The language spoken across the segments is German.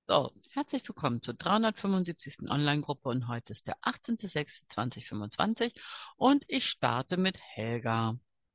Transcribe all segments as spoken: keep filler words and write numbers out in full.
So, herzlich willkommen zur dreihundertfünfundsiebzigsten. Online-Gruppe und heute ist der achtzehnter sechster zweitausendfünfundzwanzig und ich starte mit Helga.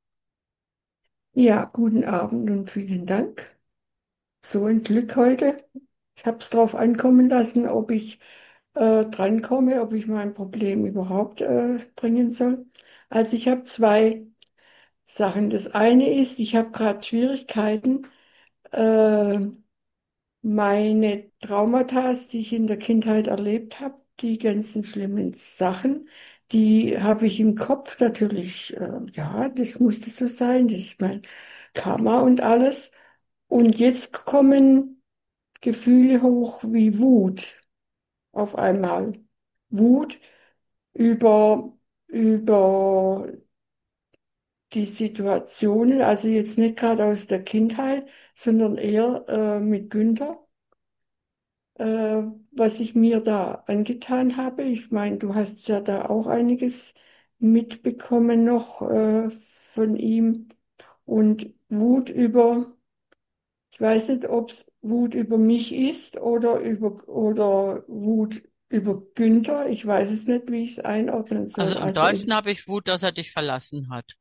Ja, guten Abend und vielen Dank. So ein Glück heute. Ich habe es drauf ankommen lassen, ob ich äh, drankomme, ob ich mein Problem überhaupt äh, bringen soll. Also ich habe zwei Sachen. Das eine ist, ich habe gerade Schwierigkeiten, äh, meine Traumata, die ich in der Kindheit erlebt habe, die ganzen schlimmen Sachen, die habe ich im Kopf natürlich, äh, ja, das musste so sein, das ist mein Karma und alles. Und jetzt kommen Gefühle hoch wie Wut auf einmal. Wut über, über die Situationen, also jetzt nicht gerade aus der Kindheit, sondern eher äh, mit Günther, äh, was ich mir da angetan habe. Ich meine, du hast ja da auch einiges mitbekommen noch äh, von ihm und Wut über. Ich weiß nicht, ob es Wut über mich ist oder über oder Wut über Günther. Ich weiß es nicht, wie ich es einordnen Also soll. im Also Deutschen ich, habe ich Wut, dass er dich verlassen hat.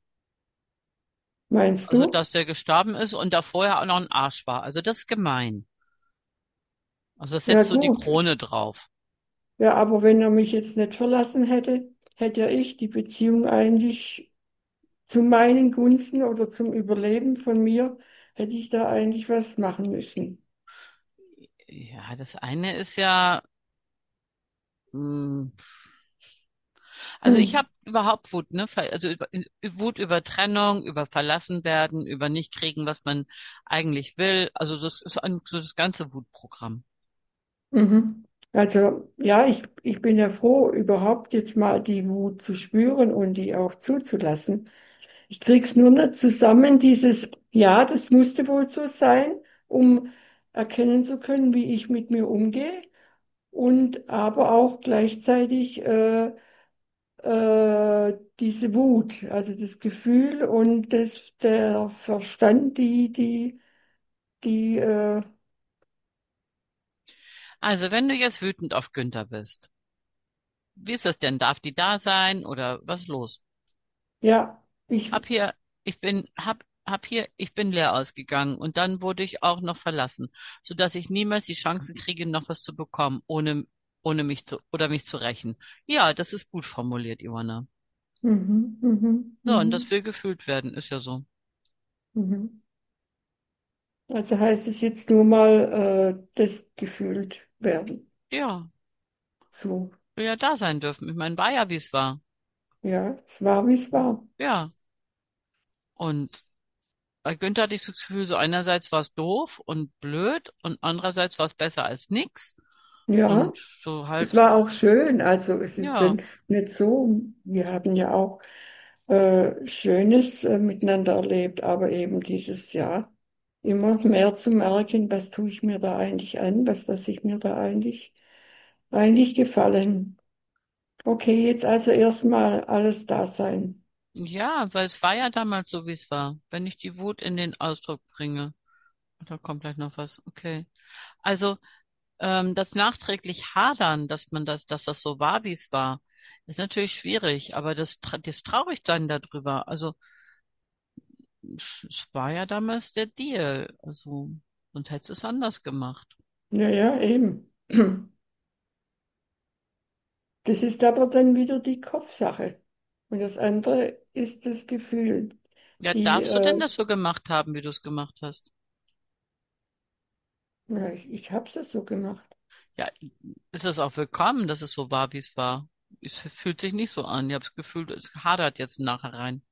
meinst Also, du? dass der gestorben ist und da vorher auch noch ein Arsch war. Also, das ist gemein. Also, das Ja setzt so die gut. Krone drauf. Ja, aber wenn er mich jetzt nicht verlassen hätte, hätte ja ich die Beziehung eigentlich zu meinen Gunsten oder zum Überleben von mir, hätte ich da eigentlich was machen müssen. Ja, das eine ist ja, mh, also ich Hm. habe überhaupt Wut, ne? Ver- Also über, Wut über Trennung, über verlassen werden, über nicht kriegen, was man eigentlich will. Also das ist ein, so das ganze Wutprogramm. Mhm. Also ja, ich, ich bin ja froh, überhaupt jetzt mal die Wut zu spüren und die auch zuzulassen. Ich krieg's nur nicht zusammen, dieses, ja, das musste wohl so sein, um erkennen zu können, wie ich mit mir umgehe und aber auch gleichzeitig äh, äh, diese Wut, also das Gefühl und das, der Verstand, die, die, die, äh, Also wenn du jetzt wütend auf Günther bist, wie ist das denn? Darf die da sein oder was ist los? ja, ich, Hab hier, ich bin, hab, hab hier, ich bin leer ausgegangen und dann wurde ich auch noch verlassen, sodass ich niemals die Chance kriege, noch was zu bekommen, ohne, ohne mich zu, oder mich zu rächen. Ja, das ist gut formuliert, Ivana. mhm, mhm, So, und das mhm, will gefühlt werden, ist ja so. mhm. Also heißt es jetzt nur mal, äh, das gefühlt werden. Ja, So, will ja da sein dürfen. Ich meine, war ja, wie es war. ja, es war, wie es war. Ja. Und bei Günther hatte ich das Gefühl, so einerseits war es doof und blöd und andererseits war es besser als nix. Ja, Und so es halt, war auch schön. Also es ist ja. denn nicht so, wir haben ja auch äh, Schönes äh, miteinander erlebt, aber eben dieses Jahr immer mehr zu merken, was tue ich mir da eigentlich an, was lasse ich mir da eigentlich, eigentlich gefallen. Okay, jetzt also erstmal alles da sein. Ja, weil es war ja damals so, wie es war. Wenn ich die Wut in den Ausdruck bringe. Da kommt gleich noch was. Okay. Also, ähm, das nachträglich Hadern, dass man das, dass das so war, wie es war, ist natürlich schwierig, aber das, tra- das Traurigsein darüber, also, es es war ja damals der Deal. Also, sonst hättest du es anders gemacht. Ja, ja, eben. Das ist aber dann wieder die Kopfsache. Und das andere ist das Gefühl. Ja, Die, darfst du denn äh, das so gemacht haben, wie du es gemacht hast? ja, ich, ich habe es ja so gemacht. Ja, ist es auch willkommen, dass es so war, wie es war? Es fühlt sich nicht so an. Ich habe das Gefühl, es hadert jetzt im Nachhinein.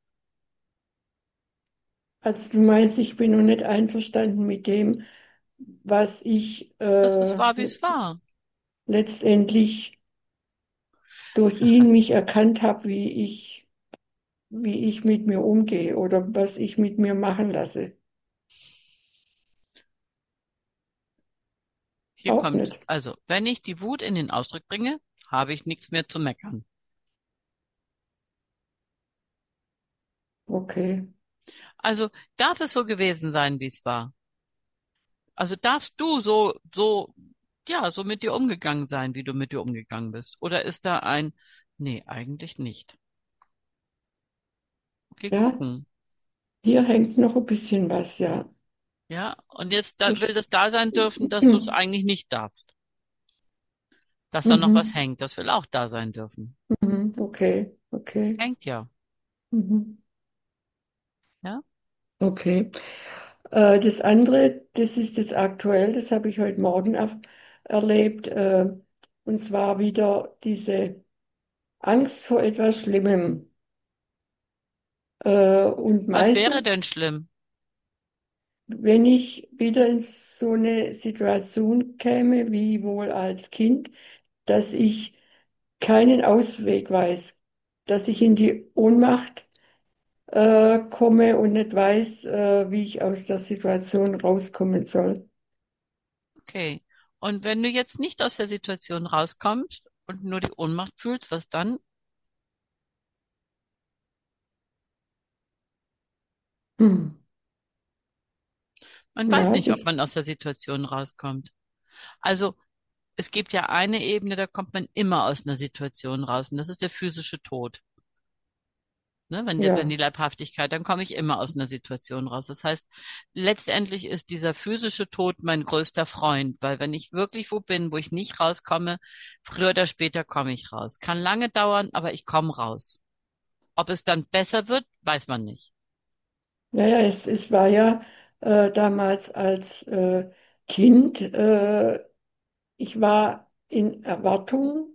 Also du meinst, ich bin noch nicht einverstanden mit dem, was ich Das ist äh, wahr, wie es war. letztendlich durch ihn mich erkannt habe, wie ich, wie ich mit mir umgehe oder was ich mit mir machen lasse. Hier Auch kommt, nicht. also, wenn ich die Wut in den Ausdruck bringe, habe ich nichts mehr zu meckern. Okay. Also darf es so gewesen sein, wie es war. Also darfst du so, so ja, so mit dir umgegangen sein, wie du mit dir umgegangen bist? Oder ist da ein, nee, eigentlich nicht. Okay, Ja, gucken. hier hängt noch ein bisschen was, ja. Ja, und jetzt da, will Ich, das da sein dürfen, dass du es mhm, eigentlich nicht darfst. Dass da noch was mhm, hängt, das will auch da sein dürfen. mhm, okay, okay, Hängt ja, mhm, ja. okay. Äh, das andere, das ist das aktuell, das habe ich heute Morgen erf- erlebt, äh, und zwar wieder diese Angst vor etwas Schlimmem. Äh, und Was wäre denn meistens, schlimm? wenn ich wieder in so eine Situation käme, wie wohl als Kind, dass ich keinen Ausweg weiß, dass ich in die Ohnmacht äh, komme und nicht weiß, äh, wie ich aus der Situation rauskommen soll. Okay. Und wenn du jetzt nicht aus der Situation rauskommst und nur die Ohnmacht fühlst, was dann? Hm. Man weiß Ja, nicht, das, ob man aus der Situation rauskommt. Also es gibt ja eine Ebene, da kommt man immer aus einer Situation raus, und das ist der physische Tod. Ne? Wenn die, wenn die ja, Leibhaftigkeit, dann komme ich immer aus einer Situation raus. Das heißt, letztendlich ist dieser physische Tod mein größter Freund, weil wenn ich wirklich wo bin, wo ich nicht rauskomme, früher oder später komme ich raus. Kann lange dauern, aber ich komme raus. Ob es dann besser wird, weiß man nicht. naja, es, es war ja äh, damals als äh, Kind, äh, ich war in Erwartung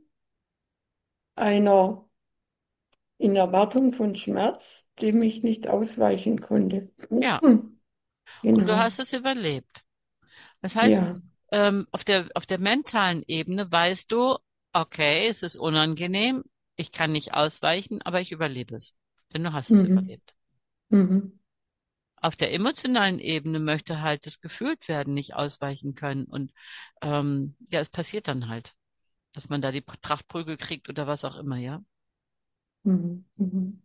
einer, in Erwartung von Schmerz, dem ich nicht ausweichen konnte. Ja, Hm. und du Genau, hast es überlebt. Das heißt, ja. ähm, auf der, auf der mentalen Ebene weißt du, okay, es ist unangenehm, ich kann nicht ausweichen, aber ich überlebe es. Denn du hast es Mhm. überlebt. Mhm. Auf der emotionalen Ebene möchte halt das gefühlt werden, nicht ausweichen können. Und ähm, ja, es passiert dann halt, dass man da die Trachtprügel kriegt oder was auch immer, ja. Mhm. Mhm.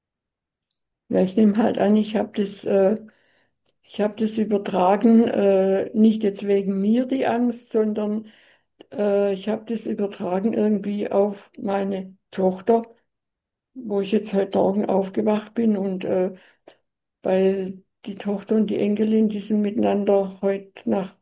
Ja, ich nehme halt an, ich habe das, äh, ich habe das übertragen, äh, nicht jetzt wegen mir die Angst, sondern äh, ich habe das übertragen irgendwie auf meine Tochter, wo ich jetzt heute Morgen aufgewacht bin und äh, weil die Tochter und die Enkelin, die sind miteinander heute nach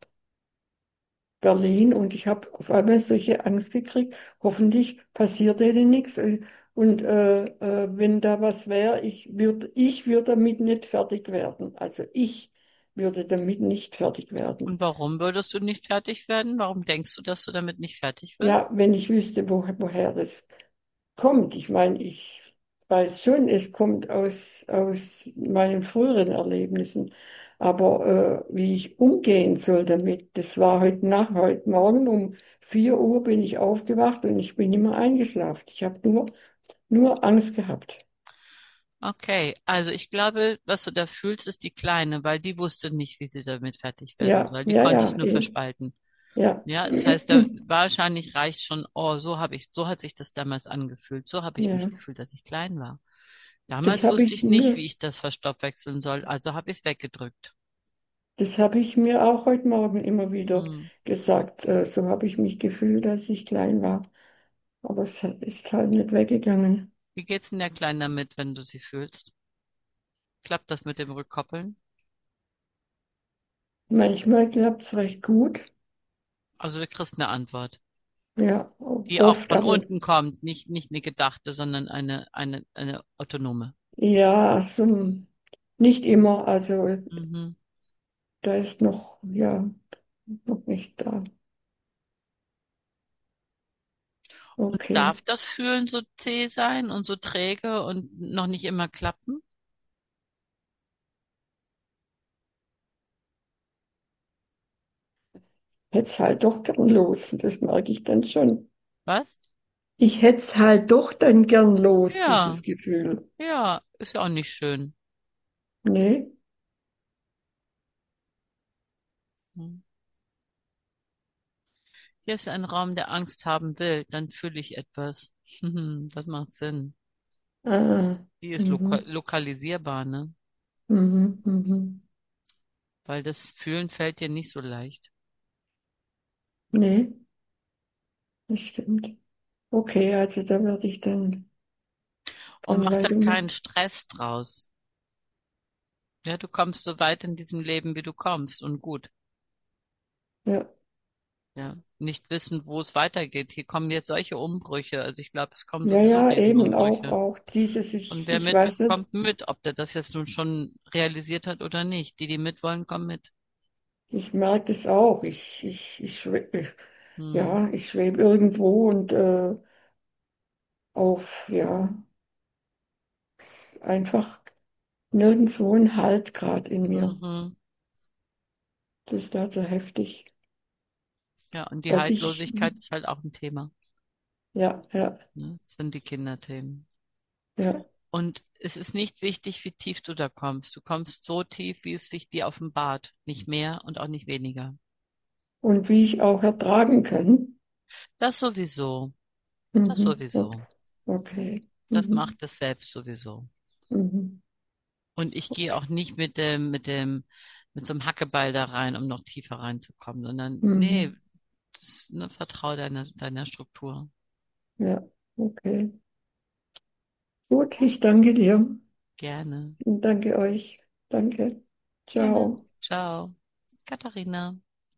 Berlin und ich habe auf einmal solche Angst gekriegt. Hoffentlich passiert denen nichts. äh, Und äh, äh, wenn da was wäre, ich würde ich würd damit nicht fertig werden. Also ich würde damit nicht fertig Und werden. warum würdest du nicht fertig werden? Warum denkst du, dass du damit nicht fertig wirst? Ja, wenn ich wüsste, wo, woher das kommt. Ich meine, ich weiß schon, es kommt aus, aus meinen früheren Erlebnissen. Aber äh, wie ich umgehen soll damit, das war heute Nacht, heute Morgen um vier Uhr bin ich aufgewacht und ich bin immer eingeschlafen. Ich habe nur, nur Angst gehabt. Okay, also ich glaube, was du da fühlst, ist die Kleine, weil die wusste nicht, wie sie damit fertig werden Ja, soll. Die ja, konnte es ja, nur eben. verspalten. Ja. Ja, das heißt, da, wahrscheinlich reicht schon, oh, so habe ich, so hat sich das damals angefühlt. So habe ich mich Ja, gefühlt, dass ich klein war. das Damals habe wusste ich ich nicht, wie mir, ich das verstoffwechseln soll, also habe ich es weggedrückt. das habe ich mir auch heute Morgen immer wieder Hm. gesagt. Äh, so habe ich mich gefühlt, als ich klein war. Aber es ist halt nicht weggegangen. Wie geht's denn der Kleinen damit, wenn du sie fühlst? Klappt das mit dem Rückkoppeln? Manchmal klappt es recht gut, Also du kriegst eine Antwort, ja, die auch oft, von aber unten kommt, nicht, nicht eine gedachte, sondern eine, eine, eine autonome. ja, so, nicht immer, also Mhm. da ist noch, ja, noch nicht da. Und Okay. darf das Fühlen so zäh sein und so träge und noch nicht immer klappen? Hätte es halt doch gern los, das merke ich dann schon. Was? Ich hätte es halt doch dann gern los, Ja, dieses Gefühl. ja, ist ja auch nicht schön. Nee, Hm. Hier ist ein Raum, der Angst haben will, dann fühle ich etwas. Das macht Sinn. ah, Die ist loka mhm, lokalisierbar, ne? mhm, mhm. Weil das Fühlen fällt dir nicht so leicht. Nee, das stimmt. Okay, also da werde ich dann Und dran, mach weil da du keinen mir, Stress draus. Ja, du kommst so weit in diesem Leben, wie du kommst und gut. ja, Ja, nicht wissen, wo es weitergeht. Hier kommen jetzt solche Umbrüche. Also ich glaube, es kommen ja, sowieso ja, eben auch, Riesenumbrüche. auch dieses, Und ich, wer ich mit will, weiß nicht, kommt mit. Ob der das jetzt nun schon realisiert hat oder nicht. Die, die mitwollen, kommen mit. ich merke es auch. Ich, ich, ich, schwe- ich, Hm. ja, ich schwebe irgendwo und äh, auf, ja, einfach nirgendwo ein Halt gerade in mir. Mhm. Das ist da so heftig, Ja, und die dass ich, Haltlosigkeit ist halt auch ein Thema. ja, ja, Ne? Das sind die Kinderthemen. ja. Und es ist nicht wichtig, wie tief du da kommst. Du kommst so tief, wie es sich dir offenbart. Nicht mehr und auch nicht weniger. Und wie ich auch ertragen kann. Das sowieso. Das Mhm. Okay. sowieso. Okay. Das Mhm. macht es selbst sowieso. Mhm. Und ich gehe auch nicht mit dem, mit dem, mit so einem Hackeball da rein, um noch tiefer reinzukommen, sondern nee, Mhm. das, ne, vertrau deiner, deiner Struktur. Ja, okay. Gut, ich danke dir Gerne. und danke euch. Danke. Gerne. Ciao. Ciao. Katharina.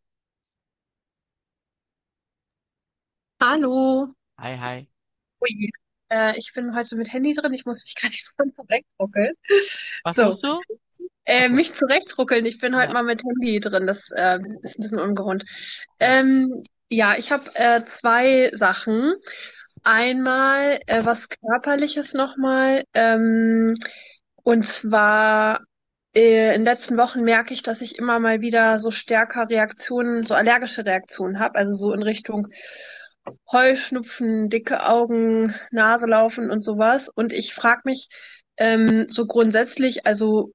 Hallo. Hi, hi. Ui. Äh, ich bin heute mit Handy drin. Ich muss mich gerade mal zurechtruckeln. Was So, musst du? Ach äh, so. mich zurechtruckeln. Ich bin heute Ja. mal mit Handy drin. Das äh, ist ein bisschen ungewohnt. Ja. Ähm, ja, ich habe äh, zwei Sachen. Einmal äh, was Körperliches nochmal. Ähm, und zwar äh, in den letzten Wochen merke ich, dass ich immer mal wieder so stärker Reaktionen, so allergische Reaktionen habe. Also so in Richtung Heuschnupfen, dicke Augen, Nase laufen und sowas. Und ich frage mich ähm, so grundsätzlich, also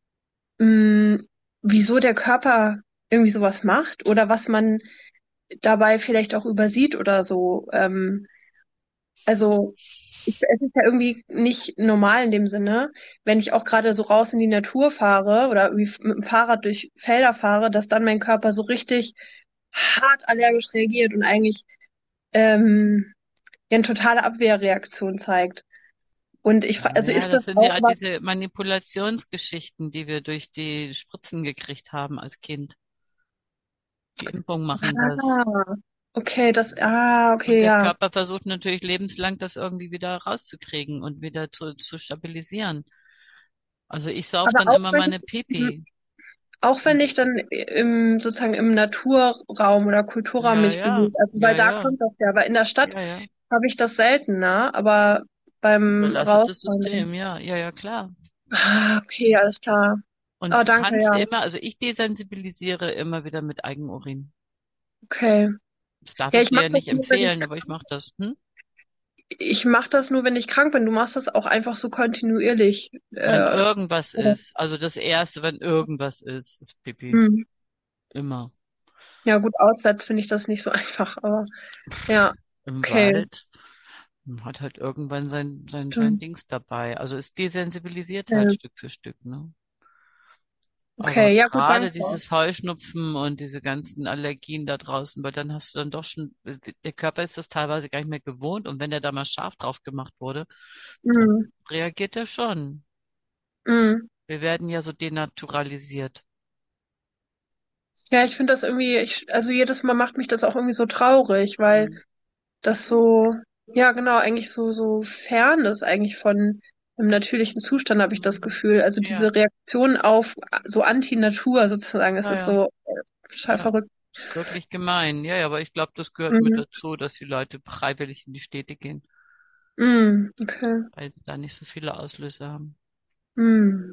mh, wieso der Körper irgendwie sowas macht oder was man dabei vielleicht auch übersieht oder so. Ähm, also ich, es ist ja irgendwie nicht normal in dem Sinne, wenn ich auch gerade so raus in die Natur fahre oder irgendwie mit dem Fahrrad durch Felder fahre, dass dann mein Körper so richtig hart allergisch reagiert und eigentlich ähm, ja eine totale Abwehrreaktion zeigt. Und ich frage, also Ja, ist das das sind auch ja was? diese Manipulationsgeschichten, die wir durch die Spritzen gekriegt haben als Kind. Die Impfungen machen das. Ah, okay, das, ah, Und okay, der ja. Körper versucht natürlich lebenslang, das irgendwie wieder rauszukriegen und wieder zu, zu stabilisieren. Also ich sauf Aber dann auch immer wenn meine ich, Pipi. auch wenn ich dann im, sozusagen im Naturraum oder Kulturraum Ja, mich ja, bewege, also weil ja, da ja, kommt das ja, aber in der Stadt ja, ja. habe ich das seltener, aber beim Überlastetes Rausfahren. System, ja, ja, ja, klar. Ah, okay, alles klar. Und Ah, du danke, kannst ja. immer, also ich desensibilisiere immer wieder mit Eigenurin. Okay. Das darf Ja, ich ich dir mache ja das nicht nur, wenn ich, empfehlen, aber ich mache das. Hm? ich mache das nur, wenn ich krank bin. Du machst das auch einfach so kontinuierlich. Wenn Äh, irgendwas oder? ist, also das Erste, wenn irgendwas ist, ist Pipi. Hm. Immer. Ja, gut, auswärts finde ich das nicht so einfach, aber ja, Im okay. Wald. Man hat halt irgendwann sein, sein, sein Hm. Dings dabei. Also es desensibilisiert halt Okay, Stück für Stück, ne? Aber okay, ja gut, gerade danke. dieses Heuschnupfen und diese ganzen Allergien da draußen, weil dann hast du dann doch schon, der Körper ist das teilweise gar nicht mehr gewohnt und wenn der da mal scharf drauf gemacht wurde, dann Hm. reagiert er schon. Hm. Wir werden ja so denaturalisiert. Ja, ich finde das irgendwie, ich, also jedes Mal macht mich das auch irgendwie so traurig, weil Hm. das so, ja genau, eigentlich so, so fern ist eigentlich von dem natürlichen Zustand, habe ich das Mhm. Gefühl. Also Ja, diese Reaktion auf so Anti-Natur sozusagen, das ja, ist ja, so äh, total ja. verrückt. Ist wirklich gemein. Ja, ja, aber ich glaube, das gehört mit Mhm. dazu, dass die Leute freiwillig in die Städte gehen, Mhm. Okay. weil sie da nicht so viele Auslöser haben. Mhm.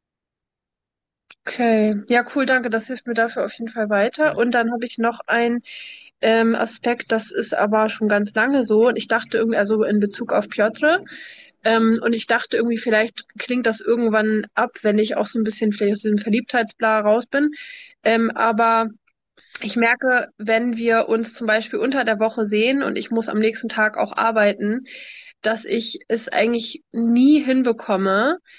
Okay. Ja, cool, danke. Das hilft mir dafür auf jeden Fall weiter. Ja. Und dann habe ich noch ein ähm, Aspekt, das ist aber schon ganz lange so. Und ich dachte irgendwie, also in Bezug auf Piotr, ähm, und ich dachte irgendwie, vielleicht klingt das irgendwann ab, wenn ich auch so ein bisschen vielleicht aus diesem Verliebtheitsbla raus bin. Ähm, aber ich merke, wenn wir uns zum Beispiel unter der Woche sehen und ich muss am nächsten Tag auch arbeiten, dass ich es eigentlich nie hinbekomme,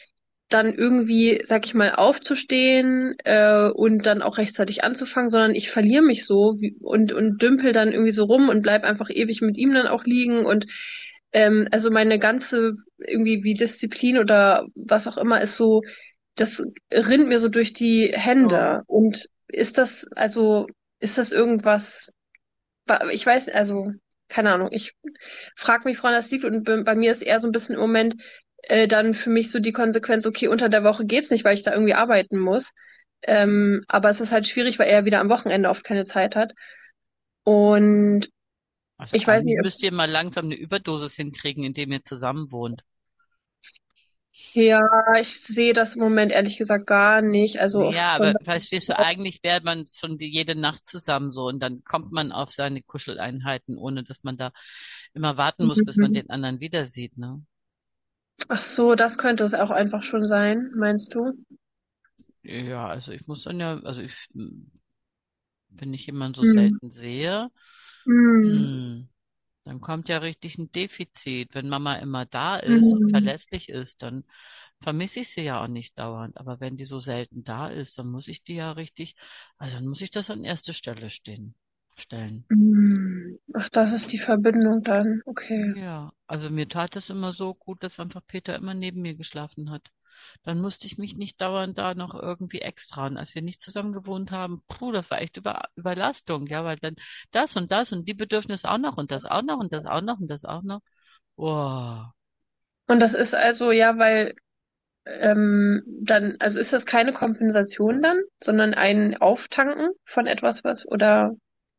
dann irgendwie, sag ich mal, aufzustehen äh, und dann auch rechtzeitig anzufangen, sondern ich verliere mich so wie, und und dümpel dann irgendwie so rum und bleib einfach ewig mit ihm dann auch liegen und ähm, also meine ganze irgendwie wie Disziplin oder was auch immer ist so, das rinnt mir so durch die Oh. Hände. Und ist das, also, ist das irgendwas, ba- ich weiß, also, keine Ahnung, ich frage mich, woran das liegt und bei, bei mir ist eher so ein bisschen im Moment äh, dann für mich so die Konsequenz, okay, unter der Woche geht's nicht, weil ich da irgendwie arbeiten muss. Ähm, aber es ist halt schwierig, weil er wieder am Wochenende oft keine Zeit hat. Und Also ich weiß eigentlich nicht, ob, müsst ihr mal langsam eine Überdosis hinkriegen, indem ihr zusammen wohnt. ja, ich sehe das im Moment ehrlich gesagt gar nicht. Also Ja, von aber verstehst du, eigentlich wäre man schon die, jede Nacht zusammen so und dann kommt man auf seine Kuscheleinheiten, ohne dass man da immer warten muss, bis man Mhm. den anderen wieder sieht, ne? Ach so, das könnte es auch einfach schon sein, meinst du? Ja, also ich muss dann ja, also ich, wenn ich jemanden so Hm. selten sehe, Hm. hm, dann kommt ja richtig ein Defizit. Wenn Mama immer da ist und Hm. verlässlich ist, dann vermisse ich sie ja auch nicht dauernd. Aber wenn die so selten da ist, dann muss ich die ja richtig, also dann muss ich das an erste Stelle stehen, stellen. Hm. Ach, das ist die Verbindung dann. Okay. Ja, also mir tat es immer so gut, dass einfach Peter immer neben mir geschlafen hat. Dann musste ich mich nicht dauernd da noch irgendwie extra. Und als wir nicht zusammen gewohnt haben, puh, das war echt Über Überlastung, ja, weil dann das und das und die Bedürfnisse auch noch und das auch noch und das auch noch und das auch noch. Boah, Und das ist also, ja, weil ähm, dann, also ist das keine Kompensation dann, sondern ein Auftanken von etwas, was, oder,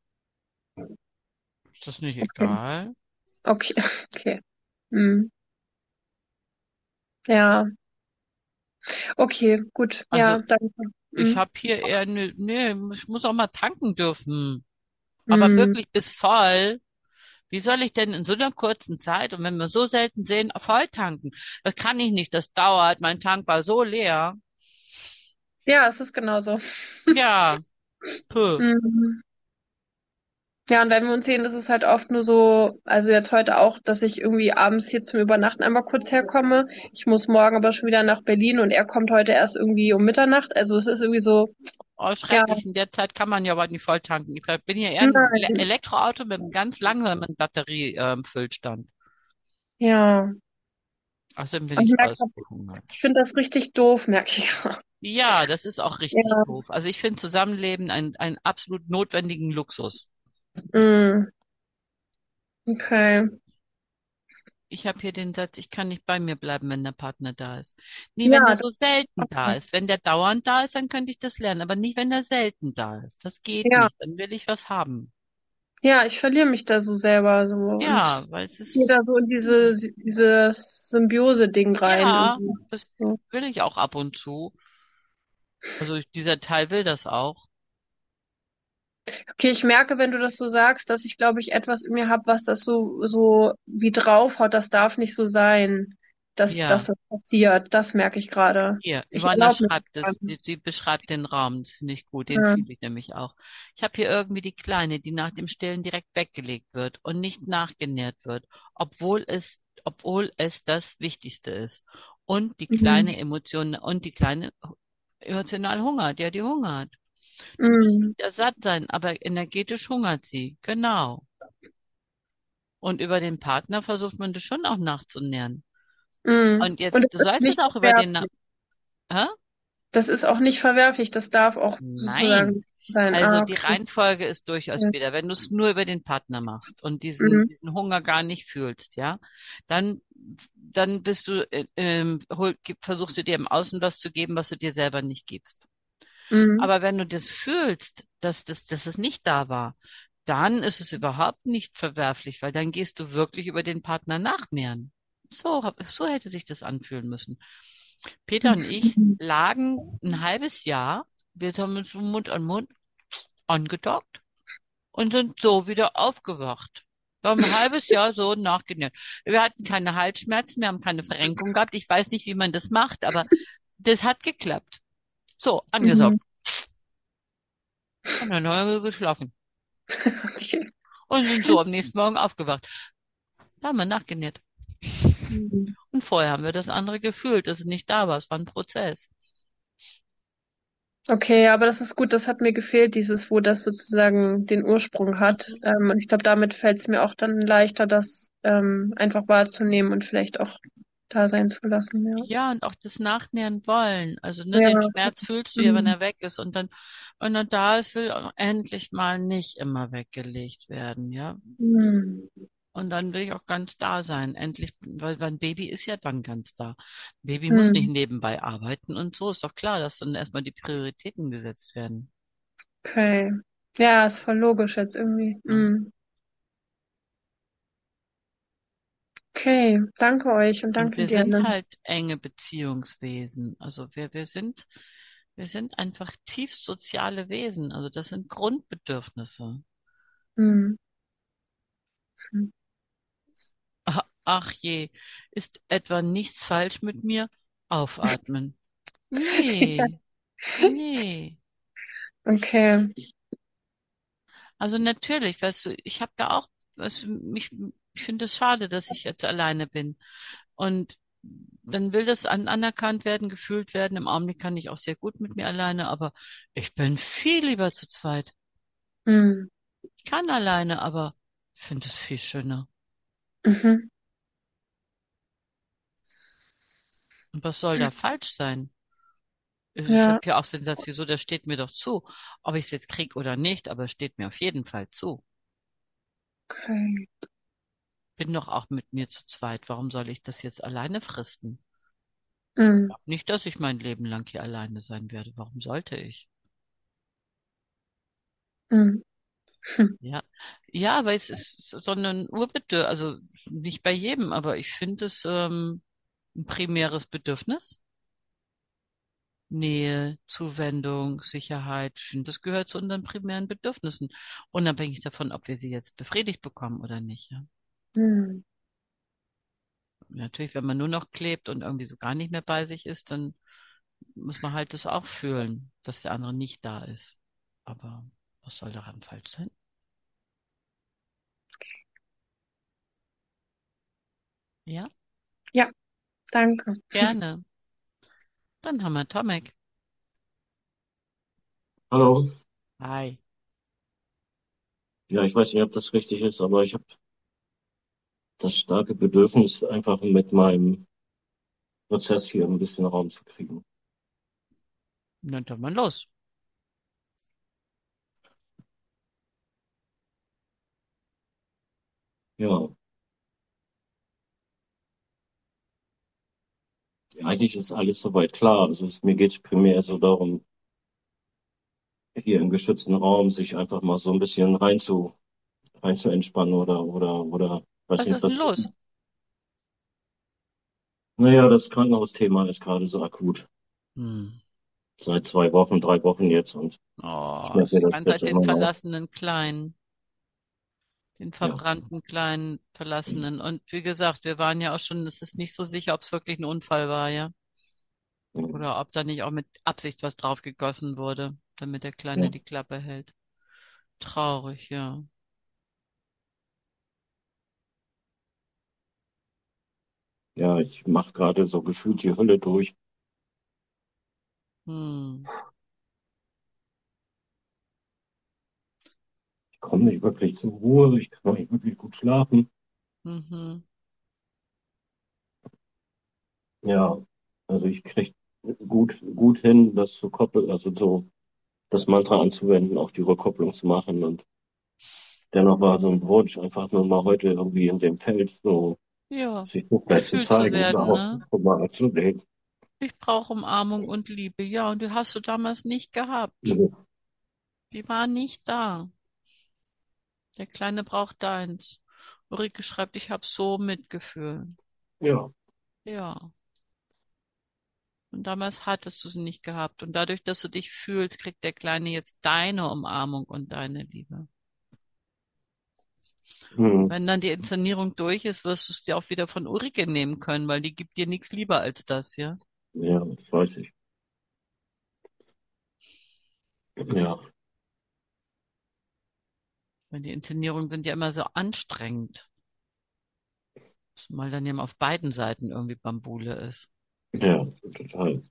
ist das nicht okay, egal? okay, okay. Hm. Ja, okay, gut, Also ja, danke. ich Hm. habe hier eher ne, nee, ich muss auch mal tanken dürfen. Aber Hm. wirklich bis voll. Wie soll ich denn in so einer kurzen Zeit und wenn wir so selten sehen, voll tanken? Das kann ich nicht, das dauert. Mein Tank war so leer. Ja, es ist genauso. Ja, puh. Hm. Ja, und wenn wir uns sehen, ist es halt oft nur so, also jetzt heute auch, dass ich irgendwie abends hier zum Übernachten einmal kurz herkomme. Ich muss morgen aber schon wieder nach Berlin und er kommt heute erst irgendwie um Mitternacht. Also es ist irgendwie so, Oh, ja, schrecklich. In der Zeit kann man ja aber nicht voll tanken. Ich bin ja eher ein Le nein, Elektroauto mit einem ganz langsamen Batteriefüllstand. ja. Außerdem bin Und ich ich merke, grad, ausgehungert. ich finde das richtig doof, merke ich gerade. Ja, das ist auch richtig Ja, doof. Also ich finde Zusammenleben einen, einen absolut notwendigen Luxus. mm, okay. Ich habe hier den Satz, ich kann nicht bei mir bleiben, wenn der Partner da ist. Nie, wenn Ja, der das, so selten da ist. Wenn der dauernd da ist, dann könnte ich das lernen, aber nicht, wenn der selten da ist. Das geht ja, nicht. Dann will ich was haben. ja, ich verliere mich da so selber so und Ja, weil es gehe ist, da so in diese, dieses Symbiose-Ding rein. ja, Irgendwie. das So. will ich auch ab und zu. Also dieser Teil will das auch. Okay, ich merke, wenn du das so sagst, dass ich, glaube ich, etwas in mir habe, was das so, so wie draufhaut. Das darf nicht so sein, dass, dass Ja, das passiert. Das merke ich gerade. hier, Ich Ivana erlaube mir schreibt das. es, sie, sie beschreibt den Raum, das finde ich gut, den Ja. fühle ich nämlich auch. Ich habe hier irgendwie die Kleine, die nach dem Stillen direkt weggelegt wird und nicht nachgenährt wird, obwohl es, obwohl es das Wichtigste ist. Und die kleine Mhm. Emotion und die kleine emotional hungert, ja, die hungert. Die muss Mhm. ja satt sein, aber energetisch hungert sie, genau. Und über den Partner versucht man das schon auch nachzunähren. Mhm. Und Und jetzt, du es ist sollst es nicht auch über den, Na- verwerflich. hä? Das ist auch nicht verwerflich. Das darf auch Nein. sozusagen sein. Also Ah, die okay. Reihenfolge ist durchaus Ja. wieder, wenn du es nur über den Partner machst und diesen, Mhm. diesen Hunger gar nicht fühlst, ja, dann, dann bist du, äh, ähm, hol, gib- versuchst du dir im Außen was zu geben, was du dir selber nicht gibst. Mhm. Aber wenn du das fühlst, dass das, dass es nicht da war, dann ist es überhaupt nicht verwerflich, weil dann gehst du wirklich über den Partner nachnähern. So, hab- so hätte sich das anfühlen müssen. Peter und ich Mhm. lagen ein halbes Jahr, wir haben uns so Mund an Mund angedockt und sind so wieder aufgewacht. Wir haben ein halbes Jahr so nachgenährt. Wir hatten keine Halsschmerzen, wir haben keine Verrenkung gehabt. Ich weiß nicht, wie man das macht, aber das hat geklappt. So, Mhm. angesaugt. Und dann haben wir geschlafen. Okay. Und sind so am nächsten Morgen aufgewacht. Da haben wir nachgenäht. Hm. Und vorher haben wir das andere gefühlt, dass es nicht da war. Es war ein Prozess. Okay, aber das ist gut, das hat mir gefehlt, dieses, wo das sozusagen den Ursprung hat. Mhm. Ähm, und ich glaube, damit fällt es mir auch dann leichter, das ähm, einfach wahrzunehmen und vielleicht auch da sein zu lassen, ja. Ja, und auch das Nachnähern wollen. Also, ne, den Ja. Schmerz fühlst du ja, wenn Hm. er weg ist. Und dann, wenn er da ist, will auch endlich mal nicht immer weggelegt werden, ja. Hm. Und dann will ich auch ganz da sein. Endlich, weil, weil ein Baby ist ja dann ganz da. Ein Baby muss nicht Hm. nebenbei arbeiten und so. Ist doch klar, dass dann erstmal die Prioritäten gesetzt werden. Okay. Ja, ist voll logisch jetzt irgendwie. Ne? Hm. Okay, danke euch und Und danke wir dir, sind ne? halt enge Beziehungswesen. Also wir, wir sind, wir sind einfach tiefst soziale Wesen. Also das sind Grundbedürfnisse. Hm. Hm. Ach, ach je, ist etwa nichts falsch mit mir? Aufatmen. Nee, nee. Okay. Also natürlich, weißt du, ich habe da auch, weißt du, mich, ich finde es schade, dass ich jetzt alleine bin. Und dann will das an, anerkannt werden, gefühlt werden. Im Augenblick kann ich auch sehr gut mit mir alleine, aber ich bin viel lieber zu zweit. Hm. Ich kann alleine, aber ich finde es viel schöner. Mhm. Und was soll da falsch sein? Ich habe Ja, ja auch so den Satz, wieso, das steht mir doch zu. Ob ich es jetzt krieg oder nicht, aber es steht mir auf jeden Fall zu. okay. Bin doch auch mit mir zu zweit. Warum soll ich das jetzt alleine fristen? Hm. Nicht, dass ich mein Leben lang hier alleine sein werde. Warum sollte ich? Hm. Hm. Ja, ja, aber es ist so ein Urbedürfnis, also nicht bei jedem, aber ich finde es ähm, ein primäres Bedürfnis. Nähe, Zuwendung, Sicherheit. Ich finde, das gehört zu unseren primären Bedürfnissen. Unabhängig davon, ob wir sie jetzt befriedigt bekommen oder nicht. Ja. Hm. Natürlich, wenn man nur noch klebt und irgendwie so gar nicht mehr bei sich ist, dann muss man halt das auch fühlen, dass der andere nicht da ist. Aber was soll daran falsch sein? Ja, Ja, danke. gerne. Dann haben wir Tomek. Hallo. Hi. Ja, ich weiß nicht, ob das richtig ist, aber ich habe das starke Bedürfnis, einfach mit meinem Prozess hier ein bisschen Raum zu kriegen. Dann tun wir los. Ja, eigentlich ist alles soweit klar. Also es, mir geht es primär so darum, hier im geschützten Raum sich einfach mal so ein bisschen rein zu, rein zu entspannen oder, oder, oder, weiß Was nicht, ob ist denn das, los? naja, das Krankenhausthema ist gerade so akut. Hm. Seit zwei Wochen, drei Wochen jetzt und ich Oh, merke, ist die das ganze wird Zeit den immer noch. verlassenen Kleinen, den Ja, verbrannten kleinen Verlassenen. Und wie gesagt, wir waren ja auch schon, es ist nicht so sicher, ob es wirklich ein Unfall war, ja. Oder ob da nicht auch mit Absicht was drauf gegossen wurde, damit der Kleine ja, die Klappe hält. Traurig, ja. ja, ich mache gerade so gefühlt die Hölle durch. Hm. Ich komme nicht wirklich zur Ruhe, ich kann auch nicht wirklich gut schlafen. Mhm. Ja, also ich krieg gut, gut hin, das zu koppeln, also so das Mantra anzuwenden, auch die Rückkopplung zu machen. Und dennoch war so ein Wunsch, einfach nur mal heute irgendwie in dem Feld so Ja. sich so vielleicht zu Gefühlt zu zeigen oder werden, auch ne? mal zu leben. Ich brauche Umarmung und Liebe. Ja, und die hast du damals nicht gehabt. Die war nicht da. Der Kleine braucht deins. Ulrike schreibt, ich habe so Mitgefühl. Ja, Ja. Und damals hattest du sie nicht gehabt. Und dadurch, dass du dich fühlst, kriegt der Kleine jetzt deine Umarmung und deine Liebe. Und hm. wenn dann die Inszenierung durch ist, wirst du es dir auch wieder von Ulrike nehmen können, weil die gibt dir nichts lieber als das, ja. Ja, das weiß ich. Ja, Weil die Inszenierungen sind ja immer so anstrengend. Zumal dann ja auf beiden Seiten irgendwie Bambule ist. Ja, total.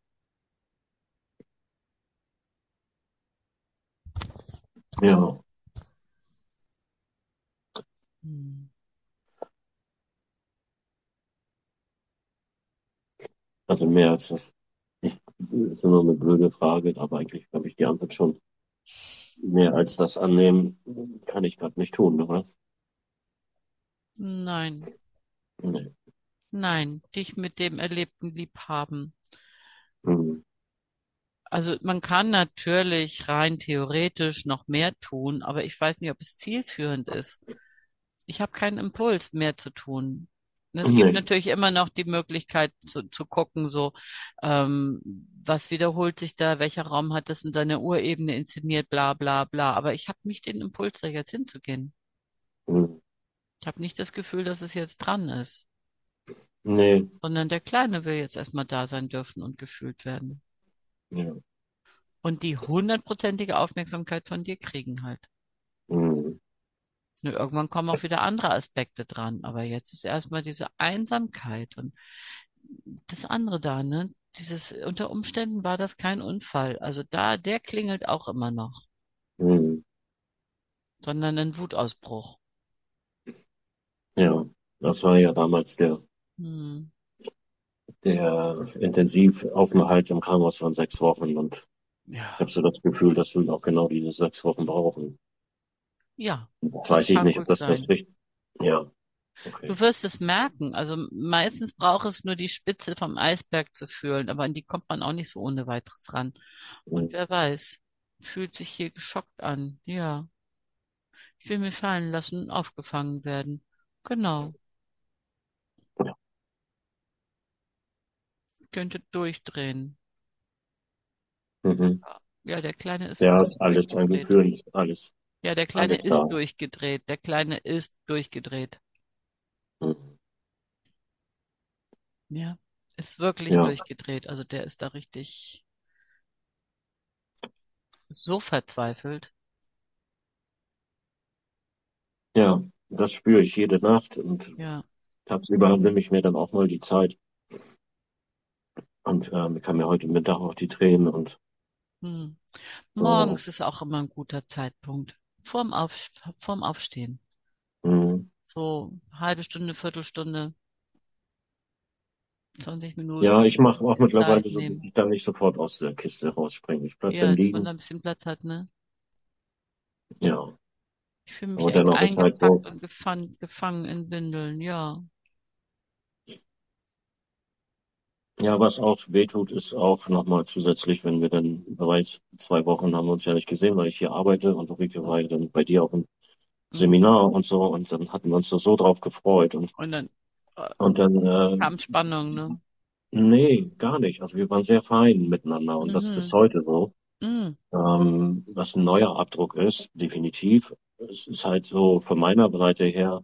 Ja, Hm. also mehr als das. Ich, ist nur eine blöde Frage, aber eigentlich habe ich die Antwort schon. Mehr als das annehmen kann ich gerade nicht tun, oder? Nein, Nee. nein, dich mit dem Erlebten lieb haben. Hm. Also man kann natürlich rein theoretisch noch mehr tun, aber ich weiß nicht, ob es zielführend ist. Ich habe keinen Impuls, mehr zu tun. Und es gibt Nee. natürlich immer noch die Möglichkeit zu, zu gucken, so, ähm, was wiederholt sich da, welcher Raum hat das in seiner Urebene inszeniert, bla bla bla. Aber ich habe nicht den Impuls, da jetzt hinzugehen. Hm. Ich habe nicht das Gefühl, dass es jetzt dran ist, Nee. sondern der Kleine will jetzt erstmal da sein dürfen und gefühlt werden. Ja. Und die hundertprozentige Aufmerksamkeit von dir kriegen halt. Hm. Nur irgendwann kommen auch wieder andere Aspekte dran, aber jetzt ist erstmal diese Einsamkeit und das andere da, ne? Dieses, unter Umständen war das kein Unfall. Also da, der klingelt auch immer noch, Hm. sondern ein Wutausbruch. Ja. Das war ja damals der, Hm. der Intensivaufenthalt im Krankenhaus waren sechs Wochen und ich habe Ja, so das Gefühl, dass wir auch genau diese sechs Wochen brauchen. ja, das Weiß ich kann nicht, ob gut das das sein. richtig. Ja, Du okay. wirst es merken. Also meistens braucht es nur die Spitze vom Eisberg zu fühlen, aber an die kommt man auch nicht so ohne weiteres ran. Und Hm. wer weiß, fühlt sich hier geschockt an. Ja, ich will mir fallen lassen und aufgefangen werden. Genau, Ja. könnte durchdrehen. Mhm. Ja, der Kleine ist Ja, wirklich alles an durchgedreht. Gefühlen ist alles, Ja, der Kleine alles ist da. durchgedreht. Der Kleine ist durchgedreht. Mhm. Ja, ist wirklich Ja, durchgedreht. Also der ist da richtig so verzweifelt. ja, das spüre ich jede Nacht und Ja. tagsüber nehme ich mir dann auch mal die Zeit und ähm, kann mir heute Mittag auch die Tränen und Hm. so. Morgens ist auch immer ein guter Zeitpunkt. Vorm Auf, vorm Aufstehen. Mhm. So halbe Stunde, Viertelstunde, zwanzig Ja, ich Minuten mache auch Zeit mittlerweile so, dass nehmen. ich dann nicht sofort aus der Kiste rausspringe. Ich bleib Ja, dann dass man da liegen. ein bisschen Platz hat, ne? Ja, Ich fühle mich aber eng dennoch ist halt eingepackt so. und gefangen, gefangen in Windeln. Ja. Ja, was auch wehtut, ist auch nochmal zusätzlich, wenn wir dann bereits zwei Wochen haben wir uns ja nicht gesehen, weil ich hier arbeite und Ulrike Oh, war ja dann bei dir auch im hm. Seminar und so und dann hatten wir uns da so drauf gefreut und Und dann äh, und dann äh, kam Spannung, ne? nee, gar nicht. Also wir waren sehr fein miteinander und das ist bis Mhm. heute so. Mhm. Ähm, was ein neuer Abdruck ist, definitiv. Es ist halt so von meiner Seite her,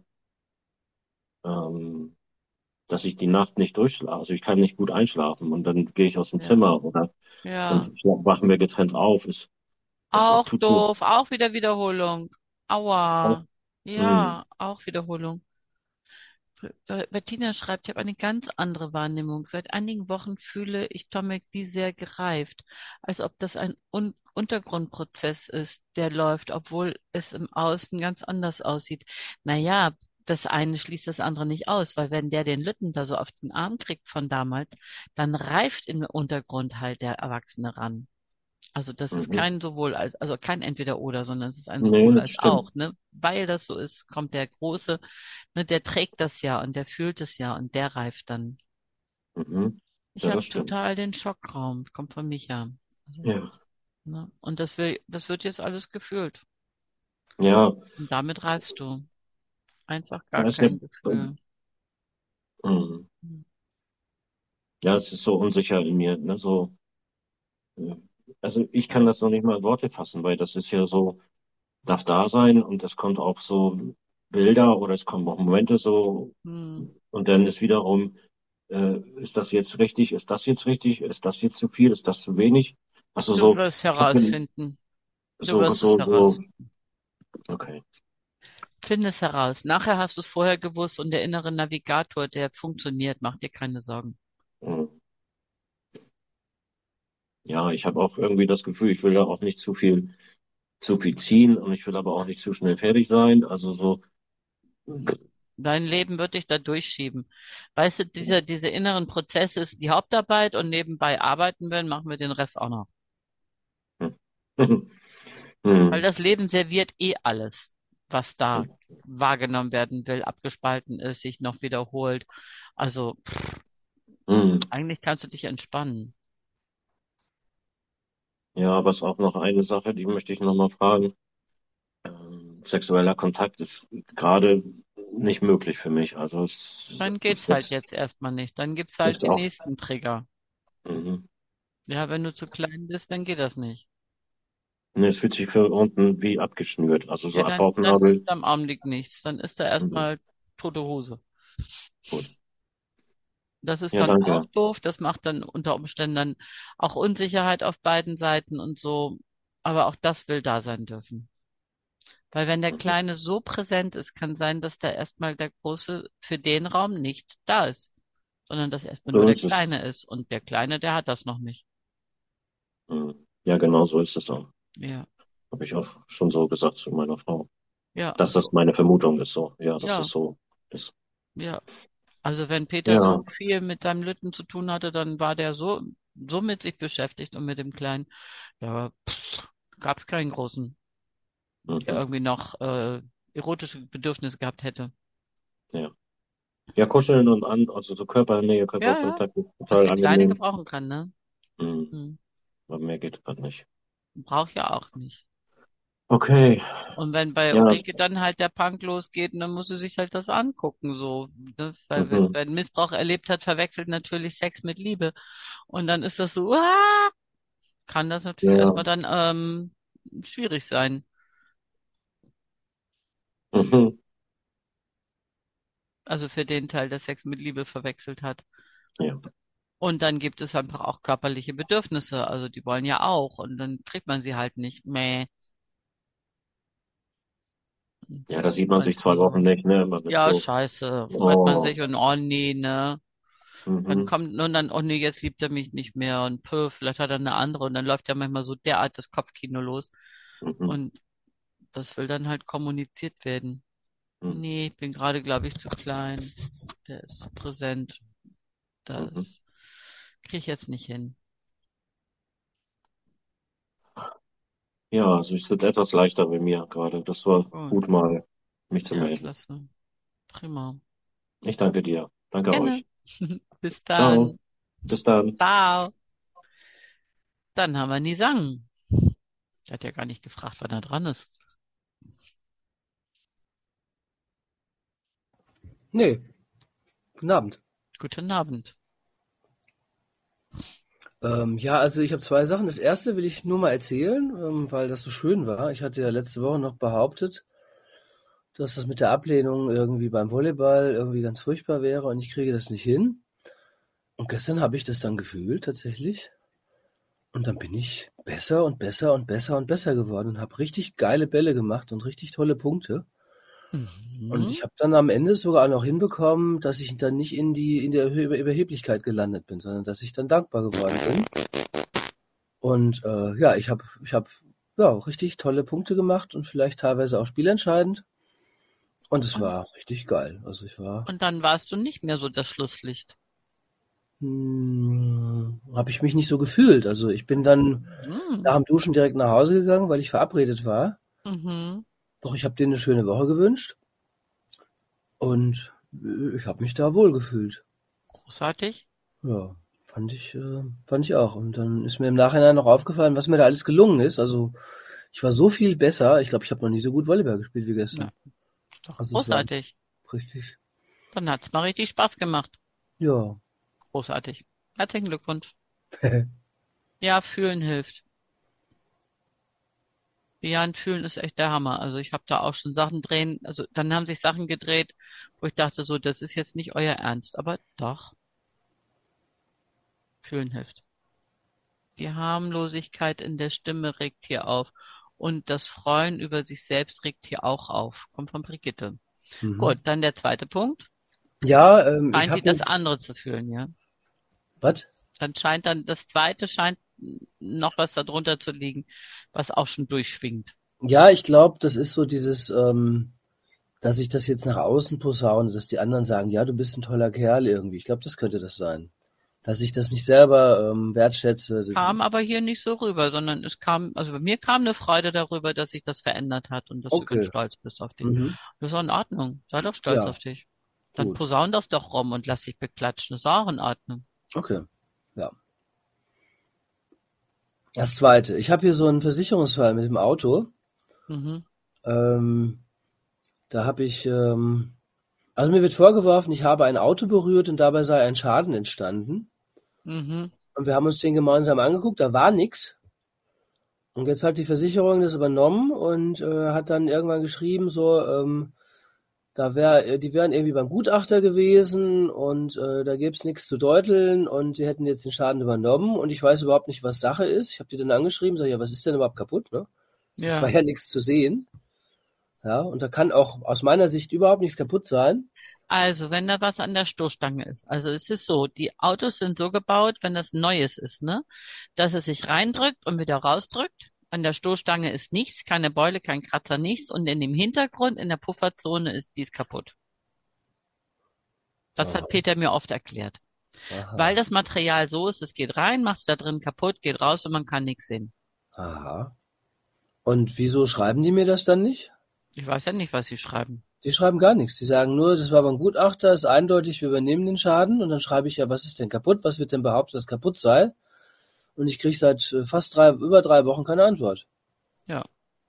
ähm, dass ich die Nacht nicht durchschlafe. Also ich kann nicht gut einschlafen und dann gehe ich aus dem Ja. Zimmer oder dann Ja. wachen wir getrennt auf. Es, es, es Auch tut mir doof, auch wieder Wiederholung. auch. Aua. Hm, Ja, auch Wiederholung. Be- Bettina schreibt, ich habe eine ganz andere Wahrnehmung. Seit einigen Wochen fühle ich Tomek wie sehr gereift, als ob das ein Un Untergrundprozess ist, der läuft, obwohl es im Außen ganz anders aussieht. Naja, das eine schließt das andere nicht aus, weil wenn der den Lütten da so auf den Arm kriegt von damals, dann reift im Untergrund halt der Erwachsene ran. Also das ist mhm. kein sowohl als, also kein Entweder-Oder, sondern es ist ein Nee, sowohl das als stimmt. auch, ne? Weil das so ist, kommt der Große, ne, der trägt das ja und der fühlt es ja und der reift dann. Mhm. Ich Ja, habe das stimmt. total den Schockraum, kommt von Micha. Also, Ja, ne? Und das will, das wird jetzt alles gefühlt. ja, Und damit reifst du. Einfach gar ja, es gibt, kein Gefühl. hm. Hm. Ja, es ist so unsicher in mir, ne, so, äh, also ich kann Ja. das noch nicht mal in Worte fassen, weil das ist ja so, darf da sein und es kommt auch so Bilder oder es kommen auch Momente so Hm. und dann ist wiederum, äh, ist das jetzt richtig, ist das jetzt richtig, ist das jetzt zu viel, ist das zu wenig? Also Du so, wirst ich habe herausfinden. Du so, wirst es so, so, heraus. okay, Finde es heraus. Nachher hast du es vorher gewusst und der innere Navigator, der funktioniert, mach dir keine Sorgen. Mhm. Ja, ich habe auch irgendwie das Gefühl, ich will da auch nicht zu viel, zu viel ziehen und ich will aber auch nicht zu schnell fertig sein. Also so, Dein Leben wird dich da durchschieben. Weißt du, diese, diese inneren Prozesse ist die Hauptarbeit und nebenbei arbeiten wir, machen wir den Rest auch noch. Weil hm, das Leben serviert eh alles, was da wahrgenommen werden will, abgespalten ist, sich noch wiederholt. Also hm. eigentlich kannst du dich entspannen. Ja, aber es ist auch noch eine Sache, die möchte ich noch mal fragen. Ähm, sexueller Kontakt ist gerade nicht möglich für mich. Also es, Dann es geht's halt setzt, jetzt erstmal nicht. Dann gibt's halt setzt den auch. nächsten Trigger. Mhm. Ja, wenn du zu klein bist, dann geht das nicht. Ne, es fühlt sich für unten wie abgeschnürt. Also Ja, so dann, dann ist Bauchnabel. da im Augenblick nichts. Dann ist da Mhm. erstmal tote Hose. Gut. Das ist Ja, dann auch danke. doof. Das macht dann unter Umständen dann auch Unsicherheit auf beiden Seiten und so. Aber auch das will da sein dürfen. Weil wenn der Mhm. Kleine so präsent ist, kann sein, dass da erstmal der Große für den Raum nicht da ist, sondern dass erstmal nur So der ist es. Kleine ist. Und der Kleine, der hat das noch nicht. Mhm. Ja, genau so ist es auch. Ja, Habe ich auch schon so gesagt zu meiner Frau. ja, Dass das meine Vermutung ist so. Ja, dass das ja, so ist. ja. Also wenn Peter Ja, so viel mit seinem Lütten zu tun hatte, dann war der so, so mit sich beschäftigt und mit dem Kleinen. Da gab es keinen Großen, der mhm. irgendwie noch äh, erotische Bedürfnisse gehabt hätte. Ja. Ja, kuscheln und an, also so Körpernähe, Ja, ja. Körperkontakt ist Was total der Kleine angenehm. gebrauchen kann, ne? Mhm. Hm. Aber mehr geht gerade nicht. Braucht ja auch nicht. Okay. Und wenn bei Ja, Ulrike dann halt der Punk losgeht, dann muss sie sich halt das angucken, so, ne? Weil wer, mhm. wer Missbrauch erlebt hat, verwechselt natürlich Sex mit Liebe. Und dann ist das so, ah, kann das natürlich Ja. erstmal dann ähm, schwierig sein. Mhm. Also für den Teil, der Sex mit Liebe verwechselt hat. Ja. Und dann gibt es einfach auch körperliche Bedürfnisse. Also die wollen ja auch. Und dann kriegt man sie halt nicht. Mäh. Und Ja, das da ist sieht man sich zwei manchmal so. Wochen nicht, ne? Man ist Ja, so, scheiße. Freut man oh, sich und oh nee, ne? Dann mhm. kommt und dann, oh nee, jetzt liebt er mich nicht mehr und pö, vielleicht hat er eine andere und dann läuft ja manchmal so derart das Kopfkino los Mhm. und das will dann halt kommuniziert werden. Mhm. Nee, ich bin gerade, glaube ich, zu klein. Der ist zu präsent. Mhm. Das kriege ich jetzt nicht hin. Ja, also es wird etwas leichter bei mir gerade. Das war Gut. gut mal, mich zu Ja, melden. klasse. Prima. Ich danke dir. Danke Gerne. euch. Bis Ciao. dann. Bis dann. Ciao. Dann haben wir Nisang. Der hat ja gar nicht gefragt, wann er dran ist. Nee, guten Abend. Guten Abend. Ähm, ja, also ich habe zwei Sachen. Das erste will ich nur mal erzählen, ähm, weil das so schön war. Ich hatte ja letzte Woche noch behauptet, dass das mit der Ablehnung irgendwie beim Volleyball irgendwie ganz furchtbar wäre und ich kriege das nicht hin. Und gestern habe ich das dann gefühlt tatsächlich. Und dann bin ich besser und besser und besser und besser geworden und habe richtig geile Bälle gemacht und richtig tolle Punkte. Und Mhm. ich habe dann am Ende sogar noch hinbekommen, dass ich dann nicht in die in der Über Überheblichkeit gelandet bin, sondern dass ich dann dankbar geworden bin. Und äh, ja, ich habe ich habe ja richtig tolle Punkte gemacht und vielleicht teilweise auch spielentscheidend. Und es Und, war richtig geil. Also ich war, und dann warst du nicht mehr so das Schlusslicht. hm, habe ich mich nicht so gefühlt. Also ich bin dann nach Mhm. dem Duschen direkt nach Hause gegangen, weil ich verabredet war. Mhm. Doch ich habe denen eine schöne Woche gewünscht und äh, ich habe mich da wohl gefühlt. Großartig. Ja, fand ich, äh, fand ich auch. Und dann ist mir im Nachhinein noch aufgefallen, was mir da alles gelungen ist. Also ich war so viel besser. Ich glaube, ich habe noch nie so gut Volleyball gespielt wie Ja, gestern. ist doch Also es war großartig. richtig, Dann hat's mal richtig Spaß gemacht. ja. Großartig. Herzlichen Glückwunsch. Ja, fühlen hilft. Ja, und fühlen ist echt der Hammer. Also ich habe da auch schon Sachen drehen, also dann haben sich Sachen gedreht, wo ich dachte so, das ist jetzt nicht euer Ernst, aber doch, fühlen hilft. Die Harmlosigkeit in der Stimme regt hier auf. Und das Freuen über sich selbst regt hier auch auf. Kommt von Brigitte. Mhm. Gut, dann der zweite Punkt. Ja, ähm, ich Scheint sie habe das jetzt. andere zu fühlen, ja. Was? Dann scheint dann, das zweite scheint noch was darunter zu liegen, was auch schon durchschwingt. Ja, ich glaube, das ist so dieses, ähm, dass ich das jetzt nach außen posaune, dass die anderen sagen, ja, du bist ein toller Kerl irgendwie. Ich glaube, das könnte das sein. Dass ich das nicht selber ähm, wertschätze. Kam aber hier nicht so rüber, sondern es kam, also bei mir kam eine Freude darüber, dass sich das verändert hat und dass du ganz Okay. stolz bist auf dich. Mhm. Das ist auch in Ordnung. Sei doch stolz Ja, auf dich. Dann gut. posaun das doch rum und lass dich beklatschen. Das ist auch in Ordnung. Okay. Ja. Das zweite. Ich habe hier so einen Versicherungsfall mit dem Auto. Mhm. Ähm, da habe ich, ähm, also mir wird vorgeworfen, ich habe ein Auto berührt und dabei sei ein Schaden entstanden. Mhm. Und wir haben uns den gemeinsam angeguckt, da war nichts. Und jetzt hat die Versicherung das übernommen und äh, hat dann irgendwann geschrieben, so, ähm, da wär, die wären irgendwie beim Gutachter gewesen und äh, da gäbe es nichts zu deuteln und die hätten jetzt den Schaden übernommen und ich weiß überhaupt nicht, was Sache ist. Ich habe die dann angeschrieben, sage, ja, was ist denn überhaupt kaputt? Ne? Es war Ja. ja nichts zu sehen. Ja, und da kann auch aus meiner Sicht überhaupt nichts kaputt sein. Also, wenn da was an der Stoßstange ist. Also es ist so, die Autos sind so gebaut, wenn das Neues ist, ne, dass es sich reindrückt und wieder rausdrückt. An der Stoßstange ist nichts, keine Beule, kein Kratzer, nichts. Und in dem Hintergrund, in der Pufferzone, ist dies kaputt. Das Aha, hat Peter mir oft erklärt. aha, Weil das Material so ist, es geht rein, macht es da drin kaputt, geht raus und man kann nichts sehen. aha. Und wieso schreiben die mir das dann nicht? Ich weiß ja nicht, was sie schreiben. Die schreiben gar nichts. Die sagen nur, das war beim Gutachter, ist eindeutig, wir übernehmen den Schaden. Und dann schreibe ich ja, was ist denn kaputt? Was wird denn behauptet, dass kaputt sei? Und ich kriege seit äh, fast drei, über drei Wochen keine Antwort. Ja.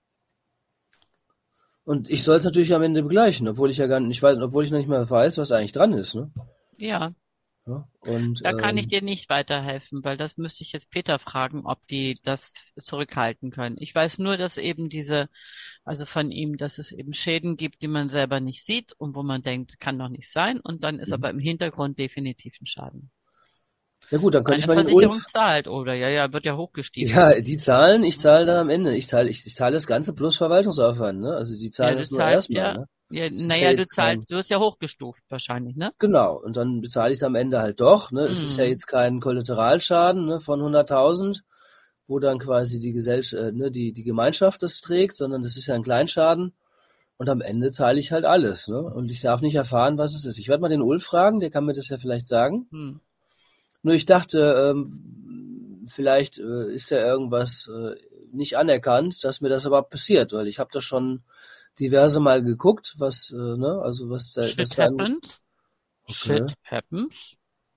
Und ich soll es natürlich am Ende begleichen, obwohl ich ja gar nicht weiß, obwohl ich noch nicht mal weiß, was eigentlich dran ist, ne? Ja, Ja, und da kann ich ähm, dir nicht weiterhelfen, weil das müsste ich jetzt Peter fragen, ob die das zurückhalten können. Ich weiß nur, dass eben diese, also von ihm, dass es eben Schäden gibt, die man selber nicht sieht und wo man denkt, kann doch nicht sein. Und dann ist mhm. aber im Hintergrund definitiv ein Schaden. ja gut, dann könnte ich Eine mal den Versicherung Ulf. zahlt, oder? Ja, ja, wird ja hochgestiefelt. Ja, die zahlen, ich zahle dann am Ende. Ich zahle, ich, ich zahle das Ganze plus Verwaltungsaufwand, ne? Also die Ja, zahlen du das nur zahlst erstmal, ja, ne? ja, Es ist ja naja, du jetzt kein, zahlst, du wirst ja hochgestuft wahrscheinlich, ne? genau, und dann bezahle ich es am Ende halt doch, ne? Es ist ja Mhm. jetzt kein Kollateralschaden, ne, von hunderttausend, wo dann quasi die Gesellschaft, äh, ne, die, die Gemeinschaft das trägt, sondern das ist ja ein Kleinschaden. Und am Ende zahle ich halt alles, ne? Und ich darf nicht erfahren, was es ist. Ich werde mal den Ulf fragen, der kann mir das ja vielleicht sagen. Hm. Nur ich dachte, ähm, vielleicht äh, ist da irgendwas äh, nicht anerkannt, dass mir das überhaupt passiert, weil ich habe da schon diverse Mal geguckt, was, äh, ne, also was da, was Shit da ange- happens. Okay. Shit happens. Ich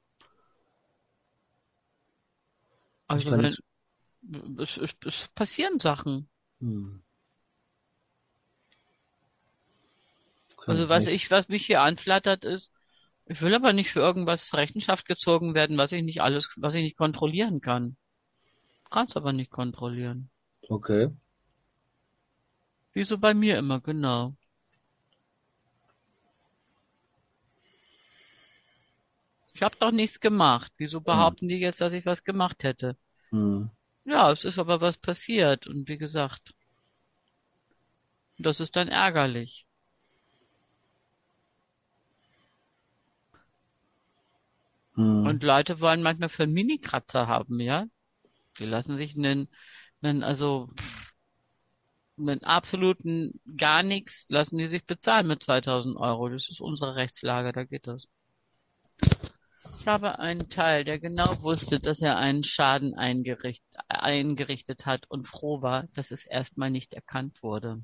Also kann wenn, jetzt, es, es, es passieren Sachen. hm, kann Also ich was nicht. ich, was mich hier anflattert ist, ich will aber nicht für irgendwas zur Rechenschaft gezogen werden, was ich nicht alles, was ich nicht kontrollieren kann. Kannst aber nicht kontrollieren. Okay. Wie so bei mir immer, genau. Ich habe doch nichts gemacht. Wieso Hm, behaupten die jetzt, dass ich was gemacht hätte? hm, Ja, es ist aber was passiert. Und wie gesagt, das ist dann ärgerlich. hm, Und Leute wollen manchmal für einen Mini-Kratzer haben, ja? Die lassen sich einen, einen, also pff, einen absoluten gar nichts, lassen die sich bezahlen mit zweitausend Euro. Das ist unsere Rechtslage, da geht das. Ich habe einen Teil, der genau wusste, dass er einen Schaden eingericht, eingerichtet hat und froh war, dass es erstmal nicht erkannt wurde.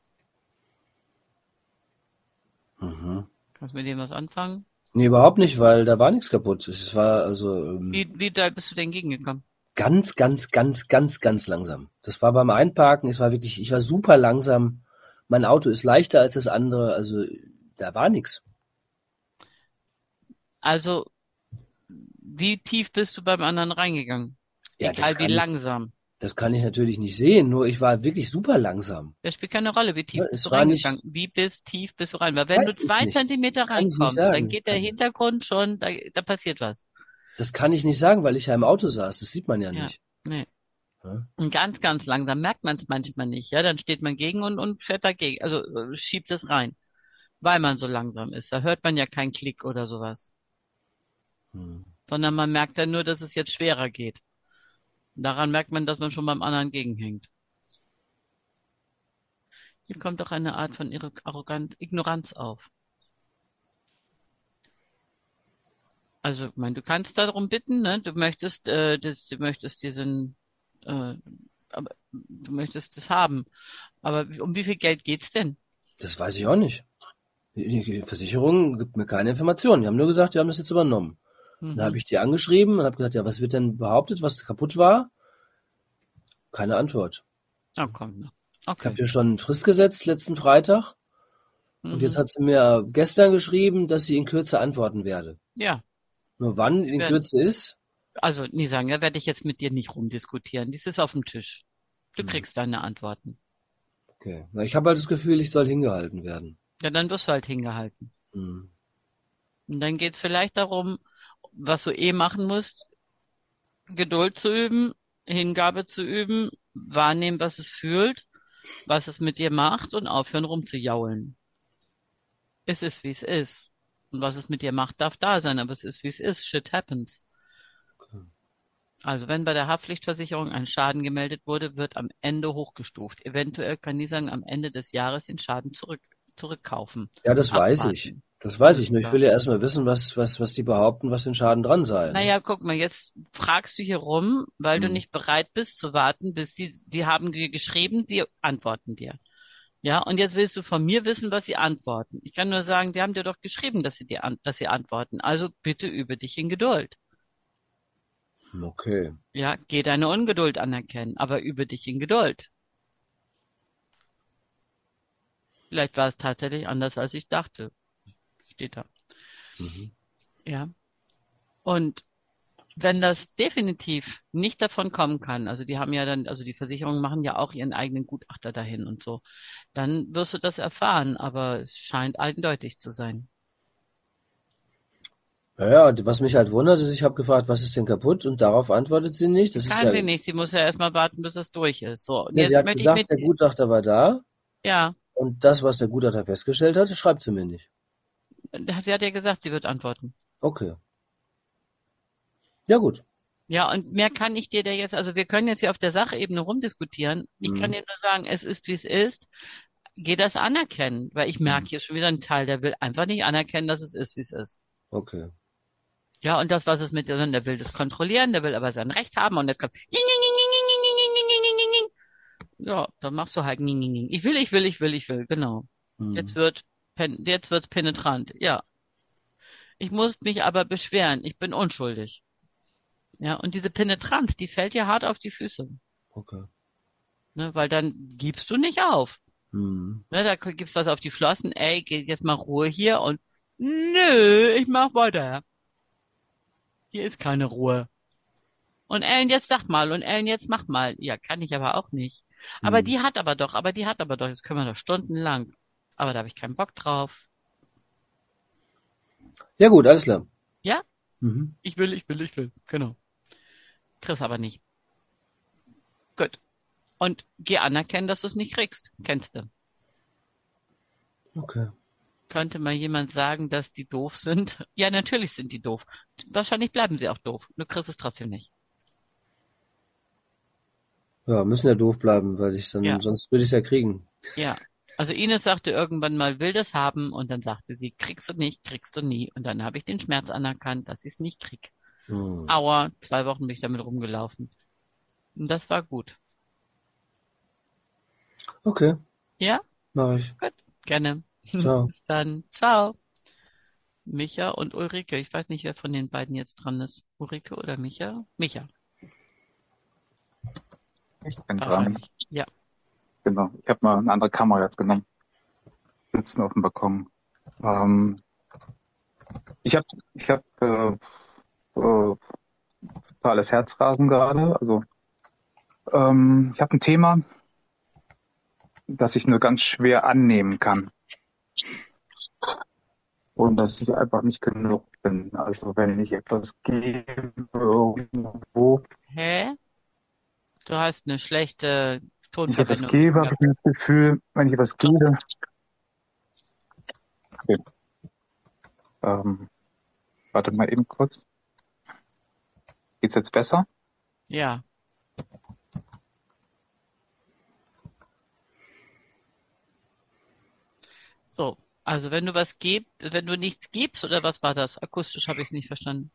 mhm. Kannst du mit dem was anfangen? Nee, überhaupt nicht, weil da war nichts kaputt. Es war also ähm, Wie, wie da bist du denn gegengekommen? ganz, ganz, ganz, ganz, ganz langsam. Das war beim Einparken, es war wirklich, ich war super langsam. Mein Auto ist leichter als das andere, also da war nichts. Also, wie tief bist du beim anderen reingegangen? Ja, das Egal wie kann ich, langsam. das kann ich natürlich nicht sehen, nur ich war wirklich super langsam. Das spielt keine Rolle, wie Ja, tief bist es du war nicht, reingegangen? Wie bis tief bist du rein? Weil wenn du weiß ich zwei nicht, Zentimeter kann ich nicht reinkommst, dann sagen. geht der Also, Hintergrund schon, da, da passiert was. das kann ich nicht sagen, weil ich ja im Auto saß, das sieht man ja Ja, nicht. nee. Ja? Und ganz, ganz langsam merkt man es manchmal nicht. Ja, dann steht man gegen und, und fährt dagegen, also äh, schiebt es rein, weil man so langsam ist. Da hört man ja keinen Klick oder sowas, Hm. sondern man merkt ja nur, dass es jetzt schwerer geht. Und daran merkt man, dass man schon beim anderen gegenhängt. Hier kommt doch eine Art von Irre- arrogant Ignoranz auf. Also, ich meine, du kannst darum bitten, ne? Du möchtest, äh, das, du möchtest diesen, äh, aber du möchtest das haben. Aber wie- um wie viel Geld geht's denn? Das weiß ich auch nicht. Die die Versicherung gibt mir keine Informationen. Die haben nur gesagt, die haben das jetzt übernommen. Dann habe Mhm. ich die angeschrieben und habe gesagt, ja, was wird denn behauptet, was kaputt war? Keine Antwort. Oh, komm. ne. Ich habe Okay. dir schon eine Frist gesetzt letzten Freitag und jetzt Mhm. hat sie mir gestern geschrieben, dass sie in Kürze antworten werde. Ja, Nur wann in werden. Kürze ist? Also, Nisang, da werde ich jetzt mit dir nicht rumdiskutieren. Dies ist auf dem Tisch. Du Hm, kriegst deine Antworten. okay. Na, ich habe halt das Gefühl, ich soll hingehalten werden. Ja, dann wirst du halt hingehalten. Hm. Und dann geht's vielleicht darum, was du eh machen musst, Geduld zu üben, Hingabe zu üben, wahrnehmen, was es fühlt, was es mit dir macht und aufhören rumzujaulen. Es ist, wie es ist. Und was es mit dir macht, darf da sein, aber es ist, wie es ist. Shit happens. Okay. Also wenn bei der Haftpflichtversicherung ein Schaden gemeldet wurde, wird am Ende hochgestuft. Eventuell kann die sagen, am Ende des Jahres den Schaden zurück, zurückkaufen. Ja, das weiß ich. Abwarten. Das weiß Alles ich. Nur ich klar. will ja erstmal wissen, was, was, was die behaupten, was für ein Schaden dran sei. Ne? Naja, guck mal, jetzt fragst du hier rum, weil du Hm. nicht bereit bist zu warten, bis die, die haben dir geschrieben, die antworten dir. Ja, und jetzt willst du von mir wissen, was sie antworten. Ich kann nur sagen, die haben dir doch geschrieben, dass sie dir an, dass sie antworten. Also bitte übe dich in Geduld. Okay. Ja, geh deine Ungeduld anerkennen, aber übe dich in Geduld. Vielleicht war es tatsächlich anders, als ich dachte. Steht da. Mhm. Ja. Und wenn das definitiv nicht davon kommen kann, also die haben ja dann, also die Versicherungen machen ja auch ihren eigenen Gutachter dahin und so, dann wirst du das erfahren, aber es scheint eindeutig zu sein. Ja, ja, was mich halt wundert, ist, ich habe gefragt, was ist denn kaputt? Und darauf antwortet sie nicht. Das ist Kann ja, sie nicht, sie muss ja erstmal warten, bis das durch ist. So, und ja, sie jetzt hat möchte ich mit, gesagt, der Gutachter war da ja, und das, was der Gutachter festgestellt hat, schreibt sie mir nicht. sie hat ja gesagt, sie wird antworten. Okay. Ja, gut. Ja, und mehr kann ich dir da jetzt, also wir können jetzt hier auf der Sachebene rumdiskutieren. Ich kann Mhm. dir nur sagen, es ist, wie es ist. Geh das anerkennen, weil ich merke Mhm. hier schon wieder einen Teil, der will einfach nicht anerkennen, dass es ist, wie es ist. Okay. Ja, und das, was es mit dir, der will das kontrollieren, der will aber sein Recht haben und jetzt kommt, ja, dann machst du halt, ich will, ich will, ich will, ich will, genau. Jetzt Mhm. wird, pen- jetzt wird's penetrant, ja. Ich muss mich aber beschweren, ich bin unschuldig. Ja, und diese Penetranz, die fällt dir hart auf die Füße, Okay. ne, weil dann gibst du nicht auf. Mhm. Ne, da gibt's was auf die Flossen, ey, geht jetzt mal Ruhe hier und nö, ich mach weiter. Hier ist keine Ruhe. Und Ellen, jetzt sag mal, und Ellen, jetzt mach mal. Ja, kann ich aber auch nicht. Aber Mhm. die hat aber doch, aber die hat aber doch, jetzt können wir doch stundenlang. Aber da habe ich keinen Bock drauf. Ja, gut, alles klar. Ja, Mhm. ich will, ich will, ich will. Genau. Chris aber nicht. Gut. Und geh anerkennen, dass du es nicht kriegst. Kennst du. Okay. Könnte mal jemand sagen, dass die doof sind? Ja, natürlich sind die doof. Wahrscheinlich bleiben sie auch doof. Du kriegst es trotzdem nicht. Ja, müssen ja doof bleiben, weil ich dann, Ja, sonst würde ich es ja kriegen. ja. Also Ines sagte irgendwann mal, will das haben. Und dann sagte sie, kriegst du nicht, kriegst du nie. Und dann habe ich den Schmerz anerkannt, dass ich es nicht krieg. Mhm. Aua, zwei Wochen bin ich damit rumgelaufen. Und das war gut. Okay, Ja, mache ich. gut, gerne. Ciao. Bis dann, ciao. Micha und Ulrike. Ich weiß nicht, wer von den beiden jetzt dran ist. Ulrike oder Micha? Micha, Ich bin dran. wahrscheinlich. Ja, Genau. Ich habe mal eine andere Kamera jetzt genommen. Sitzen auf dem Balkon. Ähm, ich habe ich hab, äh, äh, totales Herzrasen gerade. Also ähm, ich habe ein Thema, das ich nur ganz schwer annehmen kann. Und dass ich einfach nicht genug bin. Also wenn ich etwas gebe irgendwo, hä? Du hast eine schlechte Wenn ich etwas Tonverbindung. gebe, habe Ja. ich das Gefühl, wenn ich etwas gebe, okay, ähm, warte mal eben kurz. Geht's jetzt besser? Ja. So. Also wenn du was gibst, wenn du nichts gibst, oder was war das? Akustisch habe ich es nicht verstanden.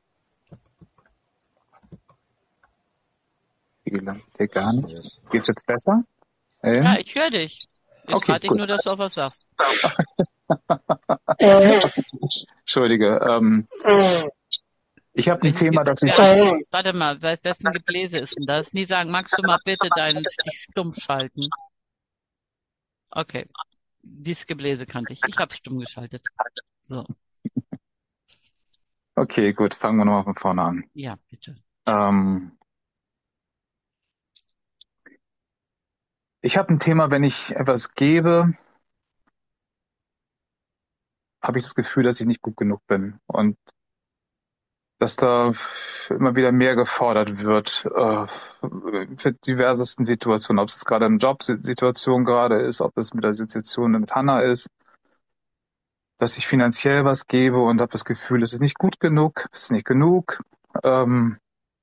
Wie lange geht der gar nicht? Geht's jetzt besser? Äh? Ja, ich höre dich. Jetzt Okay, warte ich gut. nur, dass du auch was sagst. Entschuldige. Ähm, ich habe ein Welches Thema, Ge das ich. wer, warte mal, wer- wessen Gebläse ist denn das? Nie sagen, magst du mal bitte deinen dich stumm schalten? Okay. Dieses Gebläse kannte ich. Ich habe stumm geschaltet. So. Okay, gut. Fangen wir nochmal von vorne an. Ja, bitte. Ähm, ich habe ein Thema, wenn ich etwas gebe, habe ich das Gefühl, dass ich nicht gut genug bin und dass da immer wieder mehr gefordert wird, äh, für diversesten Situationen, ob es gerade eine Jobsituation gerade ist, ob es mit der Situation mit Hannah ist, dass ich finanziell was gebe und habe das Gefühl, es ist nicht gut genug, es ist nicht genug, ähm,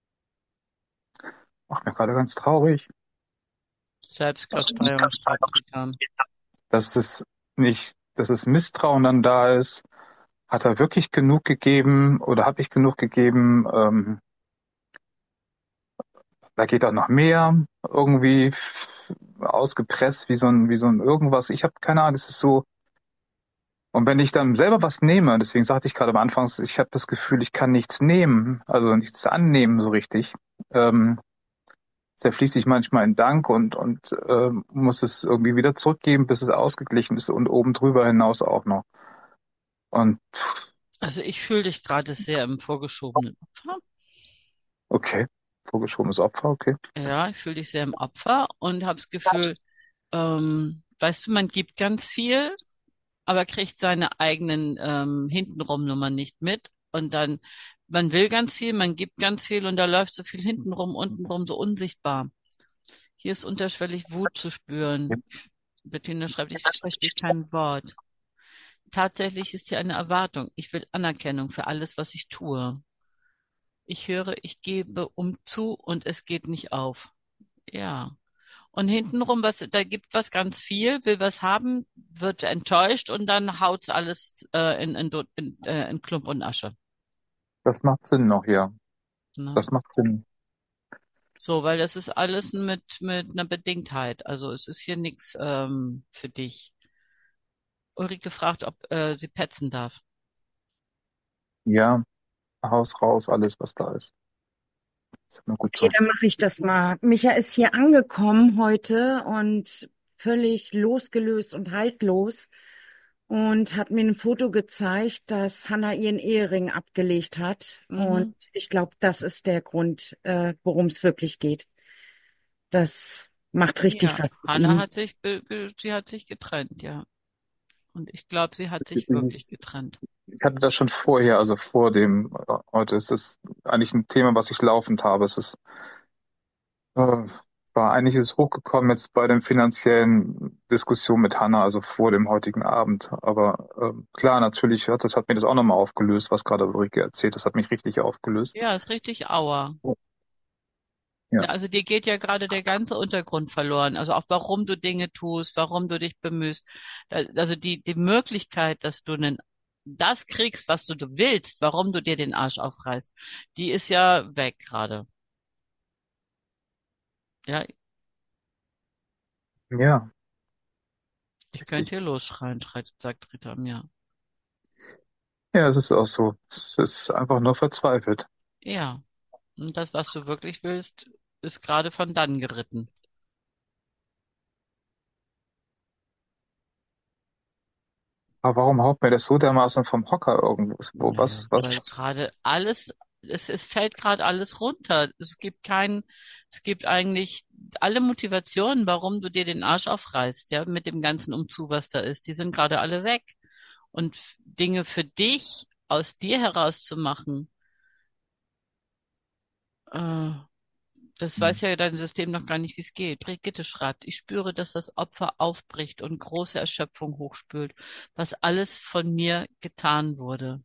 macht mir gerade ganz traurig, Selbstkasteiung, schreibt Rita. dass es nicht, dass es Misstrauen dann da ist. Hat er wirklich genug gegeben oder habe ich genug gegeben? Ähm, da geht auch noch mehr irgendwie f- ausgepresst wie so ein, wie so ein irgendwas. Ich habe keine Ahnung, das ist so. Und wenn ich dann selber was nehme, deswegen sagte ich gerade am Anfang, ich habe das Gefühl, ich kann nichts nehmen, also nichts annehmen so richtig. Ähm, zerfließe ich manchmal in Dank und, und ähm, muss es irgendwie wieder zurückgeben, bis es ausgeglichen ist und oben drüber hinaus auch noch. Und Also ich fühle dich gerade sehr im vorgeschobenen Opfer. okay, vorgeschobenes Opfer, okay. Ja, ich fühle dich sehr im Opfer und habe das Gefühl, ähm, weißt du, man gibt ganz viel, aber kriegt seine eigenen ähm, hintenrum Nummern nicht mit. Und dann, man will ganz viel, man gibt ganz viel und da läuft so viel hintenrum, untenrum so unsichtbar. Hier ist unterschwellig Wut zu spüren. Bettina schreibt, ich verstehe kein Wort. Tatsächlich ist hier eine Erwartung. Ich will Anerkennung für alles, was ich tue. Ich höre, ich gebe um zu und es geht nicht auf. Ja. Und hintenrum, was, da gibt was ganz viel, will was haben, wird enttäuscht und dann haut's alles äh, in, in, in, äh, in Klump und Asche. Das macht Sinn noch, ja. Ne? Das macht Sinn. So, weil das ist alles mit, mit einer Bedingtheit. Also es ist hier nichts ähm, für dich. Ulrike fragt, ob äh, sie petzen darf. Ja, Haus raus, alles, was da ist. Ist immer gut Okay, so. dann mache ich das mal. Micha ist hier angekommen heute und völlig losgelöst und haltlos und hat mir ein Foto gezeigt, dass Hannah ihren Ehering abgelegt hat. Und Mhm. ich glaube, das ist der Grund, äh, worum es wirklich geht. Das macht richtig Ja, was mit Hanna ihm. hat sich, be- ge- sie hat sich getrennt, ja. Und ich glaube, sie hat sich wirklich Ich, getrennt. ich hatte das schon vorher, also vor dem, äh, heute ist es eigentlich ein Thema, was ich laufend habe. Es ist, äh, war eigentlich ist es hochgekommen jetzt bei den finanziellen Diskussionen mit Hannah, also vor dem heutigen Abend. Aber ähm, klar, natürlich hat das hat mir das auch nochmal aufgelöst, was gerade Ulrike erzählt. Das hat mich richtig aufgelöst. Ja, ist richtig Aua. Ja, Ja, also dir geht ja gerade der ganze Untergrund verloren. Also auch warum du Dinge tust, warum du dich bemühst. Da- Also die, die Möglichkeit, dass du nen, das kriegst, was du, du willst, warum du dir den Arsch aufreißt, die ist ja weg gerade. Ja, ja, ich könnte richtig. hier losschreien, schreit, sagt Rita mir. Ja, es ist auch so. Es ist einfach nur verzweifelt. Ja, und das, was du wirklich willst, ist gerade von dann geritten. Aber warum haut mir das so dermaßen vom Hocker irgendwo? Wo, Naja, was, was? weil gerade alles, es, es fällt gerade alles runter. Es gibt kein, es gibt eigentlich alle Motivationen, warum du dir den Arsch aufreißt, ja, mit dem ganzen Umzu, was da ist, die sind gerade alle weg. Und f- Dinge für dich aus dir heraus zu machen, äh, Das weiß Hm. ja dein System noch gar nicht, wie es geht. Brigitte schreibt, ich spüre, dass das Opfer aufbricht und große Erschöpfung hochspült, was alles von mir getan wurde.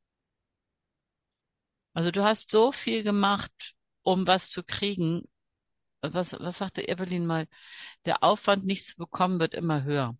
Also du hast so viel gemacht, um was zu kriegen. Was, was sagte Evelyn mal? Der Aufwand, nichts zu bekommen, wird immer höher.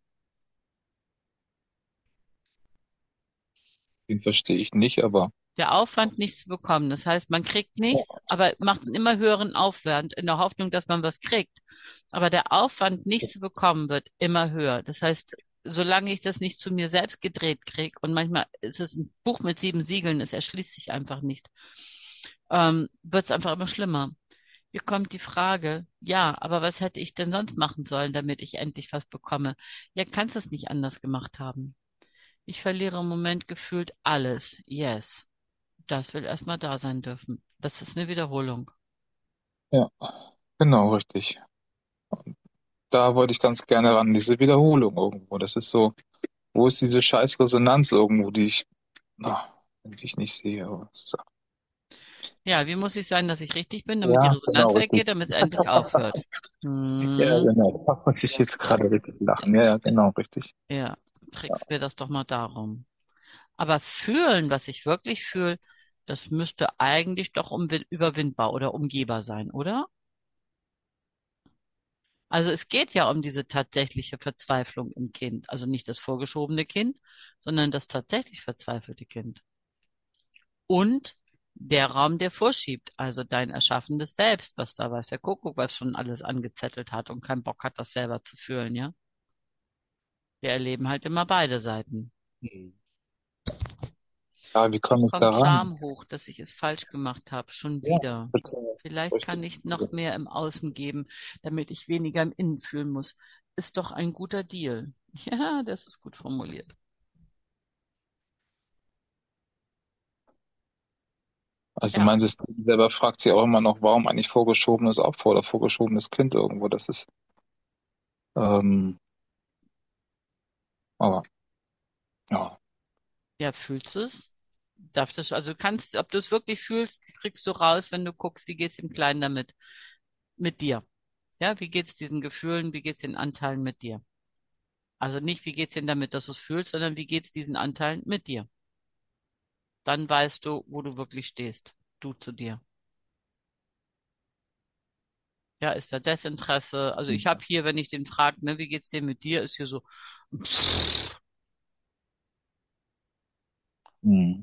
Den verstehe ich nicht, aber Der Aufwand, nichts zu bekommen. Das heißt, man kriegt nichts, aber macht einen immer höheren Aufwand in der Hoffnung, dass man was kriegt. Aber der Aufwand, nichts zu bekommen, wird immer höher. Das heißt, solange ich das nicht zu mir selbst gedreht kriege, und manchmal ist es ein Buch mit sieben Siegeln, es erschließt sich einfach nicht, ähm, wird es einfach immer schlimmer. Hier kommt die Frage, ja, aber was hätte ich denn sonst machen sollen, damit ich endlich was bekomme? Ja, kannst es nicht anders gemacht haben. Ich verliere im Moment gefühlt alles. Yes. Das will erstmal da sein dürfen. Das ist eine Wiederholung. ja, genau, richtig. Da wollte ich ganz gerne ran, diese Wiederholung irgendwo. Das ist so, wo ist diese scheiß Resonanz irgendwo, die ich, na, die ich nicht sehe. Aber es ist- Ja, wie muss ich sein, dass ich richtig bin, damit die Ja, Resonanz genau, richtig. weggeht, damit es endlich aufhört? Ja, Hm, genau. Da muss ich jetzt gerade das, richtig lachen. Ja, ja, genau, richtig. ja, trickst mir das doch mal darum. Aber fühlen, was ich wirklich fühle, das müsste eigentlich doch umwi- überwindbar oder umgehbar sein, oder? Also es geht ja um diese tatsächliche Verzweiflung im Kind. Also nicht das vorgeschobene Kind, sondern das tatsächlich verzweifelte Kind. Und der Raum, der vorschiebt, also dein erschaffendes Selbst, was da weiß der Kuckuck, was schon alles angezettelt hat und keinen Bock hat, das selber zu fühlen, ja. Wir erleben halt immer beide Seiten. Hm. Ja, wie Hier komme ich da kommt ran? Scham hoch, dass ich es falsch gemacht habe, schon Ja, wieder. total. Vielleicht Richtig. kann ich noch mehr im Außen geben, damit ich weniger im Innen fühlen muss. Ist doch ein guter Deal. Ja, das ist gut formuliert. Also Ja, mein System selber fragt sich auch immer noch, warum eigentlich vorgeschobenes Opfer oder vorgeschobenes Kind irgendwo. Das ist, ähm, aber ja, ja, fühlst du es? Darf das, also du kannst, ob du es wirklich fühlst, kriegst du raus, wenn du guckst, wie geht's dem Kleinen damit, mit dir. Ja, wie geht's diesen Gefühlen, wie geht's den Anteilen mit dir? Also nicht, wie geht's denen damit, dass du es fühlst, sondern wie geht's diesen Anteilen mit dir? Dann weißt du, wo du wirklich stehst. Du zu dir. Ja, ist da Desinteresse? Also ich habe hier, wenn ich den frage, ne, wie geht's dir mit dir, ist hier so, pff, hm,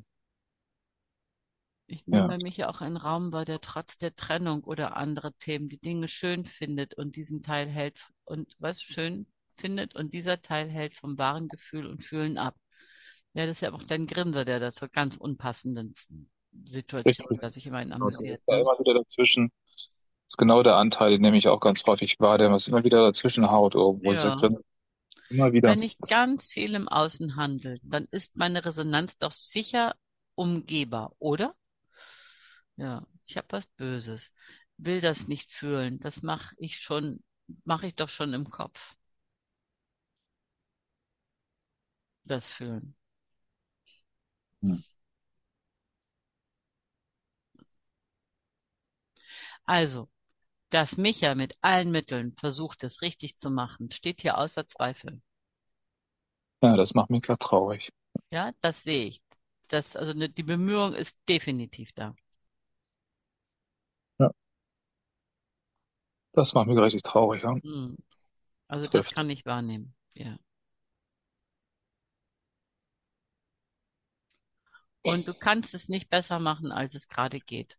ich ja, nehme mich ja auch einen Raum wahr, der trotz der Trennung oder andere Themen die Dinge schön findet und diesen Teil hält und was schön findet und dieser Teil hält vom wahren Gefühl und Fühlen ab. Ja, das ist ja auch dein Grinser, der da zur ganz unpassenden Situation, richtig. was sich immerhin Genau, der amüsiert, ist da ne? immer wieder dazwischen. Das ist genau der Anteil, den nehme ich auch ganz häufig wahr, der was immer wieder dazwischen haut irgendwo. Dieser Ja. Grin, immer wieder. Wenn ich ganz viel im Außen handle, dann ist meine Resonanz doch sicher umgehbar, oder? Ja, ich habe was Böses, will das nicht fühlen. Das mache ich schon, mache ich doch schon im Kopf, das Fühlen. Hm. Also, dass Micha mit allen Mitteln versucht, es richtig zu machen, steht hier außer Zweifel. Ja, das macht mich gerade traurig. Ja, das sehe ich. Das, also ne, die Bemühung ist definitiv da. Ja, das macht mich richtig traurig, ja. Hm. Also das Trifft. kann ich wahrnehmen. Ja. Und du kannst es nicht besser machen, als es gerade geht.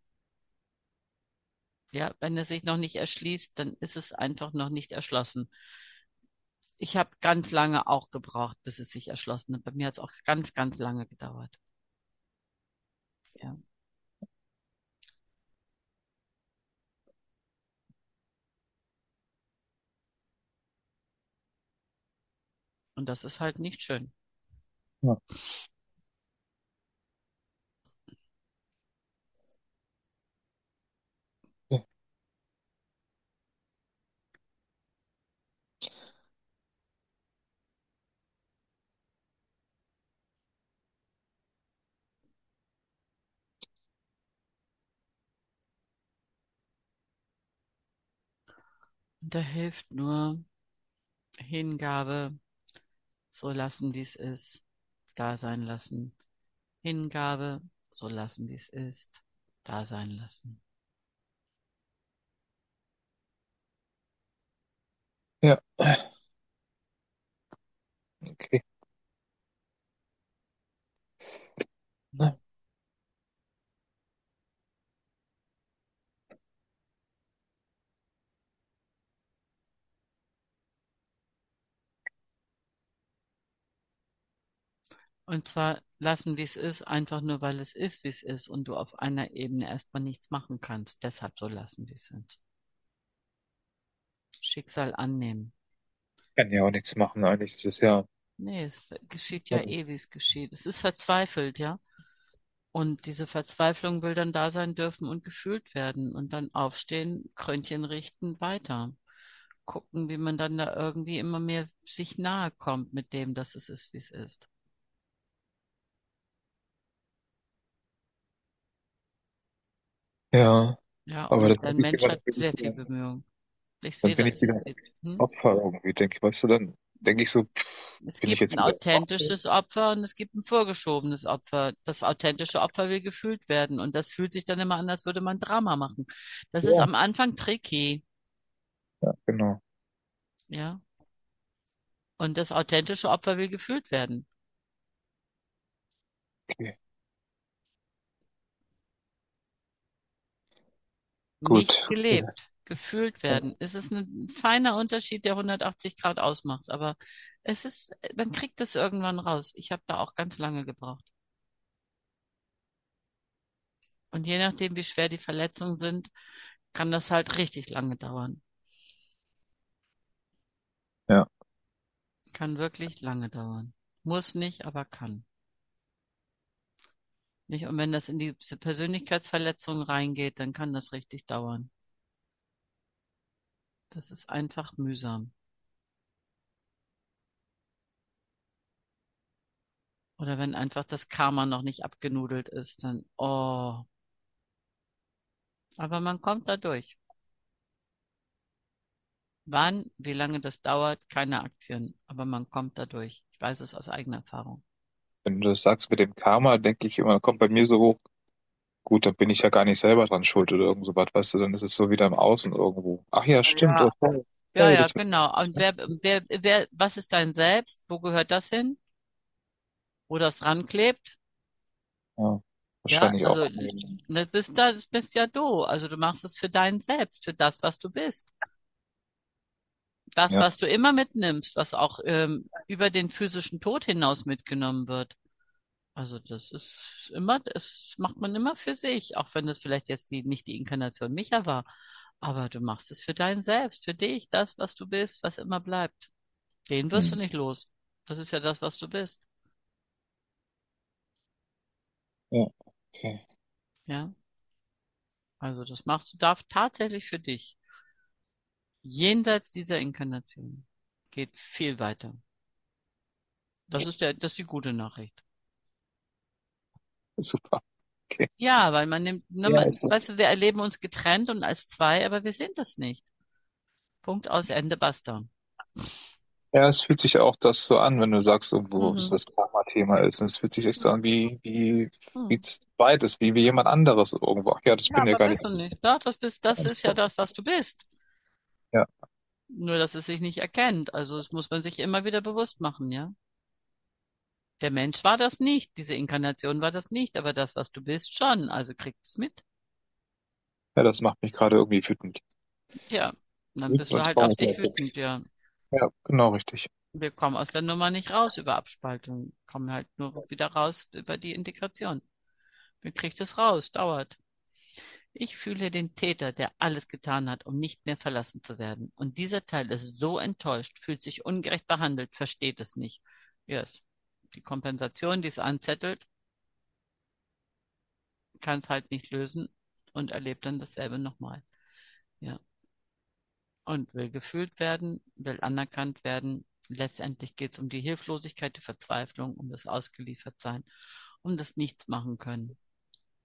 Ja, wenn es sich noch nicht erschließt, dann ist es einfach noch nicht erschlossen. Ich habe ganz lange auch gebraucht, bis es sich erschlossen hat. Bei mir hat es auch ganz, ganz lange gedauert. Ja. Und das ist halt nicht schön. Ja. Okay. Und da hilft nur Hingabe, so lassen, wie es ist, da sein lassen. Hingabe, so lassen, wie es ist, da sein lassen. Ja, okay. Hm. Und zwar lassen, wie es ist, einfach nur, weil es ist, wie es ist und du auf einer Ebene erstmal nichts machen kannst. Deshalb so lassen, wie es sind. Schicksal annehmen. Kann ja auch nichts machen eigentlich. Das ist ja, Nee, es geschieht ja eh, wie es geschieht. Es ist verzweifelt, ja. Und diese Verzweiflung will dann da sein dürfen und gefühlt werden und dann aufstehen, Krönchen richten, weiter. Gucken, wie man dann da irgendwie immer mehr sich nahe kommt mit dem, dass es ist, wie es ist. ja, Ja, aber und dann der denke ich Mensch immer, hat dann bin ich sehr viel wieder, Bemühung. Ich dann sehe bin ich das. Ich wieder sehe, hm? Opfer irgendwie, denke ich, weißt du, dann denke ich so, pff, Es bin ich gibt jetzt ein wieder Opfer? authentisches Opfer und es gibt ein vorgeschobenes Opfer. Das authentische Opfer will gefühlt werden und das fühlt sich dann immer an, als würde man Drama machen. Das ist Ja, am Anfang tricky, ja, genau. ja. Und das authentische Opfer will gefühlt werden. Okay, Nicht gut. Okay. gelebt, gefühlt Ja, werden. Es ist ein feiner Unterschied, der hundertachtzig Grad ausmacht, aber es ist, man kriegt das irgendwann raus. Ich habe da auch ganz lange gebraucht. Und je nachdem, wie schwer die Verletzungen sind, kann das halt richtig lange dauern. ja, Kann wirklich lange dauern. Muss nicht, aber kann. Nicht? Und wenn das in die Persönlichkeitsverletzung reingeht, dann kann das richtig dauern. Das ist einfach mühsam. Oder wenn einfach das Karma noch nicht abgenudelt ist, dann, oh. Aber man kommt da durch. Wann, wie lange das dauert, keine Aktien. Aber man kommt da durch. Ich weiß es aus eigener Erfahrung. wenn du das sagst mit dem Karma, denke ich immer, kommt bei mir so hoch, gut, dann bin ich ja gar nicht selber dran schuld oder irgend so was, weißt du, dann ist es so wieder im Außen irgendwo. Ach ja, stimmt, Ja, oh, sorry, ja, sorry, ja, das wird, genau. Und wer, wer, wer, was ist dein Selbst? Wo gehört das hin? Wo das dran klebt? ja, Ja, wahrscheinlich auch. also, das bist da, das bist ja du. Also du machst es für dein Selbst, für das, was du bist. Das, Ja, was du immer mitnimmst, was auch ähm, über den physischen Tod hinaus mitgenommen wird. Also das ist immer, das macht man immer für sich, auch wenn das vielleicht jetzt die, nicht die Inkarnation Micha war. Aber du machst es für dein Selbst, für dich, das, was du bist, was immer bleibt. Den wirst du hm, nicht los. Das ist ja das, was du bist. ja, okay, Ja, also das machst du darf tatsächlich für dich. Jenseits dieser Inkarnation geht viel weiter. Das ist der, das ist die gute Nachricht. super, okay. Ja, weil man nimmt, ne, Ja, man, ist so. weißt du, wir erleben uns getrennt und als zwei, aber wir sind das nicht. Punkt aus Ende, basta. Ja, es fühlt sich auch das so an, wenn du sagst, irgendwo, dass Mhm. das Karma-Thema ist. Und es fühlt sich echt so an, wie, wie, Hm. wie zweites, wie, wie jemand anderes irgendwo. Ach ja, das Ja, bin ja aber gar nicht. bist du nicht. Ja, das bist, das ist ja das, was du bist. Ja, Nur, dass es sich nicht erkennt. Also, das muss man sich immer wieder bewusst machen, ja. Der Mensch war das nicht. Diese Inkarnation war das nicht. Aber das, was du bist, schon. Also kriegst es mit. ja, das macht mich gerade irgendwie wütend. Tja, dann bist Wütend du und halt auf traurig dich gleichzeitig. wütend, ja. Ja, genau richtig. Wir kommen aus der Nummer nicht raus über Abspaltung. Kommen halt nur wieder raus über die Integration. Wir kriegt es raus, dauert. Ich fühle den Täter, der alles getan hat, um nicht mehr verlassen zu werden. Und dieser Teil ist so enttäuscht, fühlt sich ungerecht behandelt, versteht es nicht. Yes. Die Kompensation, die es anzettelt, kann es halt nicht lösen und erlebt dann dasselbe nochmal. Ja. Und will gefühlt werden, will anerkannt werden. Letztendlich geht es um die Hilflosigkeit, die Verzweiflung, um das Ausgeliefertsein, um das Nichts machen können.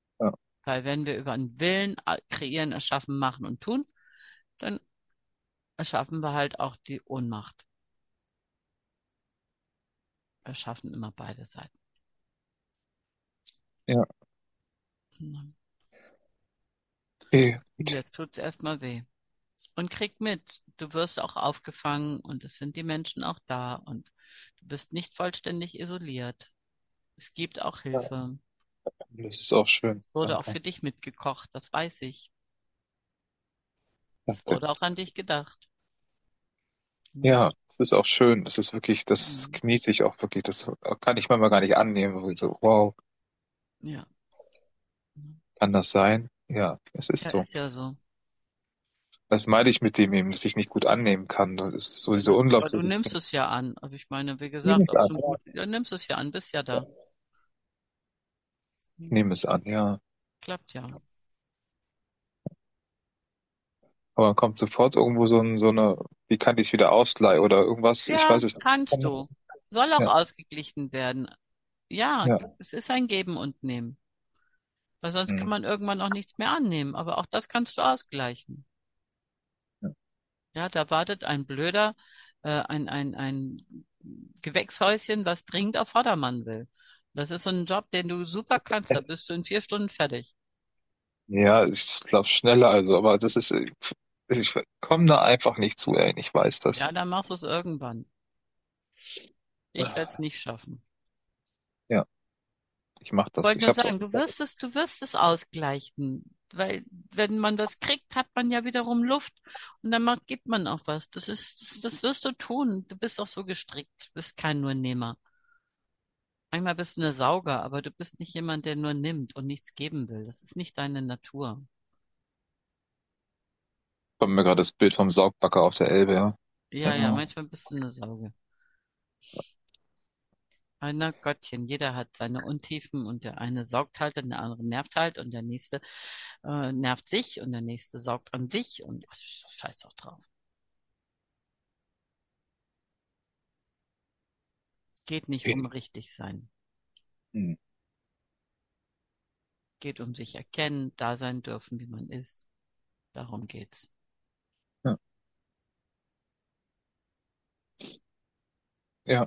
Ja, Weil wenn wir über einen Willen äh, kreieren, erschaffen, machen und tun, dann erschaffen wir halt auch die Ohnmacht. Wir schaffen immer beide Seiten. Ja, Mhm. okay, Und gut. jetzt tut's erstmal weh. Und krieg mit, du wirst auch aufgefangen und es sind die Menschen auch da und du bist nicht vollständig isoliert. Es gibt auch Ja, Hilfe. das ist auch schön. Es wurde auch Danke. für dich mitgekocht, das weiß ich. Es Danke. wurde auch an dich gedacht. Mhm. Ja, das ist auch schön. Das ist wirklich, das Mhm. genieße ich auch wirklich. Das kann ich manchmal gar nicht annehmen. Wo ich so, wow, Ja. Mhm. kann das sein? Ja, es ist Ja, so. ist ja so. Das meinte ich mit dem eben, dass ich nicht gut annehmen kann. Das ist so diese Aber du nimmst Unglaubwürdigkeit. es ja an. Aber ich meine, wie Ich nehme gesagt, es ob an. so ein gut, ja, nimmst es ja an, bist ja da. Ich Mhm. nehme es an, ja. Klappt ja. Aber dann kommt sofort irgendwo so, ein, so eine, wie kann ich es wieder ausgleichen oder irgendwas? Ich Ja, weiß es nicht. kannst du. Soll auch Ja, ausgeglichen werden. Ja, ja. es ist ein Geben und Nehmen. Weil sonst kann Hm. man irgendwann auch nichts mehr annehmen. Aber auch das kannst du ausgleichen. Ja. Ja, da wartet ein blöder, äh, ein, ein, ein Gewächshäuschen, was dringend auf Vordermann will. Das ist so ein Job, den du super kannst. Da bist du in vier Stunden fertig. Ja, ich glaube schneller, also, aber das ist, äh, ich komme da einfach nicht zu, ey. Ich weiß das. Ja, dann machst du es irgendwann. Ich werde es Ah, nicht schaffen. ja, ich mach Ich das. wollte Ich nur hab's auch. sagen, du wirst es, du wirst es ausgleichen. Weil, wenn man das kriegt, hat man ja wiederum Luft und dann macht, gibt man auch was. Das ist, das, das wirst du tun. Du bist auch so gestrickt. Du bist kein Nurnehmer. Manchmal bist du eine Sauger, aber du bist nicht jemand, der nur nimmt und nichts geben will. Das ist nicht deine Natur. Kommt mir gerade das Bild vom Saugbagger auf der Elbe, ja. Ja, ja, Genau. manchmal bist du eine Sauge. Aber na Gottchen, jeder hat seine Untiefen und der eine saugt halt und der andere nervt halt und der nächste äh, nervt sich und der nächste saugt an sich und ach, scheiß auch drauf. Geht nicht um Okay. richtig sein. Hm. Geht um sich erkennen, da sein dürfen, wie man ist. Darum geht's. Ja. Ja.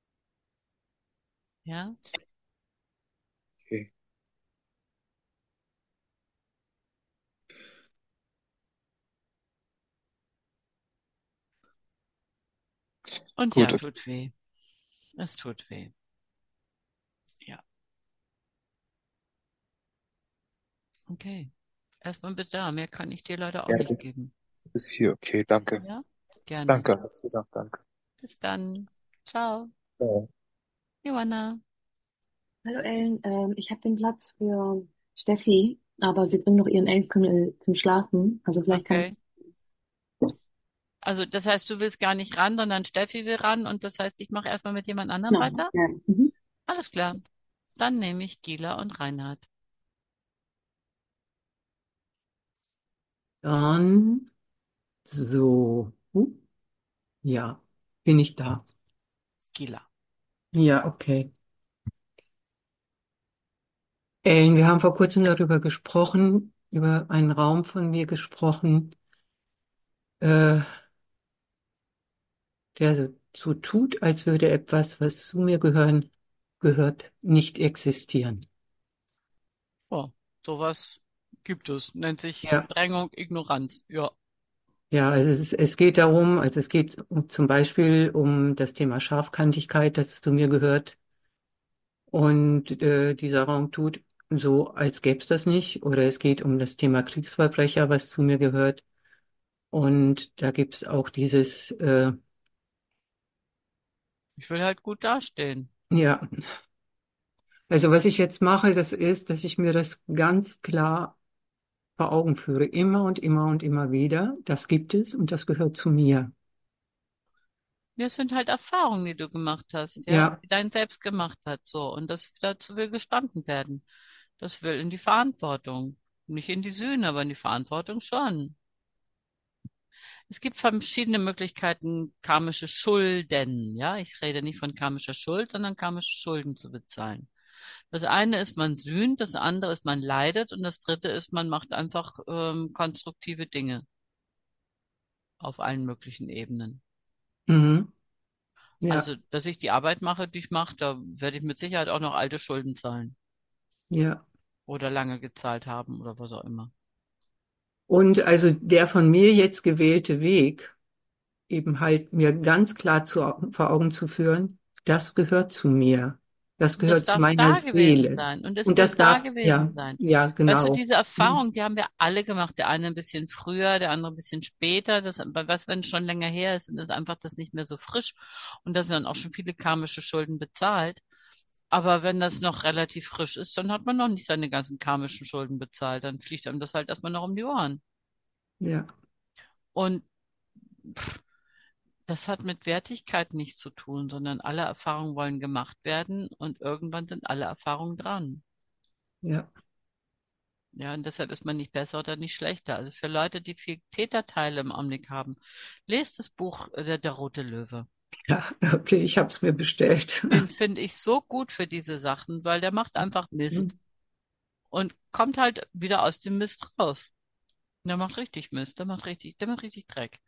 Ja? Okay. Und Gut, ja, okay. tut weh. Es tut weh. Ja, okay. Erstmal bitte da. Mehr kann ich dir leider auch Ja, nicht das geben. ist hier. Okay, danke. Ja? Gerne. Danke, hast du gesagt, danke. Bis dann. Ciao. Ja. Johanna. Hallo Ellen, ähm, ich habe den Platz für Steffi, aber sie bringt noch ihren Enkel zum Schlafen. Also vielleicht kann Okay. ich. Also das heißt, du willst gar nicht ran, sondern Steffi will ran und das heißt, ich mache erstmal mit jemand anderem Genau, weiter? ja. Mhm. Alles klar. Dann nehme ich Gila und Reinhard. Dann so. Huh, ja, bin ich da. Gila. Ja, okay. Ellen, wir haben vor kurzem darüber gesprochen, über einen Raum von mir gesprochen, äh, der so, so tut, als würde etwas, was zu mir gehören, gehört, nicht existieren. Oh, sowas gibt es. Nennt sich Ja, Verdrängung, Ignoranz. Ja. ja, also es ist, es geht darum, also es geht um, zum Beispiel um das Thema Scharfkantigkeit, das zu mir gehört. Und äh, dieser Raum tut so, als gäbe es das nicht. Oder es geht um das Thema Kriegsverbrecher, was zu mir gehört. Und da gibt es auch dieses, äh, Ich will halt gut dastehen. ja, also was ich jetzt mache, das ist, dass ich mir das ganz klar vor Augen führe, immer und immer und immer wieder. Das gibt es und das gehört zu mir. Das sind halt Erfahrungen, die du gemacht hast, ja, Ja, die dein Selbst gemacht hat, so. Und das dazu will gestanden werden. Das will in die Verantwortung. Nicht in die Sühne, aber in die Verantwortung schon. Es gibt verschiedene Möglichkeiten, karmische Schulden, ja. Ich rede nicht von karmischer Schuld, sondern karmische Schulden zu bezahlen. Das eine ist, man sühnt, das andere ist, man leidet und das dritte ist, man macht einfach ähm, konstruktive Dinge. auf allen möglichen Ebenen. Mhm. Ja, Also, dass ich die Arbeit mache, die ich mache, da werde ich mit Sicherheit auch noch alte Schulden zahlen ja. oder lange gezahlt haben oder was auch immer. Und also der von mir jetzt gewählte Weg, eben halt mir ganz klar zu, vor Augen zu führen, das gehört zu mir. Das Und das gehört zu darf meiner da gewesen Seele. sein. Und es Und das will da darf, gewesen ja, sein. ja, Weißt du, genau. diese Erfahrung, die haben wir alle gemacht. Der eine ein bisschen früher, der andere ein bisschen später. Das, aber was, wenn es schon länger her ist, und ist einfach das nicht mehr so frisch. Und da sind dann auch schon viele karmische Schulden bezahlt. Aber wenn das noch relativ frisch ist, dann hat man noch nicht seine ganzen karmischen Schulden bezahlt. Dann fliegt einem das halt erstmal noch um die Ohren. Ja, Und pff, das hat mit Wertigkeit nichts zu tun, sondern alle Erfahrungen wollen gemacht werden und irgendwann sind alle Erfahrungen dran. ja, Ja, und deshalb ist man nicht besser oder nicht schlechter. Also für Leute, die viel Täterteile im Augenblick haben, lest das Buch äh, Der, der Rote Löwe. ja, okay, ich habe es mir bestellt. Den finde ich so gut für diese Sachen, weil der macht einfach Mist und kommt halt wieder aus dem Mist raus. Der macht richtig Mist, der macht richtig, der macht richtig Dreck.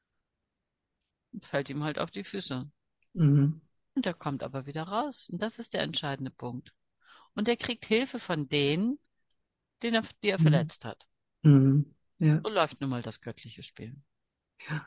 Fällt ihm halt auf die Füße. Mhm. Und der kommt aber wieder raus. Und das ist der entscheidende Punkt. Und der kriegt Hilfe von denen, den er, die er Mhm. verletzt hat. Mhm. Ja, So läuft nun mal das göttliche Spiel. ja.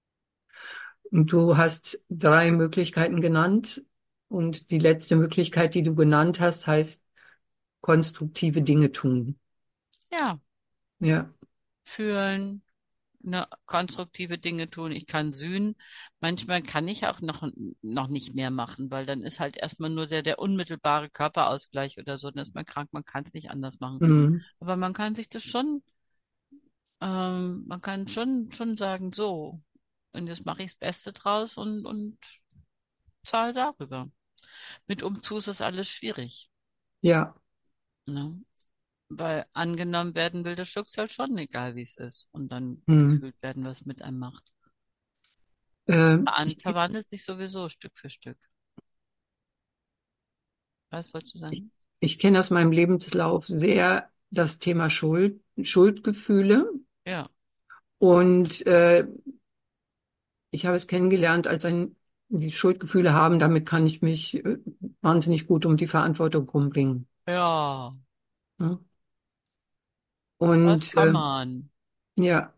Und du hast drei Möglichkeiten genannt. Und die letzte Möglichkeit, die du genannt hast, heißt konstruktive Dinge tun. Ja, Ja, fühlen, ne, konstruktive Dinge tun. Ich kann sühnen. Manchmal kann ich auch noch, noch nicht mehr machen, weil dann ist halt erstmal nur der, der unmittelbare Körperausgleich oder so. Dann ist man krank, man kann es nicht anders machen. mhm. Aber man kann sich das schon, ähm, man kann schon, schon sagen, so, und jetzt mache ich das Beste draus und, und zahle darüber. Mit Umzug ist das alles schwierig. Ja, Ne? Weil angenommen werden will das Schicksal schon, egal wie es ist. Und dann mhm. gefühlt werden, was mit einem macht. Äh, An ich, verwandelt sich sowieso Stück für Stück. Was wolltest du ich, sagen? ich kenne aus meinem Lebenslauf sehr das Thema Schuld, Schuldgefühle. Ja, Und äh, ich habe es kennengelernt, als ein, die Schuldgefühle haben, damit kann ich mich äh, wahnsinnig gut um die Verantwortung rumbringen. ja, Ne? das Und kann äh, man. ja,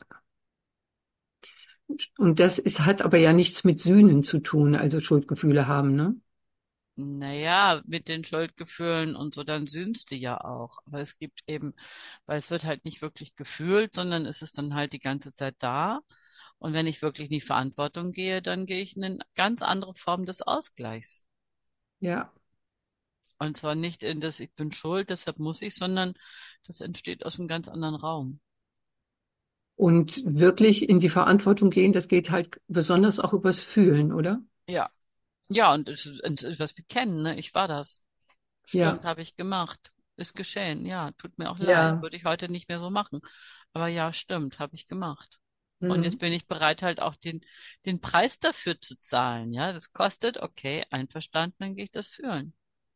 und das ist, hat aber ja nichts mit Sühnen zu tun, also Schuldgefühle haben, ne? Naja, mit den Schuldgefühlen und so, dann sühnst du ja auch. Aber es gibt eben, weil es wird halt nicht wirklich gefühlt, sondern es ist dann halt die ganze Zeit da. Und wenn ich wirklich in die Verantwortung gehe, dann gehe ich in eine ganz andere Form des Ausgleichs. Ja. Und zwar nicht in das, ich bin schuld, deshalb muss ich, sondern das entsteht aus einem ganz anderen Raum. Und wirklich in die Verantwortung gehen, das geht halt besonders auch übers Fühlen, oder? Ja. Ja, und es ist, es ist, was wir kennen, ne? Ich war das. Ja, Stimmt, habe ich gemacht. Ist geschehen. Ja, tut mir auch leid. ja. Würde ich heute nicht mehr so machen. Aber ja, stimmt, habe ich gemacht. Und Hm. jetzt bin ich bereit, halt auch den, den Preis dafür zu zahlen. Ja, das kostet, okay, einverstanden, dann gehe ich das fühlen.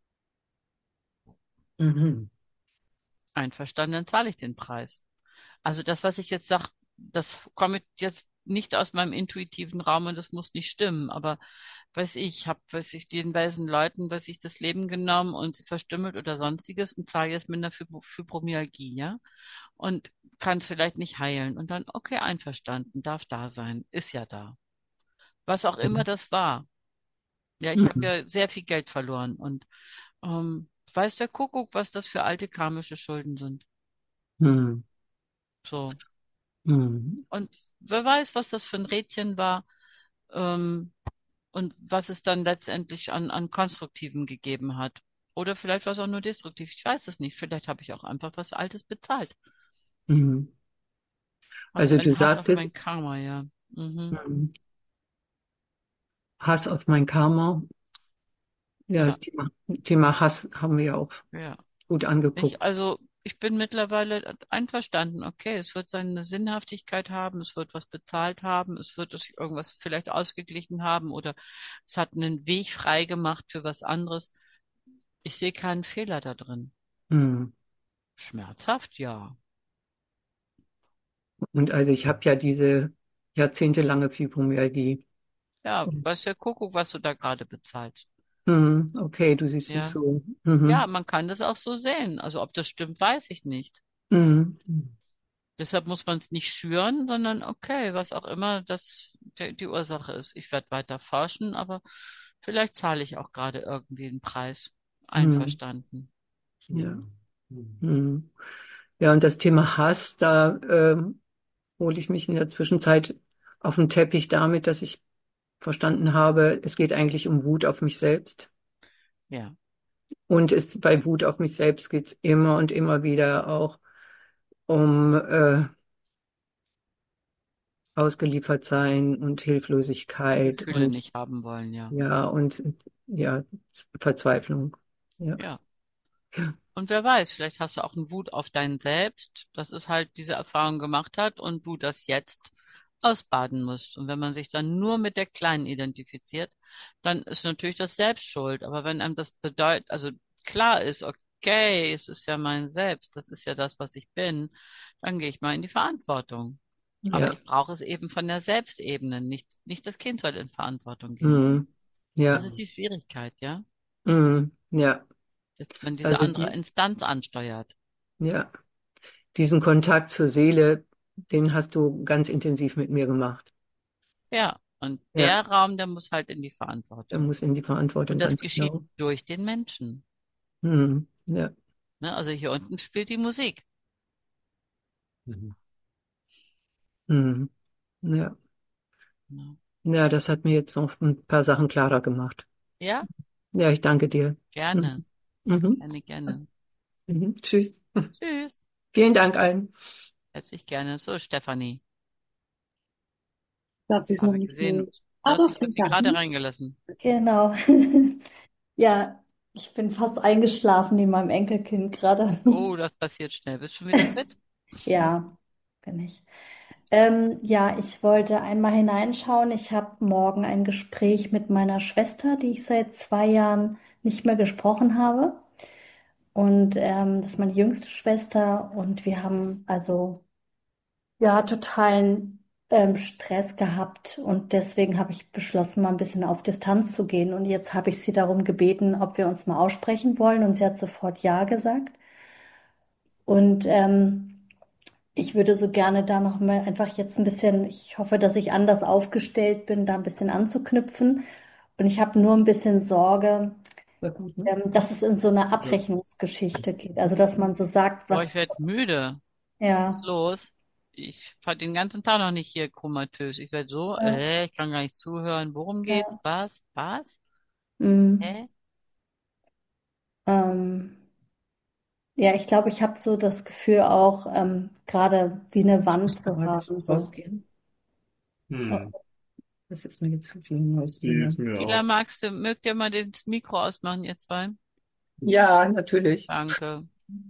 Mhm. Einverstanden, dann zahle ich den Preis. Also das, was ich jetzt sage, das kommt jetzt nicht aus meinem intuitiven Raum und das muss nicht stimmen. Aber weiß ich, habe, weiß ich, den weisen Leuten, weiß ich, das Leben genommen und sie verstümmelt oder sonstiges und zahle jetzt mit einer Fibro- Fibromyalgie, ja? Und kann es vielleicht nicht heilen. Und dann, okay, einverstanden, darf da sein, ist ja da. Was auch immer das war. Ja, ich habe Mhm. ja sehr viel Geld verloren und ähm, weiß der Kuckuck, was das für alte karmische Schulden sind. Mhm. So. Mhm. Und wer weiß, was das für ein Rädchen war, ähm, und was es dann letztendlich an, an Konstruktivem gegeben hat. Oder vielleicht war es auch nur destruktiv. Ich weiß es nicht. Vielleicht habe ich auch einfach was Altes bezahlt. Mhm. Habe Also einen du Hass auf sagtest, mein Karma, ja. Mhm. mhm, Hass auf mein Karma. Ja, Ja, das Thema, Thema Hass haben wir ja auch ja. gut Ich, angeguckt. also, ich bin mittlerweile einverstanden. Okay, es wird seine Sinnhaftigkeit haben, es wird was bezahlt haben, es wird es irgendwas vielleicht ausgeglichen haben oder es hat einen Weg frei gemacht für was anderes. Ich sehe keinen Fehler da drin. Mhm. Schmerzhaft, ja. Und also ich habe ja diese, jahrzehntelange Fibromyalgie. Ja, weiß der Kuckuck, was du da gerade bezahlst. Mhm, okay, du siehst es Ja. so. Ja, Mhm. man kann das auch so sehen. Also ob das stimmt, weiß ich nicht. Mhm. Deshalb muss man es nicht schüren, sondern okay, was auch immer das die, die Ursache ist. Ich werde weiter forschen, aber vielleicht zahle ich auch gerade irgendwie einen Preis. Mhm. Einverstanden. Ja. Mhm. Ja, und das Thema Hass, da ähm, hole ich mich in der Zwischenzeit auf den Teppich damit, dass ich verstanden habe, es geht eigentlich um Wut auf mich selbst. Ja, Und es, bei Wut auf mich selbst geht es immer und immer wieder auch um äh, ausgeliefert sein und Hilflosigkeit Gefühle und nicht haben wollen, ja. ja und ja, Verzweiflung. Ja. Ja. Ja. Und wer weiß, vielleicht hast du auch einen Wut auf dein Selbst, dass es halt diese Erfahrung gemacht hat und du das jetzt ausbaden musst. Und wenn man sich dann nur mit der Kleinen identifiziert, dann ist natürlich das Selbst schuld. Aber wenn einem das bedeutet, also klar ist, okay, es ist ja mein Selbst, das ist ja das, was ich bin, dann gehe ich mal in die Verantwortung. Aber Ja. ich brauche es eben von der Selbstebene, nicht, nicht das Kind soll in Verantwortung gehen. Mhm. Das Ja. ist die Schwierigkeit, ja, Mhm. Ja. dass man diese Also andere die, Instanz ansteuert. ja, diesen Kontakt zur Seele, den hast du ganz intensiv mit mir gemacht. Ja, und Ja, der Raum, der muss halt in die der Verantwortung. muss in die Verantwortung, Und das ganz geschieht genau. durch den Menschen. Mhm. Ja. Ne? Also hier unten spielt die Musik. Mhm. Ja. Ne? Ja, das hat mir jetzt noch ein paar Sachen klarer gemacht. Ja, Ja, ich danke dir. Mhm. gerne, Mhm. gerne, gerne. Mhm. Tschüss. Tschüss. Vielen Dank allen. Herzlich gerne. So, Stefanie, Ich glaube, sie ist noch habe ich nicht gesehen. durch. Du Ah, hast, doch, ich sie habe ist sie da. gerade reingelassen. Genau. Ja, ich bin fast eingeschlafen neben meinem Enkelkind gerade. Oh, das passiert schnell. Bist du schon wieder fit? Ja, bin ich. Ähm, ja, ich wollte einmal hineinschauen. Ich habe morgen ein Gespräch mit meiner Schwester, die ich seit zwei Jahren nicht mehr gesprochen habe. Und ähm, das ist meine jüngste Schwester. Und wir haben also ja totalen ähm, Stress gehabt. Und deswegen habe ich beschlossen, mal ein bisschen auf Distanz zu gehen. Und jetzt habe ich sie darum gebeten, ob wir uns mal aussprechen wollen. Und sie hat sofort ja gesagt. Und ähm, ich würde so gerne da noch mal einfach jetzt ein bisschen, ich hoffe, dass ich anders aufgestellt bin, da ein bisschen anzuknüpfen. Und ich habe nur ein bisschen Sorge, War gut, ne? ähm, dass es in so eine Abrechnungsgeschichte geht. Also, dass man so sagt, Boah, was, ich werde müde. Was ist ja, los? Ich war den ganzen Tag noch nicht hier komatös. Ich werde so, ja, äh, ich kann gar nicht zuhören. Worum geht's? ja, Was? Was? mm, Hä? ähm, ja, ich glaube, ich habe so das Gefühl auch, ähm, gerade wie eine Wand Ich kann zu mal haben, so. rausgehen. Das ist mir jetzt zu viel Neues drin. Sheila, magst du, mögt ihr mal das Mikro ausmachen, ihr zwei? Ja, natürlich. Danke.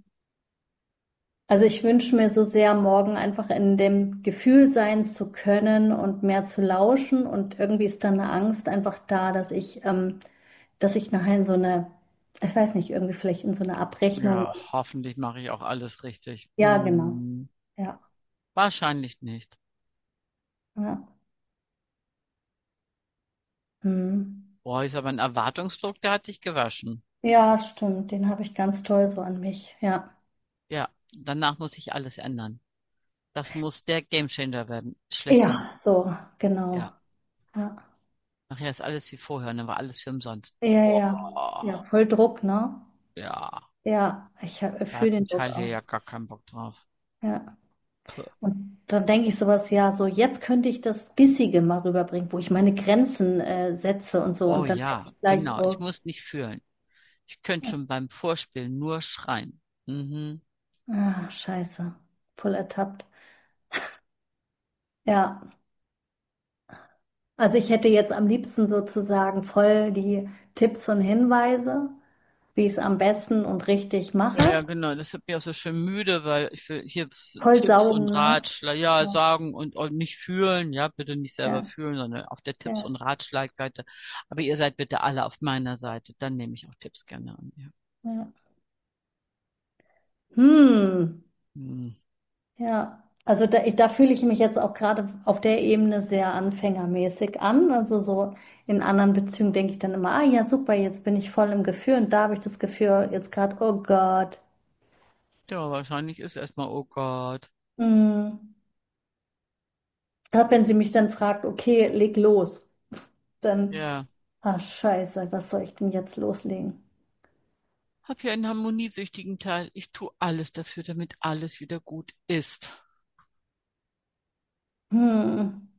Also ich wünsche mir so sehr, morgen einfach in dem Gefühl sein zu können und mehr zu lauschen. Und irgendwie ist dann eine Angst einfach da, dass ich, ähm, dass ich nachher in so eine, ich weiß nicht, irgendwie vielleicht in so eine Abrechnung. Ja, hoffentlich mache ich auch alles richtig. Ja, genau. Hm, Ja, wahrscheinlich nicht. ja. Hm. Boah, ist aber ein Erwartungsdruck, der hat dich gewaschen. Ja, stimmt. Den habe ich ganz toll so an mich. Ja. Ja, danach muss sich alles ändern. Das muss der Gamechanger werden. Schlechthin. Ja, so, genau. Ja, Ja, nachher ist alles wie vorher, dann war alles für umsonst. ja, ja. Ja, Boah, voll Druck, ne? ja, Ja, ich da fühle hat den ein Druck Teil hier auch. ja gar keinen Bock drauf. Ja. Puh. Und dann denke ich sowas, ja, so jetzt könnte ich das Bissige mal rüberbringen, wo ich meine Grenzen äh, setze und so. Oh Und dann merke ja, ich gleich, genau. Ich oh, muss nicht fühlen. Ich könnte schon beim Vorspielen nur schreien. Mhm. ah, scheiße, voll ertappt. Ja, also ich hätte jetzt am liebsten sozusagen voll die Tipps und Hinweise, wie ich es am besten und richtig Ja, mache. ja, genau. Das hat mich auch so schön müde, weil ich will hier Voll Tipps und saugen, ne? Ratschläge, ja, Ja, sagen und, und nicht fühlen, ja, bitte nicht selber ja, fühlen, sondern auf der Tipps- ja, und Ratschlagseite. Aber ihr seid bitte alle auf meiner Seite, dann nehme ich auch Tipps gerne an. Ja. ja. Hm, Hm. ja. Also da, da fühle ich mich jetzt auch gerade auf der Ebene sehr anfängermäßig an. Also so in anderen Beziehungen denke ich dann immer, ah ja, super, jetzt bin ich voll im Gefühl. Und da habe ich das Gefühl, jetzt gerade, oh Gott. Ja, wahrscheinlich ist erstmal, oh Gott. Mm. Gerade wenn sie mich dann fragt, okay, leg los, dann, Ja. ah Scheiße, was soll ich denn jetzt loslegen? Hab hier einen harmoniesüchtigen Teil. Ich tue alles dafür, damit alles wieder gut ist. Hm.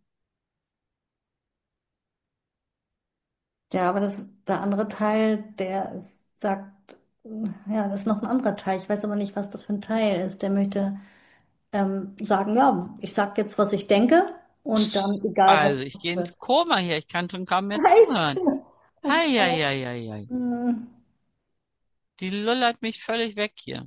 Ja, aber das ist der andere Teil, der ist- sagt, ja, das ist noch ein anderer Teil. Ich weiß aber nicht, was das für ein Teil ist. Der möchte ähm, sagen, ja, ich sag jetzt, was ich denke und dann egal, was Also, ich gehe ins wird. Koma hier. Ich kann schon kaum mehr zuhören. Scheiße. Oh Gott. Heieieiei. Hm. Die lullert mich völlig weg hier.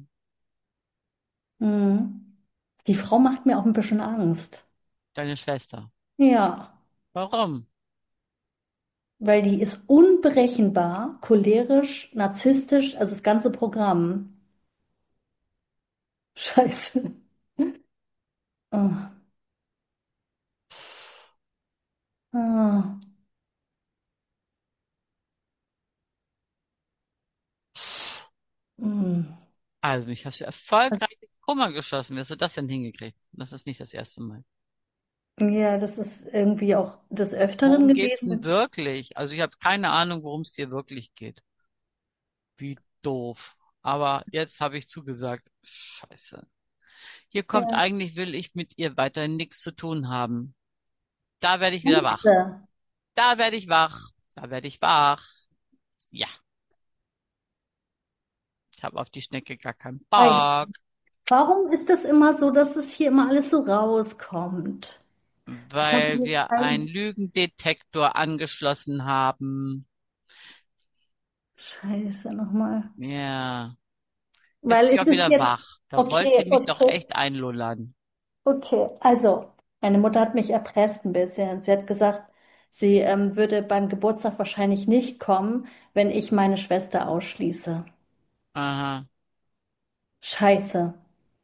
Hm. Die Frau macht mir auch ein bisschen Angst. Deine Schwester. Ja, Warum? weil die ist unberechenbar, cholerisch, narzisstisch, also das ganze Programm. Scheiße. Oh. Ah. Hm. Also, mich hast du erfolgreich ins Koma geschossen. Wie hast du das denn hingekriegt? Das ist nicht das erste Mal. Ja, das ist irgendwie auch des Öfteren Worum geht's denn gewesen. wirklich? Also, ich habe keine Ahnung, worum es dir wirklich geht. Wie doof. Aber jetzt habe ich zugesagt. Scheiße. Hier kommt Ja, eigentlich, will ich mit ihr weiterhin nichts zu tun haben. Da werde ich wieder wach. Scheiße. Da werde ich wach. Da werde ich wach. Ja, ich habe auf die Schnecke gar keinen Ei, Bock, warum ist das immer so, dass es hier immer alles so rauskommt? Ich habe weil hier wir einen keinen. Lügendetektor angeschlossen haben. Scheiße nochmal. Ja, jetzt Weil bin ich es auch ist wieder jetzt. wach. Da wollte sie Okay, mich doch okay, echt einlullern. okay. Also, meine Mutter hat mich erpresst ein bisschen. Sie hat gesagt, sie ähm, würde beim Geburtstag wahrscheinlich nicht kommen, wenn ich meine Schwester ausschließe. Aha, Scheiße.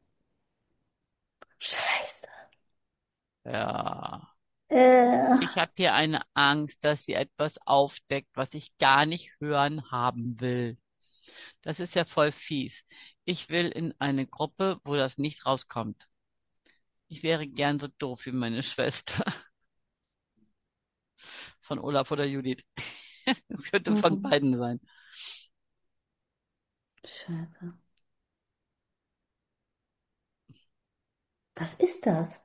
Scheiße. ja. Äh, Ich habe hier eine Angst, dass sie etwas aufdeckt, was ich gar nicht hören haben will. Das ist ja voll fies. Ich will in eine Gruppe, wo das nicht rauskommt. Ich wäre gern so doof wie meine Schwester von Olaf oder Judith. Es könnte von hm, beiden sein. Scheiße. Was ist das?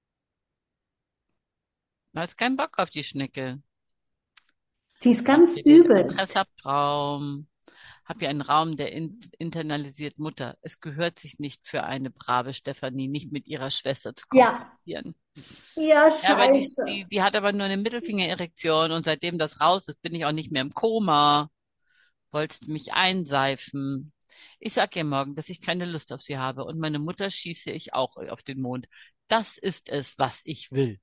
Du hast keinen Bock auf die Schnecke. Sie ist Ich habe ganz hier den übelst. Erpressertraum. Habe hier einen Raum, der in, internalisiert Mutter. Es gehört sich nicht für eine brave Stefanie, nicht mit ihrer Schwester zu Ja, kommunizieren. ja, Ja, aber die, scheiße. die, die hat aber nur eine Mittelfingererektion und seitdem das raus ist, bin ich auch nicht mehr im Koma. Wolltest du mich einseifen? Ich sag ihr morgen, dass ich keine Lust auf sie habe und meine Mutter schieße ich auch auf den Mond. Das ist es, was ich will.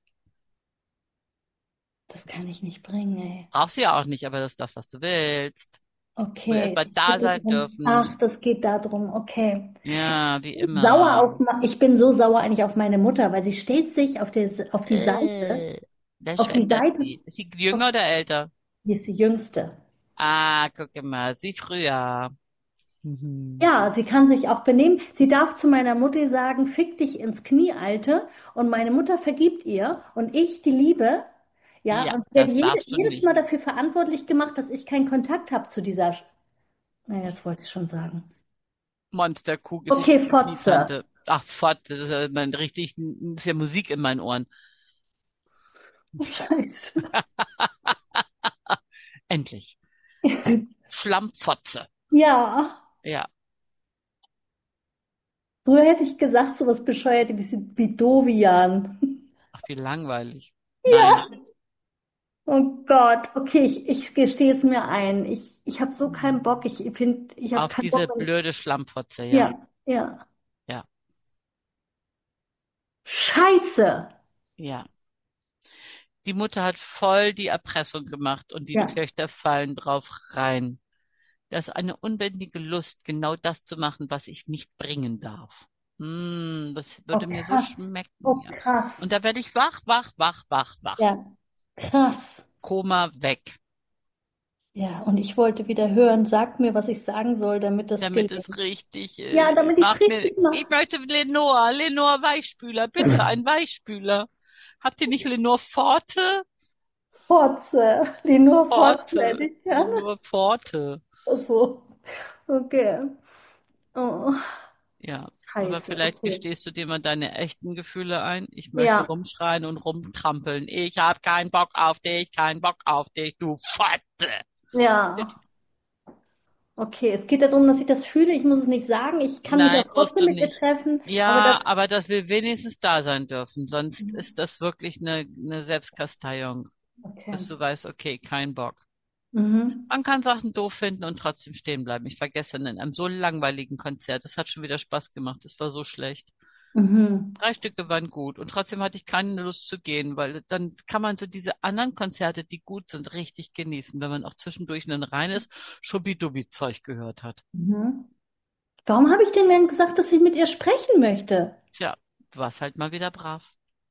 Das kann ich nicht bringen, ey. Brauchst du ja auch nicht, aber das ist das, was du willst. Will Okay, erstmal es da geht sein darum. Ach, dürfen. das geht darum, okay. Ja, wie Sauer immer. auf, ma- ich bin so sauer eigentlich auf meine Mutter, weil sie stellt sich auf der, auf die Seite, Äh, das auf die verändert Seite, sie. Ist sie jünger oder älter? die ist die Jüngste. Ah, guck mal, sie früher. Mhm. Ja, sie kann sich auch benehmen. Sie darf zu meiner Mutter sagen, fick dich ins Knie, Alte. Und meine Mutter vergibt ihr. Und ich, die Liebe, ja, Ja, und werde das jede, darfst du jedes nicht. Mal dafür verantwortlich gemacht, dass ich keinen Kontakt habe zu dieser. Sch- Na, jetzt wollte ich schon sagen. Monsterkuh, Okay, fick die Fotze. Knietante. Ach, Fott, das ist ja mein, richtig, das ist ja Musik in meinen Ohren. Scheiße. Endlich. Schlammpfotze. Ja, Ja, früher hätte ich gesagt, so was bescheuert wie, wie Dovian. ach, wie langweilig. Nein, Ja. Oh Gott, okay, ich, ich gestehe es mir ein. Ich, ich habe so keinen Bock. Ich finde, ich habe auf keinen Bock. diese Wenn, blöde Schlammpfotze, ja, ja, ja. ja, Scheiße. ja. Die Mutter hat voll die Erpressung gemacht und die Ja. Töchter fallen drauf rein. Das ist eine unbändige Lust, genau das zu machen, was ich nicht bringen darf. Mm, das Oh, würde mir so krass. schmecken, Oh, ja. krass. Und da werde ich wach, wach, wach, wach, wach. Ja, krass. Koma weg, Ja, und ich wollte wieder hören, sag mir, was ich sagen soll, damit das damit gelingt. es richtig Ja, ist. damit ich es Sag mir, richtig mache. ich möchte Lenore, Lenore Weichspüler, bitte, ein Weichspüler. Habt ihr nicht Lenore Forte? Fotze. Die nur Fotze hätte Forte, ich gerne. Lenore Forte. Ach so, okay. Oh, Ja, aber scheiße, vielleicht okay. gestehst du dir mal deine echten Gefühle ein. Ich möchte Ja, rumschreien und rumtrampeln. Ich habe keinen Bock auf dich, keinen Bock auf dich, du Fotze. ja. Okay, es geht darum, dass ich das fühle. Ich muss es nicht sagen. Ich kann mich Nein, auch musst trotzdem du mit ihr nicht. treffen, aber das. Ja, aber das will wenigstens da sein dürfen. Sonst ist das wirklich eine, eine Selbstkasteiung, Okay. dass du weißt, okay, kein Bock. Mhm. Man kann Sachen doof finden und trotzdem stehen bleiben. Ich war gestern in einem so langweiligen Konzert. Das hat schon wieder Spaß gemacht. Es war so schlecht. Mhm. Drei Stücke waren gut und trotzdem hatte ich keine Lust zu gehen, weil dann kann man so diese anderen Konzerte, die gut sind, richtig genießen, wenn man auch zwischendurch ein reines Schubidubbi-Zeug gehört hat. Mhm. Warum habe ich denn denn gesagt, dass ich mit ihr sprechen möchte? Tja, du warst halt mal wieder brav.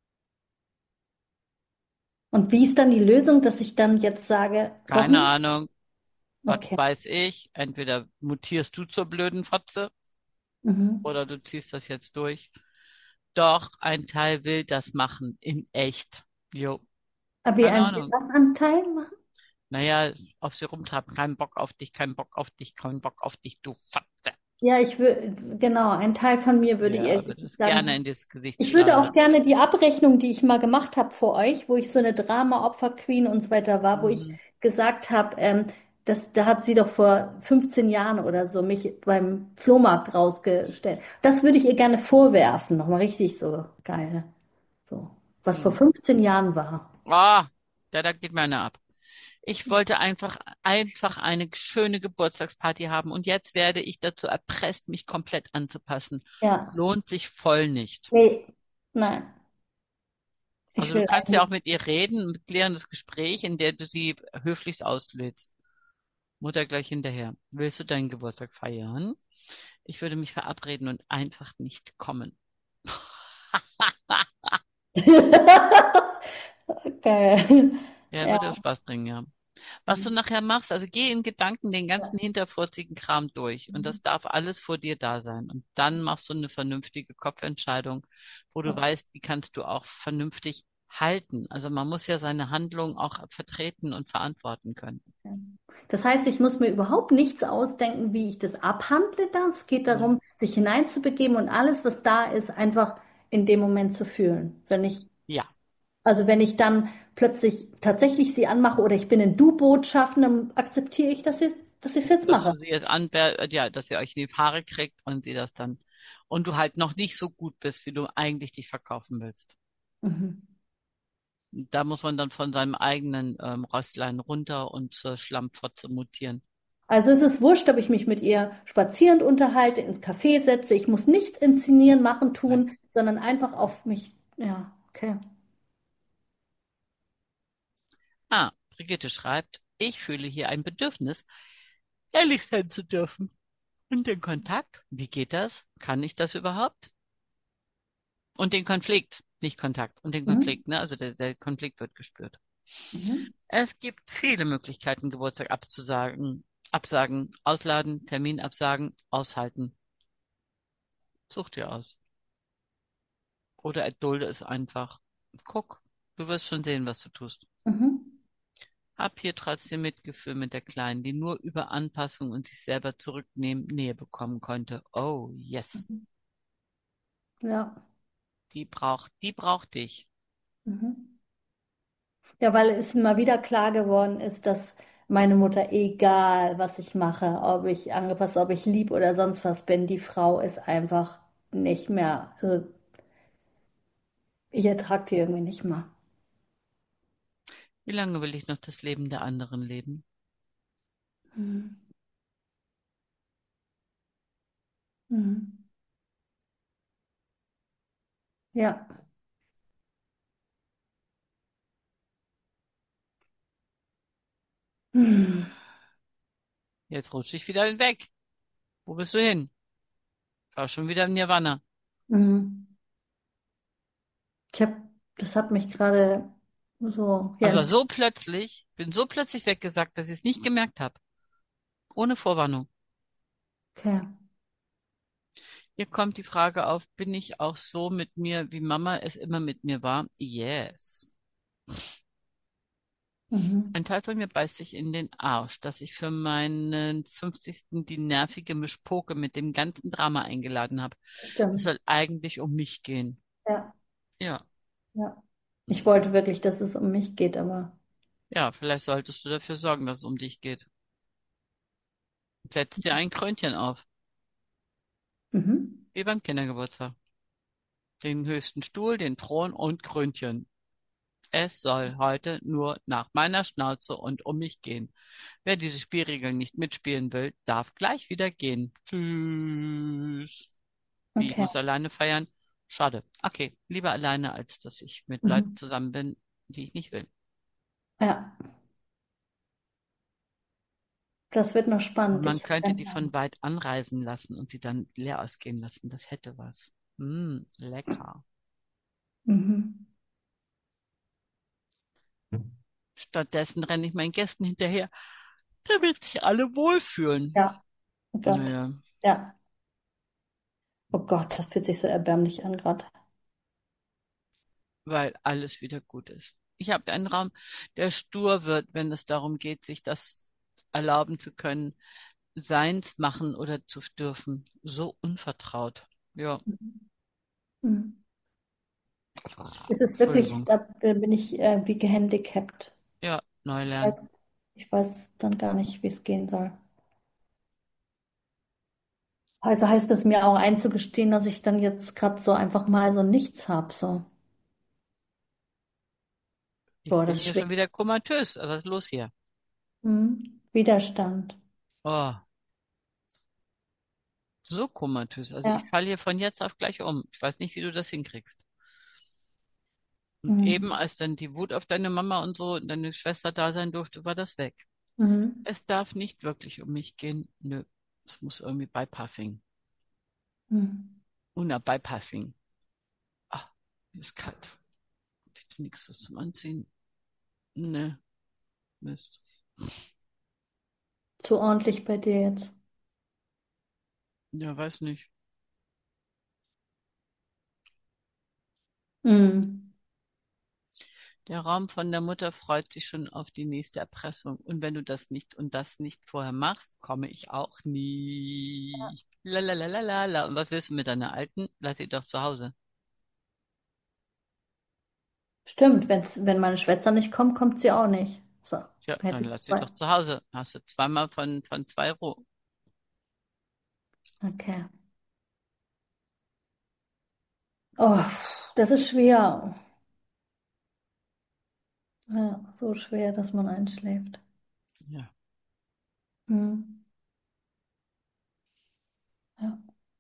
Und wie ist dann die Lösung, dass ich dann jetzt sage, doch Keine nicht? Ahnung, was Okay. weiß ich. Entweder mutierst du zur blöden Fotze Mhm. oder du ziehst das jetzt durch. Doch, ein Teil will das machen, in echt. Jo, Aber wie keine ein Ahnung. Anteil machen? Naja, auf sie rumtraben, kein Bock auf dich, kein Bock auf dich, kein Bock auf dich, du Fotze. Ja, ich würde, genau, ein Teil von mir würde ihr Ja, würde es gerne sagen, in das Gesicht ich würde auch schlagen. gerne die Abrechnung, die ich mal gemacht habe für euch, wo ich so eine Drama-Opfer-Queen und so weiter war, wo ich Mhm. gesagt habe, ähm, das, da hat sie doch vor fünfzehn Jahren oder so mich beim Flohmarkt rausgestellt. Das würde ich ihr gerne vorwerfen, nochmal richtig so geil. So, was vor Hm. fünfzehn Jahren war. Ah, ja, da geht mir einer ab. Ich wollte einfach, einfach eine schöne Geburtstagsparty haben und jetzt werde ich dazu erpresst, mich komplett anzupassen. Ja, Lohnt sich voll nicht. nee, nein, ich Also du will kannst ja eigentlich. auch mit ihr reden, ein klärendes Gespräch, in der du sie höflichst auslädst. Mutter gleich hinterher. Willst du deinen Geburtstag feiern? Ich würde mich verabreden und einfach nicht kommen. Geil. Ja, Ja. würde Spaß bringen, ja. Was du nachher machst, also geh in Gedanken den ganzen hinterfurzigen Kram durch und das darf alles vor dir da sein. Und dann machst du eine vernünftige Kopfentscheidung, wo du weißt, die kannst du auch vernünftig halten. Also man muss ja seine Handlungen auch vertreten und verantworten können. Das heißt, ich muss mir überhaupt nichts ausdenken, wie ich das abhandle. Das Es geht Ne? darum, sich hineinzubegeben und alles, was da ist, einfach in dem Moment zu fühlen. Wenn ich, Ja, also wenn ich dann plötzlich tatsächlich sie anmache oder ich bin in Du-Botschaften, dann akzeptiere ich, dass ich, dass ich es jetzt dass mache. du sie jetzt an, äh, ja, dass ihr euch in die Haare kriegt und sie das dann und du halt noch nicht so gut bist, wie du eigentlich dich verkaufen willst. Mhm. Da muss man dann von seinem eigenen ähm, Röstlein runter und zur Schlammpfotze mutieren. Also es ist wurscht, ob ich mich mit ihr spazierend unterhalte, ins Café setze. Ich muss nichts inszenieren, machen, Nein. tun, sondern einfach auf mich. Ja, okay. Ah, Brigitte schreibt, ich fühle hier ein Bedürfnis, ehrlich sein zu dürfen. Und den Kontakt, wie geht das? Kann ich das überhaupt? Und den Konflikt, nicht Kontakt, und den Mhm. Konflikt, ne? Also der, der Konflikt wird gespürt. Mhm. Es gibt viele Möglichkeiten, Geburtstag abzusagen, absagen, ausladen, Termin absagen, aushalten. Such dir aus. Oder erdulde es einfach. Guck, du wirst schon sehen, was du tust. Mhm. Hab hier trotzdem Mitgefühl mit der Kleinen, die nur über Anpassung und sich selber zurücknehmen Nähe bekommen konnte. Oh, yes. Mhm. Ja. Die braucht, die braucht dich. Mhm. Ja, weil es mal wieder klar geworden ist, dass meine Mutter, egal was ich mache, ob ich angepasst, ob ich lieb oder sonst was bin, die Frau ist einfach nicht mehr. Also ich ertrage die irgendwie nicht mehr. Wie lange will ich noch das Leben der anderen leben? Mhm. Mhm. Ja. Mhm. Jetzt rutsche ich wieder weg. Wo bist du hin? War schon wieder im Nirvana. Mhm. Ich habe, das hat mich gerade so hier Aber ins. so plötzlich, bin so plötzlich weggesagt, dass ich es nicht gemerkt habe. Ohne Vorwarnung. Okay. Hier kommt die Frage auf, bin ich auch so mit mir, wie Mama es immer mit mir war? Yes. Mhm. Ein Teil von mir beißt sich in den Arsch, dass ich für meinen fünfzigsten die nervige Mischpoke mit dem ganzen Drama eingeladen habe. Es Stimmt. soll eigentlich um mich gehen. Ja, Ja, ja. Ich wollte wirklich, dass es um mich geht, aber. ja, vielleicht solltest du dafür sorgen, dass es um dich geht. Setz dir ein Krönchen auf, Mhm. wie beim Kindergeburtstag. Den höchsten Stuhl, den Thron und Krönchen. Es soll heute nur nach meiner Schnauze und um mich gehen. Wer diese Spielregeln nicht mitspielen will, darf gleich wieder gehen. Tschüss. Wie, ich Okay. muss alleine feiern? Schade. Okay, lieber alleine, als dass ich mit Leuten Mhm. zusammen bin, die ich nicht will. Ja, das wird noch Und spannend. man Ich habe könnte die von dann. weit anreisen lassen und sie dann leer ausgehen lassen. Das hätte was. Mm, lecker. Mhm. Stattdessen renne ich meinen Gästen hinterher, damit sich alle wohlfühlen. Ja, oh Gott. Naja, Ja. Oh Gott, das fühlt sich so erbärmlich an gerade. weil alles wieder gut ist. Ich habe einen Raum, der stur wird, wenn es darum geht, sich das erlauben zu können, seins machen oder zu dürfen. So unvertraut. Ja, Mhm. Es ist wirklich, Entschuldigung. da bin ich äh, wie gehandicapt. Ja, neu Ich lernen. weiß, ich weiß dann gar nicht, wie es gehen soll. Also heißt es mir auch einzugestehen, dass ich dann jetzt gerade so einfach mal so nichts habe. So, Ich boah, bin das hier schwer. schon wieder komatös. Was ist los hier? Mhm. Widerstand. Oh, so komatös. Also ich Ja. falle hier von jetzt auf gleich um. Ich weiß nicht, wie du das hinkriegst. Und eben, Mhm. als dann die Wut auf deine Mama und so und deine Schwester da sein durfte, war das weg. Mhm. Es darf nicht wirklich um mich gehen. Nö, es muss irgendwie Bypassing. Mhm. Una Bypassing. Ah, mir ist kalt. Bitte nichts zum Anziehen. Ne, Mist. Zu ordentlich bei dir jetzt. Ja, weiß nicht. Mhm. Der Raum von der Mutter freut sich schon auf die nächste Erpressung. Und wenn du das nicht und das nicht vorher machst, komme ich auch nie. Lalalala. Und was willst du mit deiner Alten? Lass sie doch zu Hause. Stimmt, wenn's, wenn meine Schwester nicht kommt, kommt sie auch nicht. So, Tja, hätte dann ich lass sie zwei. doch zu Hause. Hast du zweimal von, von zwei Ruhe. Okay. Oh, das ist schwer. Ja, so schwer, dass man einschläft. Ja. Mhm. Ja.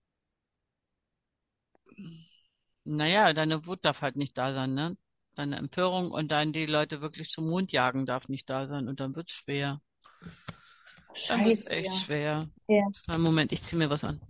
Naja, deine Wut darf halt nicht da sein, ne? Deine Empörung und dann die Leute wirklich zum Mond jagen darf nicht da sein. Und dann wird's schwer. Dann wird's Scheiße, echt ja. schwer. Ja. Einen Moment, ich zieh mir was an.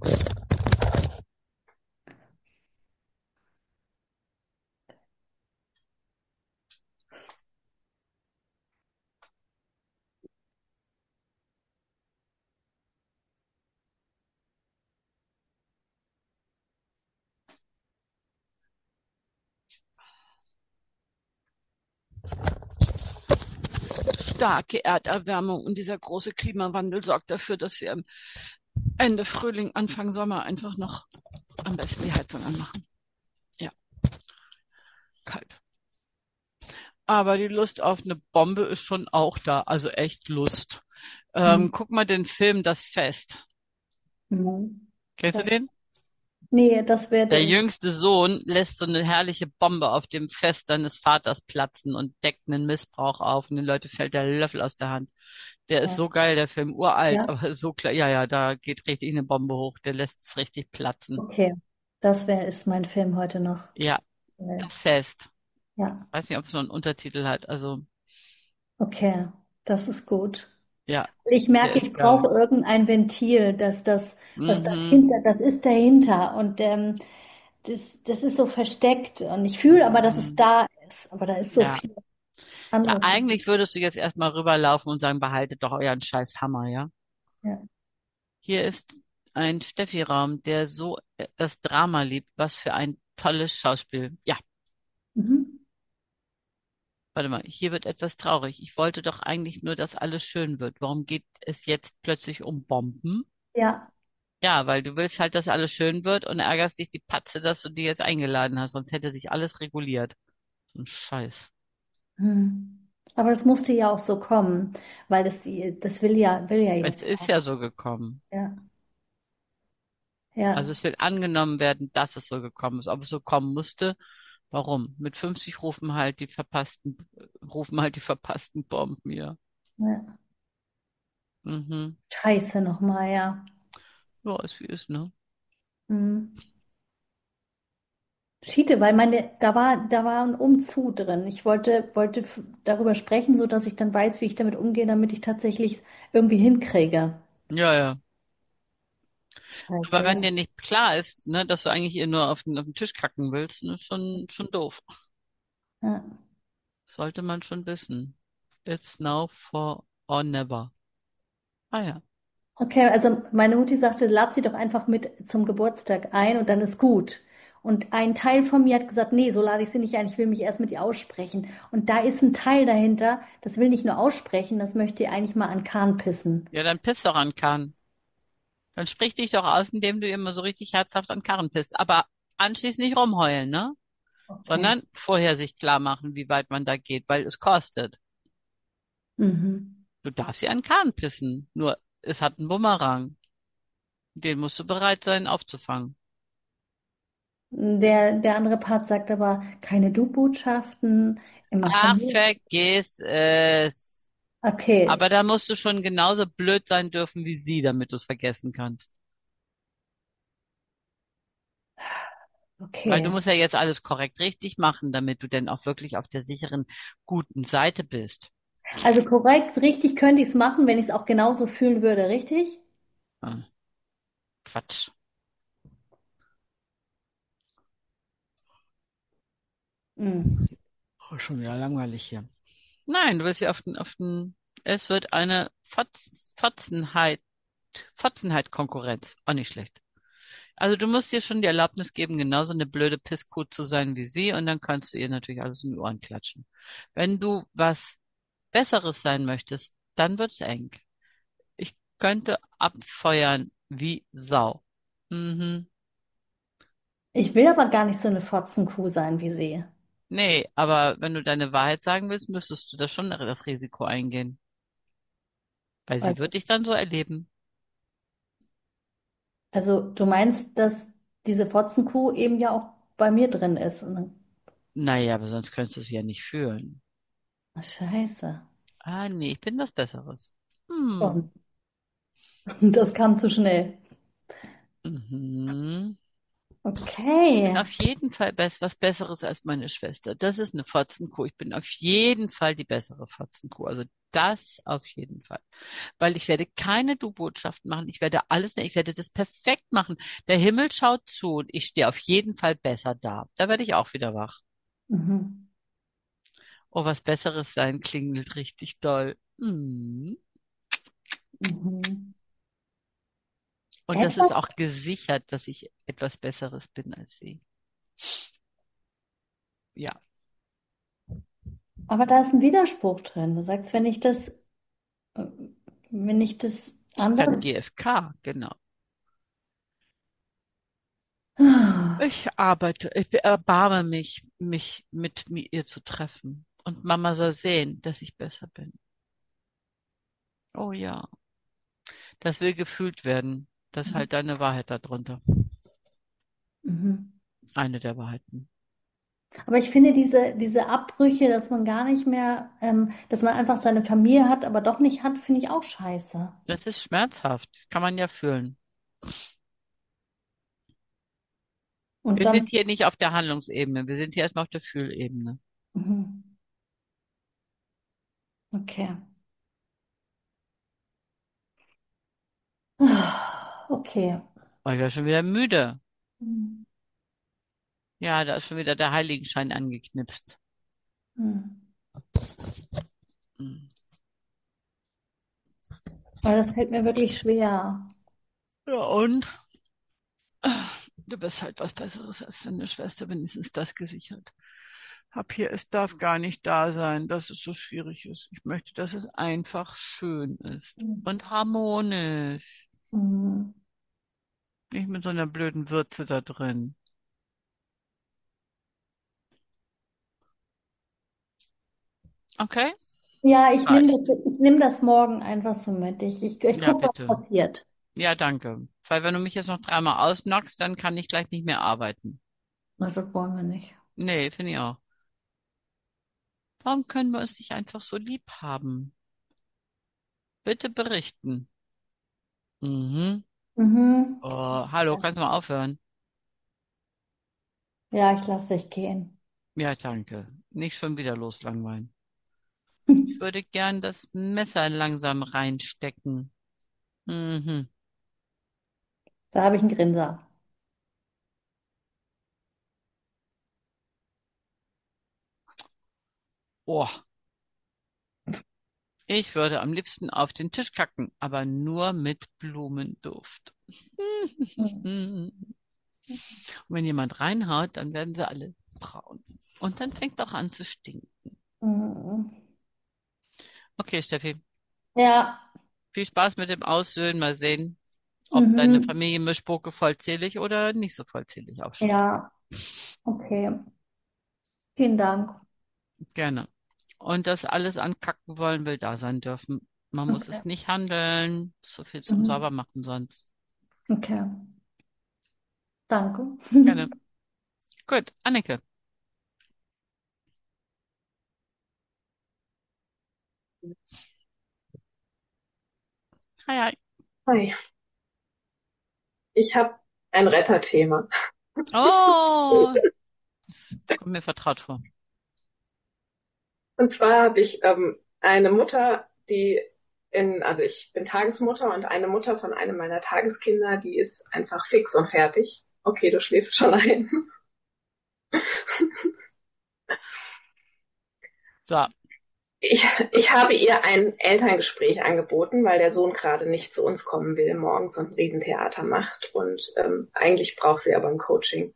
Starke Erderwärmung und dieser große Klimawandel sorgt dafür, dass wir Ende Frühling, Anfang Sommer einfach noch am besten die Heizung anmachen. Ja, kalt. Aber die Lust auf eine Bombe ist schon auch da, also echt Lust. Ähm, Mhm. guck mal den Film Das Fest. Mhm. Kennst du Das, den? nee, das werde Der ich. jüngste Sohn lässt so eine herrliche Bombe auf dem Fest seines Vaters platzen und deckt einen Missbrauch auf und den Leuten fällt der Löffel aus der Hand. Der ist Ja. so geil, der Film, uralt, Ja, aber so klar. Ja, ja, da geht richtig eine Bombe hoch. Der lässt es richtig platzen. okay. Das wäre ist mein Film heute noch. Ja, Äh, Das Fest. Ja, Weiß nicht, ob es noch einen Untertitel hat. Also, okay. Das ist gut. ja, Ich der merke, ich ist geil. brauche irgendein Ventil, dass das, was Mhm. dahinter, das ist dahinter. Und ähm, das, das ist so versteckt und ich fühle aber, dass es Mhm. da ist. Aber da ist so Ja. viel Ja, anderes. Was, eigentlich würdest du jetzt erstmal rüberlaufen und sagen, behaltet doch euren scheiß Hammer, ja? ja. Hier ist ein Steffi-Raum, der so äh, das Drama liebt. Was für ein tolles Schauspiel. Ja, Mhm. warte mal, hier wird etwas traurig. Ich wollte doch eigentlich nur, dass alles schön wird. Warum geht es jetzt plötzlich um Bomben? Ja. Ja, weil du willst halt, dass alles schön wird und ärgerst dich die Patze, dass du die jetzt eingeladen hast. Sonst hätte sich alles reguliert. So ein Scheiß. Hm. Aber es musste ja auch so kommen, weil das, das will ja, will ja Es jetzt ist auch. ja so gekommen. Ja. Also Ja. es will angenommen werden, dass es so gekommen ist. Ob es so kommen musste, warum? Mit fünfzig rufen halt die verpassten, rufen halt die verpassten Bomben, ja. Ja. Mhm. Scheiße nochmal, ja. Ja, ist wie ist, ne? Hm. Schiete, weil meine, da war, da war ein Umzug drin. Ich wollte, wollte f- darüber sprechen, so dass ich dann weiß, wie ich damit umgehe, damit ich tatsächlich irgendwie hinkriege. Ja, ja. Scheiße, Aber wenn ja. dir nicht klar ist, ne, dass du eigentlich ihr nur auf den, auf den Tisch kacken willst, ne, ist schon, schon doof. Ja. Sollte man schon wissen. It's now for or never. Ah ja. Okay, also meine Mutti sagte, lad sie doch einfach mit zum Geburtstag ein und dann ist gut. Und ein Teil von mir hat gesagt, nee, so lade ich sie nicht ein, ich will mich erst mit ihr aussprechen. Und da ist ein Teil dahinter, das will nicht nur aussprechen, das möchte ihr eigentlich mal an Kahn pissen. Ja, dann piss doch an Karren. Dann sprich dich doch aus, indem du immer so richtig herzhaft an Karren pisst. Aber anschließend nicht rumheulen, ne? Okay. Sondern vorher sich klar machen, wie weit man da geht, weil es kostet. Mhm. Du darfst ja an Kahn pissen, nur es hat einen Bumerang. Den musst du bereit sein aufzufangen. Der, der andere Part sagt aber, keine Du-Botschaften, immer von Ach, mir. vergiss es. Okay, Aber da musst du schon genauso blöd sein dürfen wie sie, damit du es vergessen kannst. Weil du okay. musst ja jetzt alles korrekt richtig machen, damit du denn auch wirklich auf der sicheren, guten Seite bist. Also korrekt, richtig könnte ich es machen, wenn ich es auch genauso fühlen würde, richtig? Ah, Quatsch. Mhm. Oh, schon wieder langweilig hier. Nein, du willst ja auf den, auf den, es wird eine Fotz, Fotzenheit, Fotzenheit-Konkurrenz. Auch nicht schlecht. Also du musst dir schon die Erlaubnis geben, genauso eine blöde Pisskuh zu sein wie sie und dann kannst du ihr natürlich alles in die Ohren klatschen. Wenn du was Besseres sein möchtest, dann wird's eng. Ich könnte abfeuern wie Sau. Mhm. Ich will aber gar nicht so eine Fotzenkuh sein wie sie. Nee, aber wenn du deine Wahrheit sagen willst, müsstest du da schon das Risiko eingehen. Weil sie Also, wird dich dann so erleben. also du meinst, dass diese Fotzenkuh eben ja auch bei mir drin ist. Und dann, Naja, aber sonst könntest du es ja nicht fühlen. ach, Scheiße. Ah, nee, ich bin das Besseres. Hm. Und das kam zu schnell. Mhm. Bin Okay. auf jeden Fall bess was Besseres als meine Schwester. Das ist eine Fotzenkuh. Ich bin auf jeden Fall die bessere Fotzenkuh. Also das auf jeden Fall. Weil ich werde keine Du-Botschaften machen. Ich werde alles, ich werde das perfekt machen. Der Himmel schaut zu und ich stehe auf jeden Fall besser da. Da werde ich auch wieder wach. Mhm. Oh, was Besseres sein klingelt richtig doll. Mhm. Mhm. Und das ist Etwas, auch gesichert, dass ich etwas Besseres bin als sie. Ja, aber da ist ein Widerspruch drin. Du sagst, wenn ich das, äh, wenn ich das ich kann anders. G F K, genau. Ah, Ich arbeite, ich erbarme mich, mich mit mi- ihr zu treffen. Und Mama soll sehen, dass ich besser bin. Oh ja, das will gefühlt werden. Das ist halt deine Wahrheit darunter. mhm. Eine der Wahrheiten. Aber ich finde diese, diese Abbrüche, dass man gar nicht mehr, ähm, dass man einfach seine Familie hat, aber doch nicht hat, finde ich auch scheiße. Das ist schmerzhaft. Das kann man ja fühlen. Und Wir dann, sind hier nicht auf der Handlungsebene. Wir sind hier erstmal auf der Fühlebene. mhm. Okay. Ah, okay. Oh, ich war schon wieder müde. Mhm. Ja, da ist schon wieder der Heiligenschein angeknipst. Hm. Hm. Aber das fällt mir wirklich schwer. Ja, und? Ah, du bist halt was Besseres als deine Schwester, wenigstens das gesichert. Hab hier, es darf gar nicht da sein, dass es so schwierig ist. Ich möchte, dass es einfach schön ist und harmonisch. Hm. Nicht mit so einer blöden Würze da drin. Okay? Ja, ich nehme Reicht. das, ich nehm das morgen einfach so mit. Ich, ich, ich Ja, gucke, bitte. was passiert. Ja, danke. Weil wenn du mich jetzt noch dreimal ausknockst, dann kann ich gleich nicht mehr arbeiten. Na, das wollen wir nicht. Nee, finde ich auch. Warum können wir uns nicht einfach so lieb haben? Bitte berichten. Mhm. Mhm. Oh, hallo, kannst du mal aufhören? Ja, ich lasse dich gehen. Ja, danke. Nicht schon wieder loslangweilen. Ich würde gern das Messer langsam reinstecken. Mhm. Da habe ich einen Grinser. Oh, ich würde am liebsten auf den Tisch kacken, aber nur mit Blumenduft. Hm. Und wenn jemand reinhaut, dann werden sie alle braun. Und dann fängt auch an zu stinken. Hm. Okay, Steffi, Ja. viel Spaß mit dem Aussöhnen. Mal sehen, ob deine Mhm. Familie Mischpoke vollzählig oder nicht so vollzählig aufstellt. Ja. Okay. Vielen Dank. Gerne. Und das alles ankacken wollen will da sein dürfen. Man muss Okay. es nicht handeln. So viel zum Mhm. Saubermachen sonst. Okay. Danke. Gerne. Gut, Anneke. Hi, hi. Hi, ich habe ein Retterthema. Oh, das kommt mir vertraut vor. Und zwar habe ich ähm, eine Mutter, die in, also ich bin Tagesmutter und eine Mutter von einem meiner Tageskinder, die ist einfach fix und fertig. Okay, du schläfst schon ein. So, Ich, ich habe ihr ein Elterngespräch angeboten, weil der Sohn gerade nicht zu uns kommen will morgens und ein Riesentheater macht. Und ähm, eigentlich braucht sie aber ein Coaching.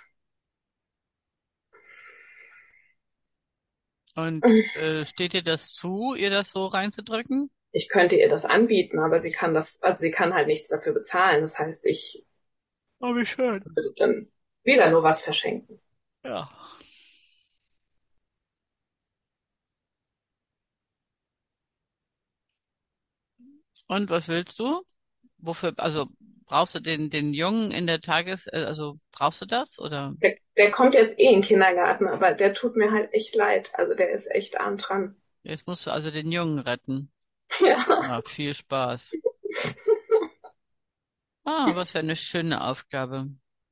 und äh, steht dir das zu, ihr das so reinzudrücken? Ich könnte ihr das anbieten, aber sie kann das, also sie kann halt nichts dafür bezahlen. Das heißt, ich Oh, wie schön. würde dann wieder nur was verschenken. Ja. Und was willst du? Wofür, also brauchst du den, den Jungen in der Tages, äh, also brauchst du das oder? Der, der kommt jetzt eh in den Kindergarten, aber der tut mir halt echt leid. Also der ist echt arm dran. Jetzt musst du also den Jungen retten. Ja. Ja, viel Spaß. Ah, was für eine schöne Aufgabe.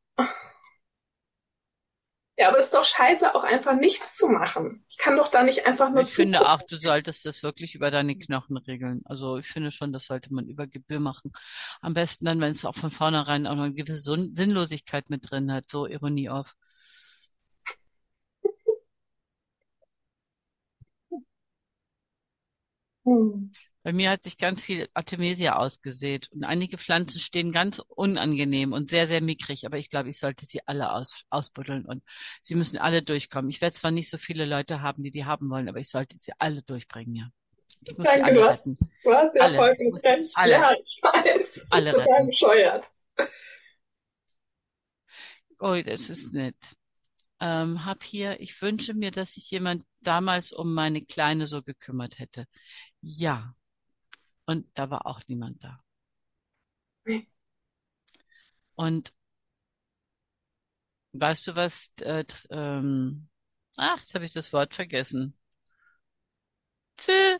Ja, aber es ist doch scheiße, auch einfach nichts zu machen. Ich kann doch da nicht einfach nur Ich finde auch, zugucken. du solltest das wirklich über deine Knochen regeln. Also ich finde schon, das sollte man über Gebühr machen. Am besten dann, wenn es auch von vornherein auch noch eine gewisse Sun- Sinnlosigkeit mit drin hat, so Ironie auf. Hm. Bei mir hat sich ganz viel Artemisia ausgesät und einige Pflanzen stehen ganz unangenehm und sehr, sehr mickrig, aber ich glaube, ich sollte sie alle aus, ausbuddeln und sie müssen alle durchkommen. Ich werde zwar nicht so viele Leute haben, die die haben wollen, aber ich sollte sie alle durchbringen, ja. Ich muss sie Danke, du alle hast, retten. du hast ja Alle. voll Ich muss sie recht. alle, Ja, ich weiß. Das ist alle total retten. bescheuert. Oh, das ist nett. Ähm, hab hier, ich wünsche mir, dass sich jemand damals um meine Kleine so gekümmert hätte. Ja, und da war auch niemand da. Und weißt du was, äh, t- ähm, ach, jetzt habe ich das Wort vergessen. Tschö.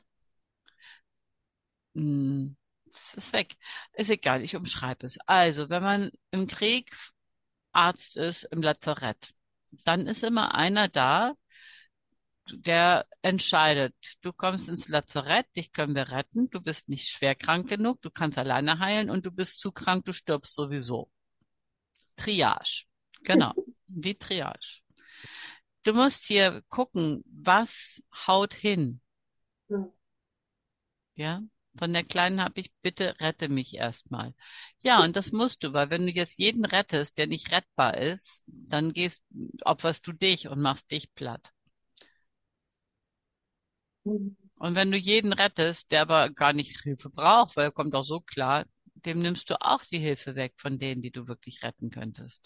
Hm, es ist weg. Ist egal, ich umschreibe es. Also, wenn man im Krieg Arzt ist, im Lazarett, dann ist immer einer da, der entscheidet. Du kommst ins Lazarett, dich können wir retten, du bist nicht schwer krank genug, du kannst alleine heilen und du bist zu krank, du stirbst sowieso. Triage. Genau. Die Triage. Du musst hier gucken, was haut hin. Hm. Ja, von der Kleinen habe ich, bitte rette mich erstmal. Ja, und das musst du, weil wenn du jetzt jeden rettest, der nicht rettbar ist, dann gehst, opferst du dich und machst dich platt. Hm. Und wenn du jeden rettest, der aber gar nicht Hilfe braucht, weil er kommt auch so klar, dem nimmst du auch die Hilfe weg von denen, die du wirklich retten könntest.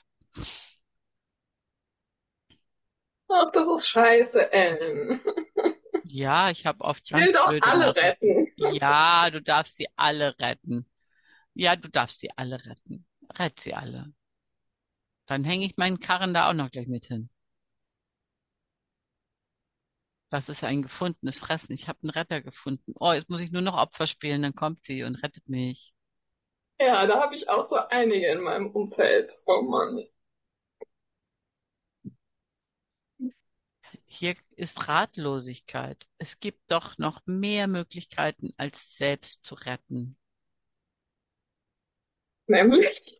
Ach, das ist scheiße, Ellen. Ja, ich habe oft Ich will ganz doch blöde alle Nachrichten. retten. Ja, du darfst sie alle retten. Ja, du darfst sie alle retten. Rett sie alle. Dann hänge ich meinen Karren da auch noch gleich mit hin. Das ist ein gefundenes Fressen. Ich habe einen Retter gefunden. Oh, jetzt muss ich nur noch Opfer spielen, dann kommt sie und rettet mich. Ja, da habe ich auch so einige in meinem Umfeld. Oh Mann. Hier ist Ratlosigkeit. Es gibt doch noch mehr Möglichkeiten, als selbst zu retten. Nämlich.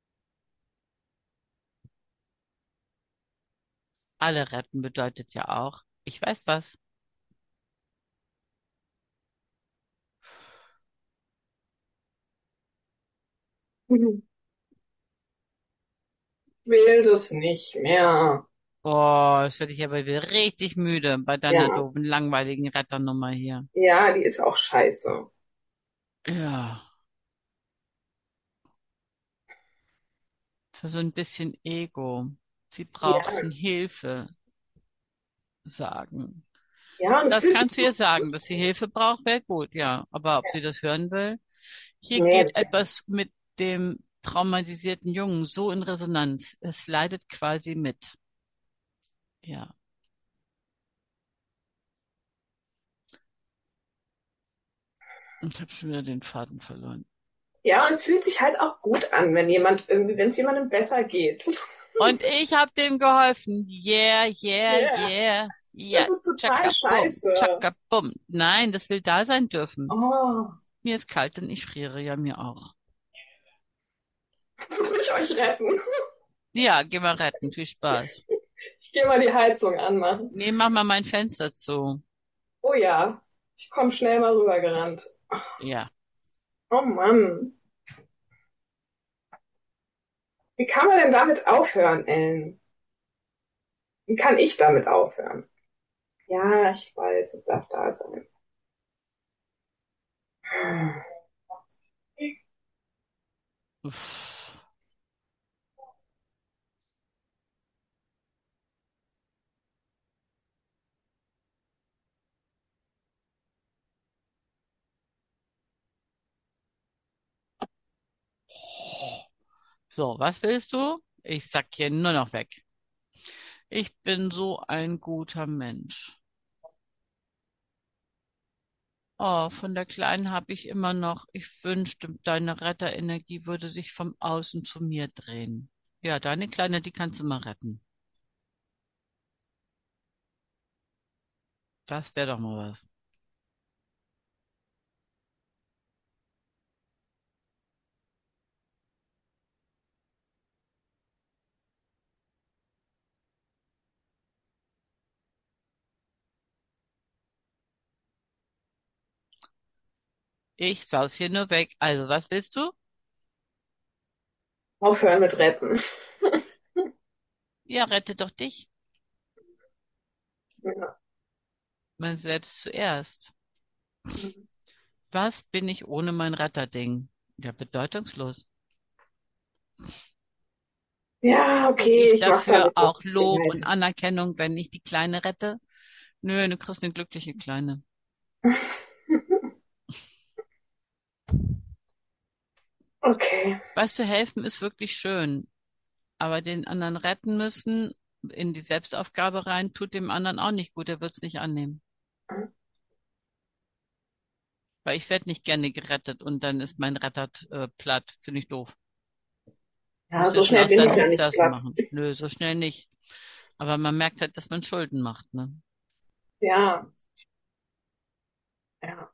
Alle retten bedeutet ja auch, ich weiß was. Ich will das nicht mehr. Oh, jetzt werde ich aber wieder richtig müde bei deiner Ja, doofen, langweiligen Retternummer hier. ja, die ist auch scheiße. Ja, für so ein bisschen Ego. Sie Ja, brauchten Hilfe, sagen. ja, und es Das fühlt sich kannst du so ihr sagen, gut dass sie an. Hilfe braucht, wäre gut, ja. Aber ob sie das hören will? Hier Nee, geht das, etwas mit dem traumatisierten Jungen so in Resonanz. Es leidet quasi mit. Ja. Und ich habe schon wieder den Faden verloren. ja, und es fühlt sich halt auch gut an, wenn jemand irgendwie, wenn es jemandem besser geht. Und ich habe dem geholfen. Yeah, yeah, Ja, yeah. das Ja, ist total tschakka, bum, scheiße. tschakka, bum. Nein, das will da sein dürfen. Oh, Mir ist kalt und ich friere ja mir auch. soll ich euch retten? Ja, geh mal retten. Viel Spaß. Ich gehe mal die Heizung anmachen. Nee, mach mal mein Fenster zu. Oh ja, ich komme schnell mal rübergerannt. Ja. Oh Mann. Wie kann man denn damit aufhören, Ellen? Wie kann ich damit aufhören? Ja, ich weiß, es darf da sein. Uff. So, was willst du? Ich sag hier nur noch weg. Ich bin so ein guter Mensch. Oh, von der Kleinen habe ich immer noch, ich wünschte, deine Retterenergie würde sich vom Außen zu mir drehen. Ja, deine Kleine, die kannst du mal retten. Das wäre doch mal was. Ich saus hier nur weg. Also, was willst du? Aufhören mit retten. Ja, rette doch dich. Ja. Man selbst zuerst. Was bin ich ohne mein Retterding? Ja, bedeutungslos. Ja, Kriege okay, ich ich mache dafür damit noch auch ein bisschen Lob und weiter. Anerkennung, wenn ich die Kleine rette? Nö, du kriegst eine glückliche Kleine. Okay. Weißt du, helfen ist wirklich schön, aber den anderen retten müssen, in die Selbstaufgabe rein, tut dem anderen auch nicht gut, er wird's nicht annehmen. Weil ich werde nicht gerne gerettet und dann ist mein Retter äh, platt, finde ich doof. Ja, Muss er so schon schnell aus bin ich seinen ja nicht Ressourcen platt. machen. Nö, so schnell nicht. Aber man merkt halt, dass man Schulden macht, ne? Ja, ja.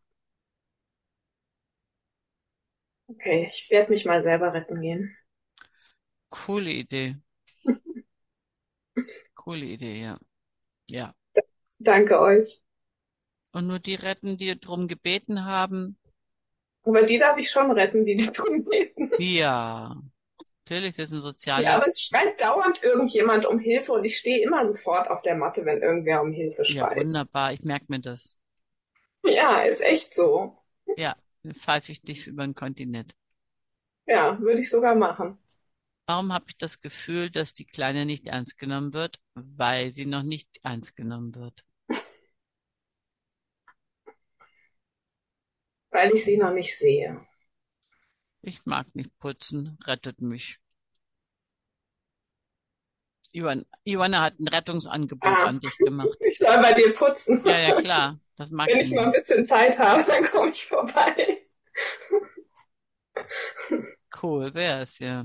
Okay, ich werde mich mal selber retten gehen. Coole Idee. Coole Idee, ja. Ja. Danke euch. Und nur die retten, die drum gebeten haben. Aber die darf ich schon retten, die die tun beten. Ja, natürlich, wir sind Ja, soziale. aber es schreit dauernd irgendjemand um Hilfe und ich stehe immer sofort auf der Matte, wenn irgendwer um Hilfe Ja, schreit. wunderbar, ich merke mir das. Ja, ist echt so. Ja, dann pfeife ich dich über den Kontinent. Ja, würde ich sogar machen. Warum habe ich das Gefühl, dass die Kleine nicht ernst genommen wird? Weil sie noch nicht ernst genommen wird. Weil ich sie noch nicht sehe. Ich mag nicht putzen, rettet mich. Iwan, Ioana hat ein Rettungsangebot Ah, an dich gemacht. ich soll bei dir putzen. Ja, ja, klar, das mag Wenn sie ich mal ein nicht. bisschen Zeit habe, dann komme ich vorbei. Cool wär's, ja.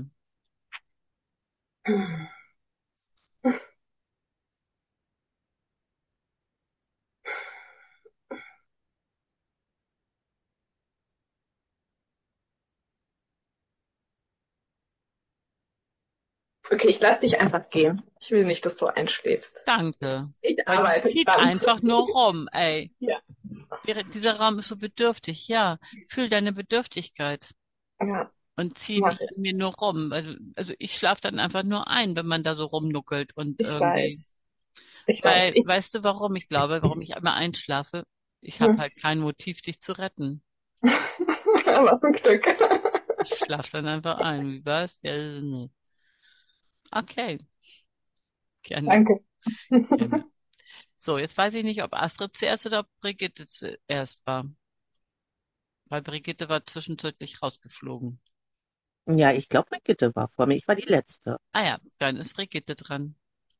Okay, ich lasse dich einfach gehen. Ich will nicht, dass du einschläfst. Danke. Ich Weil die arbeite zieht dran. einfach nur rum, ey. Ja. Der- Dieser Raum ist so bedürftig, ja. Fühl deine Bedürftigkeit Ja, und zieh mach nicht ich. an mir nur rum. Also, also ich schlafe dann einfach nur ein, wenn man da so rumnuckelt und Ich irgendwie. weiß. Ich weiß. Weil, Ich, weißt du, warum ich glaube, warum ich immer einschlafe? Ich habe hm. halt kein Motiv, dich zu retten. Was ein Glück. Ich schlafe dann einfach ein. Wie war's? Ja, nee. Okay, gerne, Danke. gerne. So, jetzt weiß ich nicht, ob Astrid zuerst oder ob Brigitte zuerst war. Weil Brigitte war zwischenzeitlich rausgeflogen. Ja, ich glaube, Brigitte war vor mir. Ich war die Letzte. Ah ja, dann ist Brigitte dran.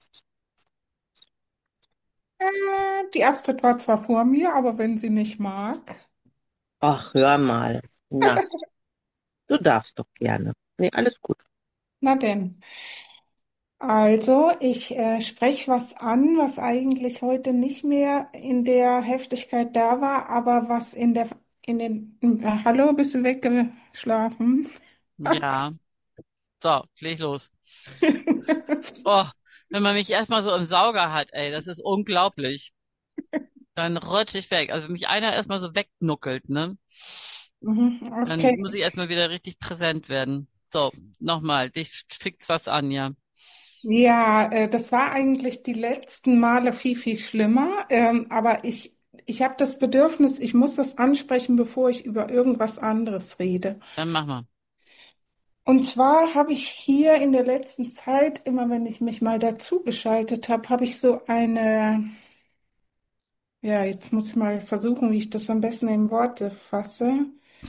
Äh, Die Astrid war zwar vor mir, aber wenn sie nicht mag. Ach, hör mal. Na, du darfst doch gerne. Nee, alles gut. Na denn. Also, ich äh, spreche was an, was eigentlich heute nicht mehr in der Heftigkeit da war, aber was in der, in den, äh, hallo, bist du weggeschlafen? Ja, so, leg los. Oh, wenn man mich erstmal so im Sauger hat, ey, das ist unglaublich. Dann rutsche ich weg. Also wenn mich einer erstmal so wegnuckelt, ne? Mhm, Dann okay. muss ich erstmal wieder richtig präsent werden. So, nochmal, dich fixt was an, ja. Ja, äh, das war eigentlich die letzten Male viel, viel schlimmer. Ähm, aber ich, ich habe das Bedürfnis, ich muss das ansprechen, bevor ich über irgendwas anderes rede. Dann mach mal. Und zwar habe ich hier in der letzten Zeit, immer wenn ich mich mal dazugeschaltet habe, habe ich so eine, ja, jetzt muss ich mal versuchen, wie ich das am besten in Worte fasse,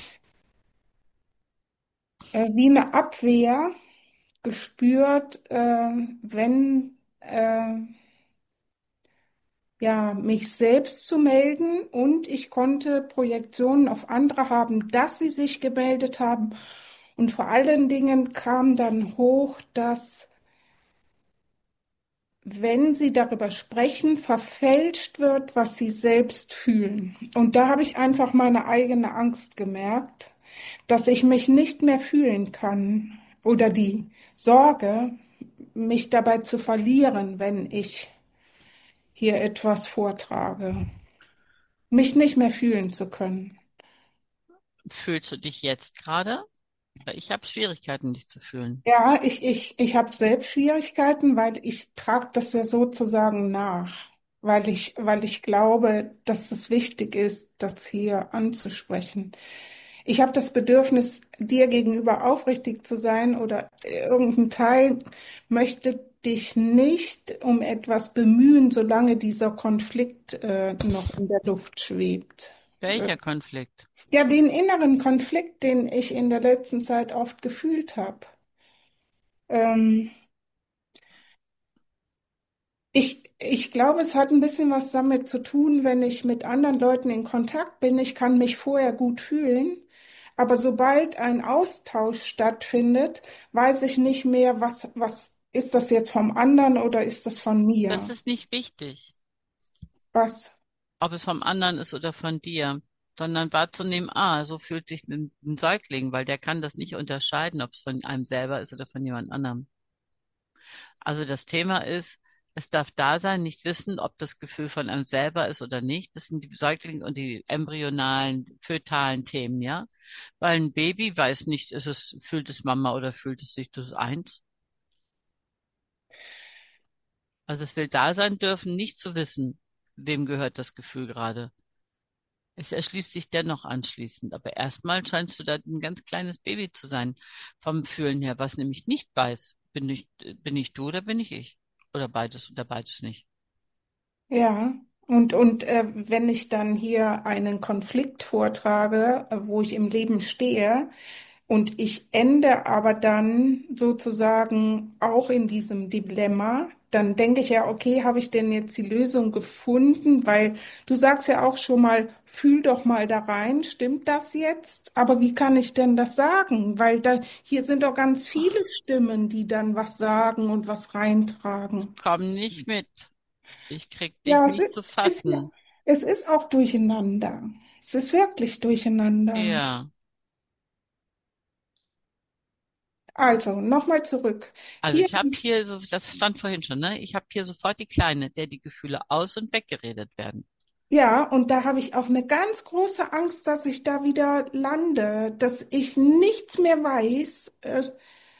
äh, wie eine Abwehr gespürt, äh, wenn äh, ja, mich selbst zu melden und ich konnte Projektionen auf andere haben, dass sie sich gemeldet haben. Und vor allen Dingen kam dann hoch, dass wenn sie darüber sprechen, verfälscht wird, was sie selbst fühlen. Und da habe ich einfach meine eigene Angst gemerkt, dass ich mich nicht mehr fühlen kann oder die Sorge, mich dabei zu verlieren, wenn ich hier etwas vortrage, mich nicht mehr fühlen zu können. Fühlst du dich jetzt gerade? Weil ich habe Schwierigkeiten, dich zu fühlen. Ja, ich, ich, ich habe selbst Schwierigkeiten, weil ich trage das ja sozusagen nach, weil ich, weil ich glaube, dass es wichtig ist, das hier anzusprechen. Ich habe das Bedürfnis, dir gegenüber aufrichtig zu sein oder irgendein Teil möchte dich nicht um etwas bemühen, solange dieser Konflikt äh, noch in der Luft schwebt. Welcher Konflikt? Ja, den inneren Konflikt, den ich in der letzten Zeit oft gefühlt habe. Ähm, ich, ich glaube, es hat ein bisschen was damit zu tun, wenn ich mit anderen Leuten in Kontakt bin. Ich kann mich vorher gut fühlen, aber sobald ein Austausch stattfindet, weiß ich nicht mehr, was, was ist das jetzt vom anderen oder ist das von Das mir? ist nicht wichtig, Was? ob es vom anderen ist oder von dir, sondern wahrzunehmen, ah, so fühlt sich ein, ein Säugling, weil der kann das nicht unterscheiden, ob es von einem selber ist oder von jemand anderem. Also das Thema ist, Es darf da sein, nicht wissen, ob das Gefühl von einem selber ist oder nicht. Das sind die Säugling- und die embryonalen, fötalen Themen, ja. Weil ein Baby weiß nicht, ist es, fühlt es Mama oder fühlt es sich das eins? Also es will da sein dürfen, nicht zu wissen, wem gehört das Gefühl gerade. Es erschließt sich dennoch anschließend. Aber erstmal scheinst du da ein ganz kleines Baby zu sein, vom Fühlen her, was nämlich nicht weiß, bin ich, bin ich du oder bin ich ich? Oder beides oder beides nicht. Ja, und, und äh, wenn ich dann hier einen Konflikt vortrage, äh, wo ich im Leben stehe, und ich ende aber dann sozusagen auch in diesem Dilemma, dann denke ich ja, okay, habe ich denn jetzt die Lösung gefunden? Weil du sagst ja auch schon mal, fühl doch mal da rein, stimmt das jetzt? Aber wie kann ich denn das sagen? Weil da, hier sind doch ganz viele Stimmen, die dann was sagen und was reintragen. Komm nicht mit. Ich krieg dich Ja, es nicht ist, zu ist ja, fassen. es ist auch durcheinander. Es ist wirklich durcheinander. Ja. Also, nochmal zurück. Also Hier, ich habe hier so, das stand vorhin schon, ne? Ich habe hier sofort die Kleine, der die Gefühle aus- und weggeredet werden. ja, und da habe ich auch eine ganz große Angst, dass ich da wieder lande, dass ich nichts mehr weiß, äh,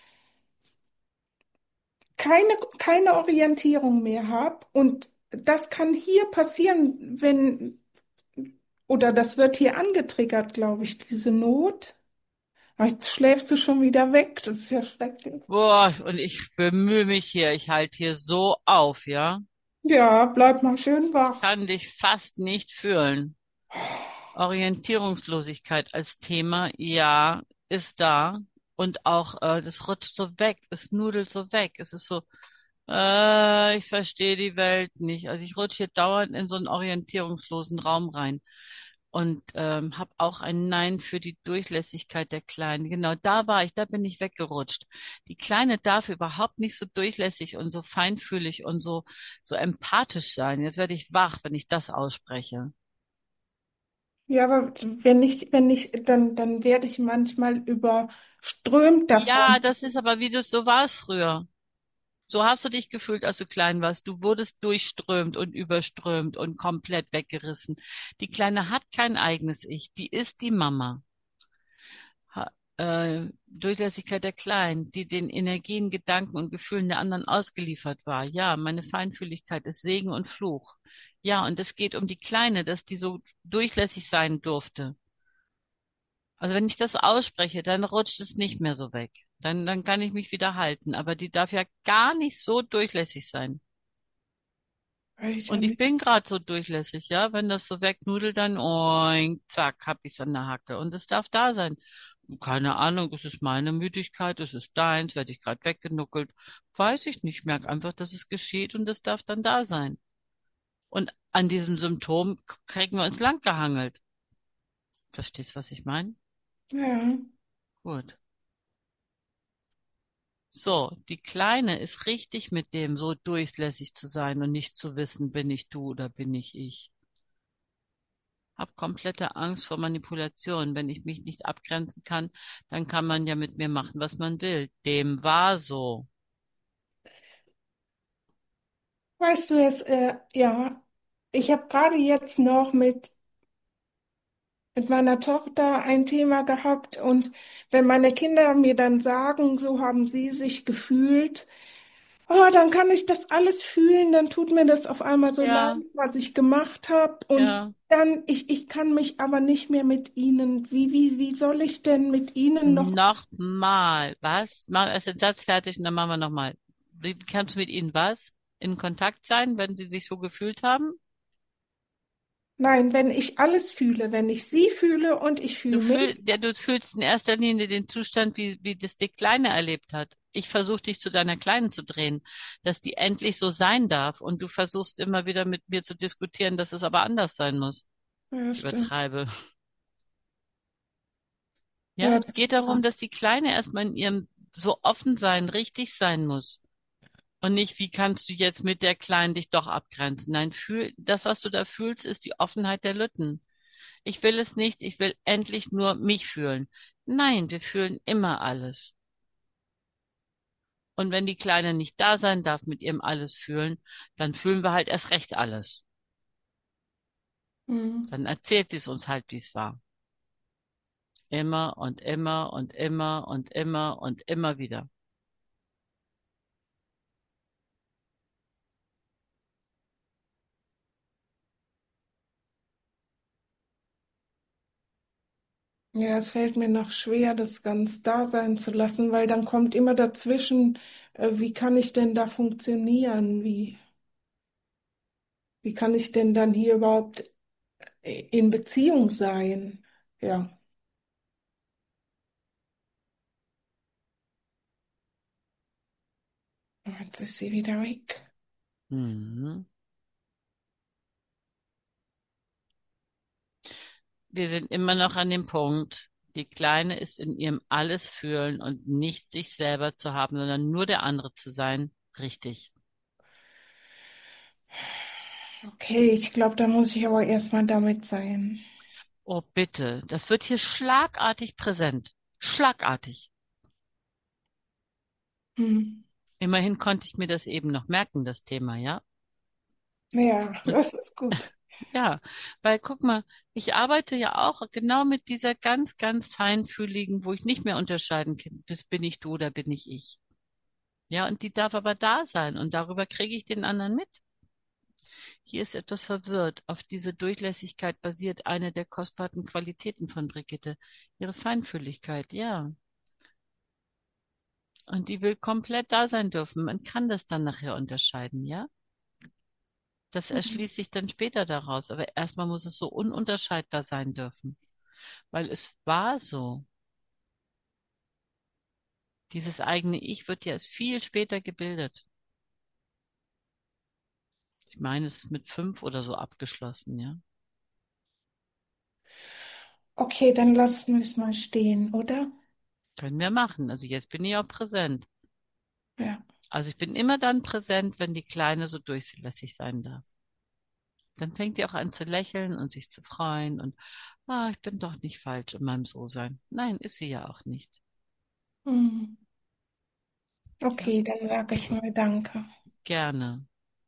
keine, keine Orientierung mehr habe. Und das kann hier passieren, wenn, oder das wird hier angetriggert, glaube ich, diese Not. Aber jetzt schläfst du schon wieder weg, das ist ja schrecklich. Boah, und ich bemühe mich hier, ich halte hier so auf, ja? Ja, bleib mal schön Ich wach. kann dich fast nicht fühlen. Orientierungslosigkeit als Thema, ja, ist da. Und auch, äh, das rutscht so weg, es nudelt so weg. Es ist so, äh, ich verstehe die Welt nicht. Also ich rutsche hier dauernd in so einen orientierungslosen Raum rein. Und ähm, habe auch ein Nein für die Durchlässigkeit der Kleinen. Genau, da war ich, da bin ich weggerutscht. Die Kleine darf überhaupt nicht so durchlässig und so feinfühlig und so, so empathisch sein. Jetzt werde ich wach, wenn ich das ausspreche. Ja, aber wenn ich, wenn ich, dann, dann werde ich manchmal überströmt Ja, davon. das ist aber wie das so war es früher. So hast du dich gefühlt, als du klein warst. Du wurdest durchströmt und überströmt und komplett weggerissen. Die Kleine hat kein eigenes Ich. Die ist die Mama. Ha, äh, Durchlässigkeit der Kleinen, die den Energien, Gedanken und Gefühlen der anderen ausgeliefert war. Ja, meine Feinfühligkeit ist Segen und Fluch. Ja, und es geht um die Kleine, dass die so durchlässig sein durfte. Also wenn ich das ausspreche, dann rutscht es nicht mehr so weg. Dann, dann kann ich mich wieder halten. Aber die darf ja gar nicht so durchlässig sein. Weiß ich ja Und ich nicht. bin gerade so durchlässig, ja. Wenn das so wegnudelt, dann oink, zack, hab ich's an der Hacke. Und es darf da sein. Keine Ahnung, es ist meine Müdigkeit, es ist deins, werde ich gerade weggenuckelt. Weiß ich nicht. Ich merke einfach, dass es geschieht und es darf dann da sein. Und an diesem Symptom k- kriegen wir uns lang gehangelt. Verstehst, was ich meine? Ja, Gut. So, die Kleine ist richtig mit dem, so durchlässig zu sein und nicht zu wissen, bin ich du oder bin ich ich. Hab komplette Angst vor Manipulation. Wenn ich mich nicht abgrenzen kann, dann kann man ja mit mir machen, was man will. Dem war so. weißt du es, äh, ja, ich habe gerade jetzt noch mit, mit meiner Tochter ein Thema gehabt und wenn meine Kinder mir dann sagen, so haben sie sich gefühlt, oh, dann kann ich das alles fühlen, dann tut mir das auf einmal so leid, Ja, was ich gemacht habe und ja. dann, ich, ich kann mich aber nicht mehr mit ihnen, wie, wie, wie soll ich denn mit ihnen noch. Nochmal. Was? Mach erst den Satz fertig und dann machen wir nochmal. Wie kannst du mit ihnen was? In Kontakt sein, wenn sie sich so gefühlt haben? Nein, wenn ich alles fühle, wenn ich sie fühle und ich Du fühle mich, fühl, ja, du fühlst in erster Linie den Zustand, wie, wie das die Kleine erlebt hat. Ich versuche dich zu deiner Kleinen zu drehen, dass die endlich so sein darf. Und du versuchst immer wieder mit mir zu diskutieren, dass es aber anders sein muss. ja, Ich stimmt. übertreibe. Ja, Ja, es das geht darum, war. dass die Kleine erstmal in ihrem so offen sein, richtig sein muss. Und nicht, wie kannst du jetzt mit der Kleinen dich doch abgrenzen? Nein, fühl, das, was du da fühlst, ist die Offenheit der Lütten. Ich will es nicht, ich will endlich nur mich fühlen. Nein, wir fühlen immer alles. Und wenn die Kleine nicht da sein darf mit ihrem alles fühlen, dann fühlen wir halt erst recht alles. Mhm. Dann erzählt sie es uns halt, wie es war. Immer und immer und immer und immer und immer wieder. Ja, es fällt mir noch schwer, das ganz da sein zu lassen, weil dann kommt immer dazwischen, äh, wie kann ich denn da funktionieren? Wie, wie kann ich denn dann hier überhaupt äh, in Beziehung sein? Ja, jetzt ist sie wieder weg. Mhm. Wir sind immer noch an dem Punkt, die Kleine ist in ihrem alles fühlen und nicht sich selber zu haben, sondern nur der andere zu sein, richtig. Okay, ich glaube, da muss ich aber erstmal damit sein. Oh, bitte, das wird hier schlagartig präsent. Schlagartig. Hm. Immerhin konnte ich mir das eben noch merken, das Thema, ja? Ja, das ist gut. Ja, weil guck mal, ich arbeite ja auch genau mit dieser ganz, ganz feinfühligen, wo ich nicht mehr unterscheiden kann, das bin ich du oder bin ich ich. Ja, und die darf aber da sein und darüber kriege ich den anderen mit. Hier ist etwas verwirrt. Auf diese Durchlässigkeit basiert eine der kostbaren Qualitäten von Brigitte. Ihre Feinfühligkeit, ja. Und die will komplett da sein dürfen. Man kann das dann nachher unterscheiden, ja? Das erschließt sich dann später daraus. Aber erstmal muss es so ununterscheidbar sein dürfen. Weil es war so. Dieses eigene Ich wird ja erst viel später gebildet. Ich meine, es ist mit fünf oder so abgeschlossen, ja? Okay, dann lassen wir es mal stehen, oder? Können wir machen. Also jetzt bin ich auch präsent. Ja. Also ich bin immer dann präsent, wenn die Kleine so durchlässig sein darf. Dann fängt die auch an zu lächeln und sich zu freuen und, ah, ich bin doch nicht falsch in meinem So-Sein. Nein, ist sie ja auch nicht. Hm. Ja, Okay, dann sage ich mal Danke. gerne.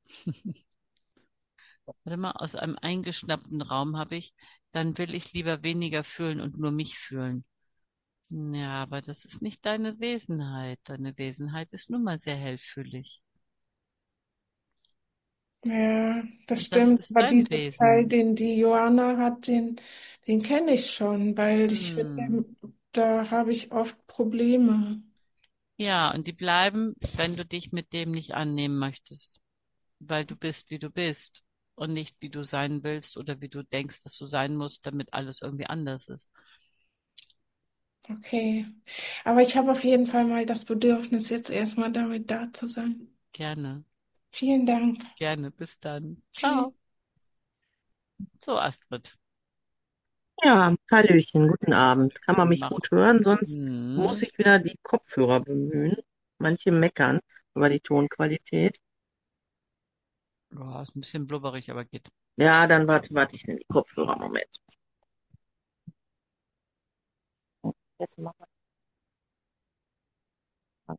Warte mal, aus einem eingeschnappten Raum habe ich, dann will ich lieber weniger fühlen und nur mich fühlen. Ja, aber das ist nicht deine Wesenheit. Deine Wesenheit ist nun mal sehr hellfühlig. Ja, das Und das stimmt. ist Aber dein diesen Teil, Wesen. den die Johanna hat, den, den kenne ich schon, weil ich Hm. finde, da habe ich oft Probleme. Ja, und die bleiben, wenn du dich mit dem nicht annehmen möchtest, weil du bist, wie du bist und nicht, wie du sein willst oder wie du denkst, dass du sein musst, damit alles irgendwie anders ist. Okay. Aber ich habe auf jeden Fall mal das Bedürfnis, jetzt erstmal damit da zu sein. Gerne, Vielen Dank. gerne. Bis dann. Tschüss. Ciao. So, Astrid, Ja, Hallöchen, guten Abend. Kann man mich mach. gut hören? Sonst muss Hm. ich wieder die Kopfhörer bemühen. Manche meckern über die Tonqualität. Ja, ist ein bisschen blubberig, aber geht. Ja, dann warte, warte, ich nehme die Kopfhörer. Moment. Jetzt machen wir-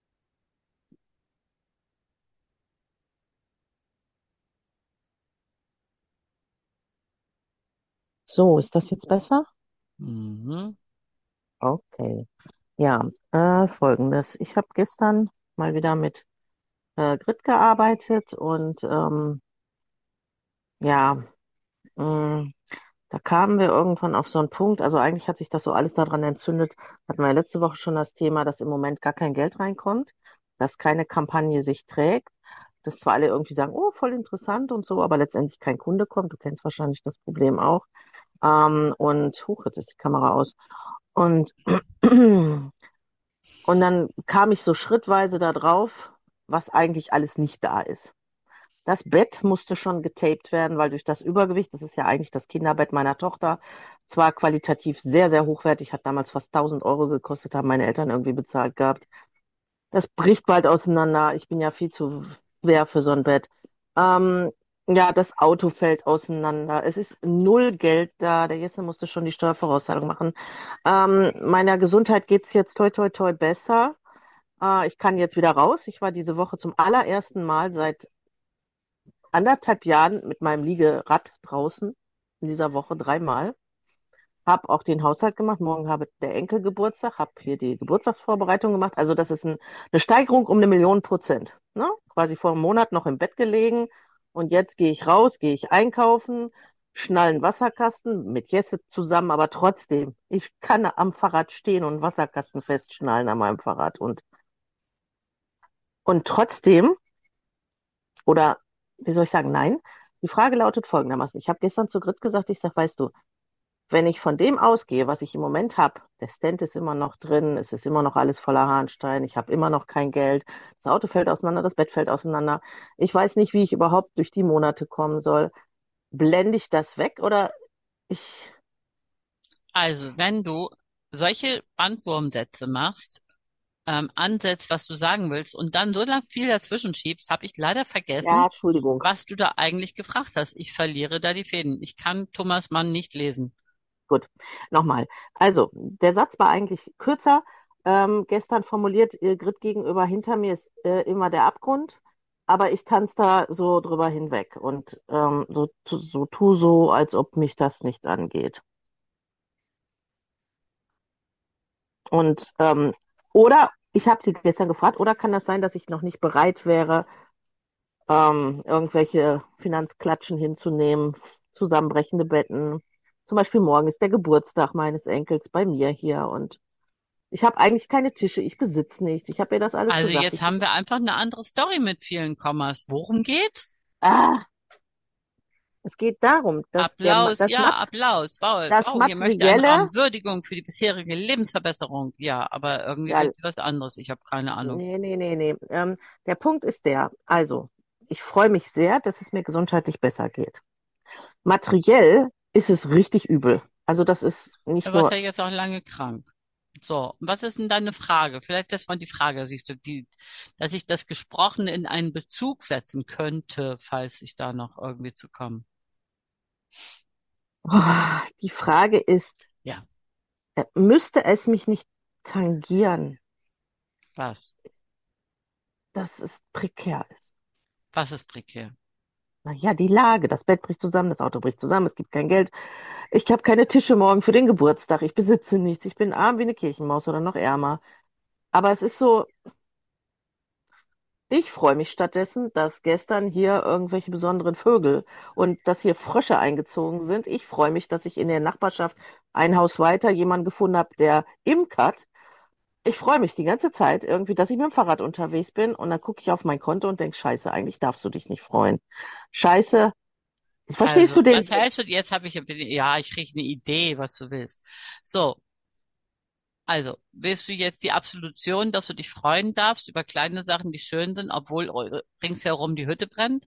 So, ist das jetzt besser? Mhm. Okay. Ja, äh, Folgendes. Ich habe gestern mal wieder mit äh, Grit gearbeitet und ähm, ja, mh, da kamen wir irgendwann auf so einen Punkt, also eigentlich hat sich das so alles daran entzündet, hatten wir ja letzte Woche schon das Thema, dass im Moment gar kein Geld reinkommt, dass keine Kampagne sich trägt, dass zwar alle irgendwie sagen, oh, voll interessant und so, aber letztendlich kein Kunde kommt. Du kennst wahrscheinlich das Problem auch. Ähm, und, huch, jetzt ist die Kamera aus. Und, und dann kam ich so schrittweise da drauf, was eigentlich alles nicht da ist. Das Bett musste schon getaped werden, weil durch das Übergewicht, das ist ja eigentlich das Kinderbett meiner Tochter, zwar qualitativ sehr, sehr hochwertig, hat damals fast tausend Euro gekostet, haben meine Eltern irgendwie bezahlt gehabt. Das bricht bald auseinander. Ich bin ja viel zu schwer für so ein Bett. Ähm, ja, das Auto fällt auseinander. Es ist null Geld da. Der Jesse musste schon die Steuervorauszahlung machen. Ähm, meiner Gesundheit geht's jetzt toi, toi, toi besser. Äh, ich kann jetzt wieder raus. Ich war diese Woche zum allerersten Mal seit anderthalb Jahren mit meinem Liegerad draußen. In dieser Woche dreimal. Hab auch den Haushalt gemacht. Morgen habe der Enkel Geburtstag. Hab hier die Geburtstagsvorbereitung gemacht. Also das ist ein, eine Steigerung um eine Million Prozent. Ne? Quasi vor einem Monat noch im Bett gelegen. Und jetzt gehe ich raus, gehe ich einkaufen, schnall einen Wasserkasten mit Jesse zusammen. Aber trotzdem, ich kann am Fahrrad stehen und einen Wasserkasten festschnallen an meinem Fahrrad. Und, und trotzdem, oder wie soll ich sagen, nein. Die Frage lautet folgendermaßen. Ich habe gestern zu Grit gesagt, ich sage, weißt du, wenn ich von dem ausgehe, was ich im Moment habe, der Stent ist immer noch drin, es ist immer noch alles voller Harnstein, ich habe immer noch kein Geld, das Auto fällt auseinander, das Bett fällt auseinander, ich weiß nicht, wie ich überhaupt durch die Monate kommen soll. Blende ich das weg oder ich, Also, wenn du solche Bandwurmsätze machst, ähm, ansetzt, was du sagen willst und dann so lang viel dazwischen schiebst, habe ich leider ja, vergessen, Entschuldigung, was du da eigentlich gefragt hast. Ich verliere da die Fäden. Ich kann Thomas Mann nicht lesen. gut, nochmal. Also, der Satz war eigentlich kürzer, ähm, gestern formuliert, äh, Grit gegenüber, hinter mir ist äh, immer der Abgrund, aber ich tanze da so drüber hinweg und ähm, so, tu- so tu so, als ob mich das nicht angeht. Und ähm, oder ich habe sie gestern gefragt, oder kann das sein, dass ich noch nicht bereit wäre, ähm, irgendwelche Finanzklatschen hinzunehmen, zusammenbrechende Betten. Zum Beispiel morgen ist der Geburtstag meines Enkels bei mir hier und ich habe eigentlich keine Tische, ich besitze nichts. Ich habe ihr das alles Also gesagt. jetzt Ich, haben wir einfach eine andere Story mit vielen Kommas. Worum geht's? ah, es geht darum, dass der, Ma- Applaus, das, ja, Mat Applaus. Wow, das wow, hier möchte ein Materielle, Raum Würdigung für die bisherige Lebensverbesserung. Ja, aber irgendwie ja, will sie was anderes. Ich habe keine Ahnung. nee, nee, nee, nee. Ähm, der Punkt ist der, also, ich freue mich sehr, dass es mir gesundheitlich besser geht. Materiell ist es richtig übel. Also das ist Du nicht warst ja nur, jetzt auch lange krank. So, was ist denn deine Frage? Vielleicht das mal die Frage, dass ich, so die, dass ich das Gesprochene in einen Bezug setzen könnte, falls ich da noch irgendwie zu komme. oh, die Frage ist, Ja, äh, müsste es mich nicht tangieren, was? dass es prekär ist? Was ist prekär? Naja, die Lage, das Bett bricht zusammen, das Auto bricht zusammen, es gibt kein Geld. Ich habe keine Tische morgen für den Geburtstag, ich besitze nichts, ich bin arm wie eine Kirchenmaus oder noch ärmer. Aber es ist so, ich freue mich stattdessen, dass gestern hier irgendwelche besonderen Vögel und dass hier Frösche eingezogen sind. Ich freue mich, dass ich in der Nachbarschaft ein Haus weiter jemanden gefunden habe, der imkert. Ich freue mich die ganze Zeit irgendwie, dass ich mit dem Fahrrad unterwegs bin und dann gucke ich auf mein Konto und denke, Scheiße, eigentlich darfst du dich nicht freuen. Scheiße, verstehst Also, du den? was hältst du, jetzt habe ich, ja, ich kriege eine Idee, was du willst. So, also, willst du jetzt die Absolution, dass du dich freuen darfst über kleine Sachen, die schön sind, obwohl eu- ringsherum die Hütte brennt?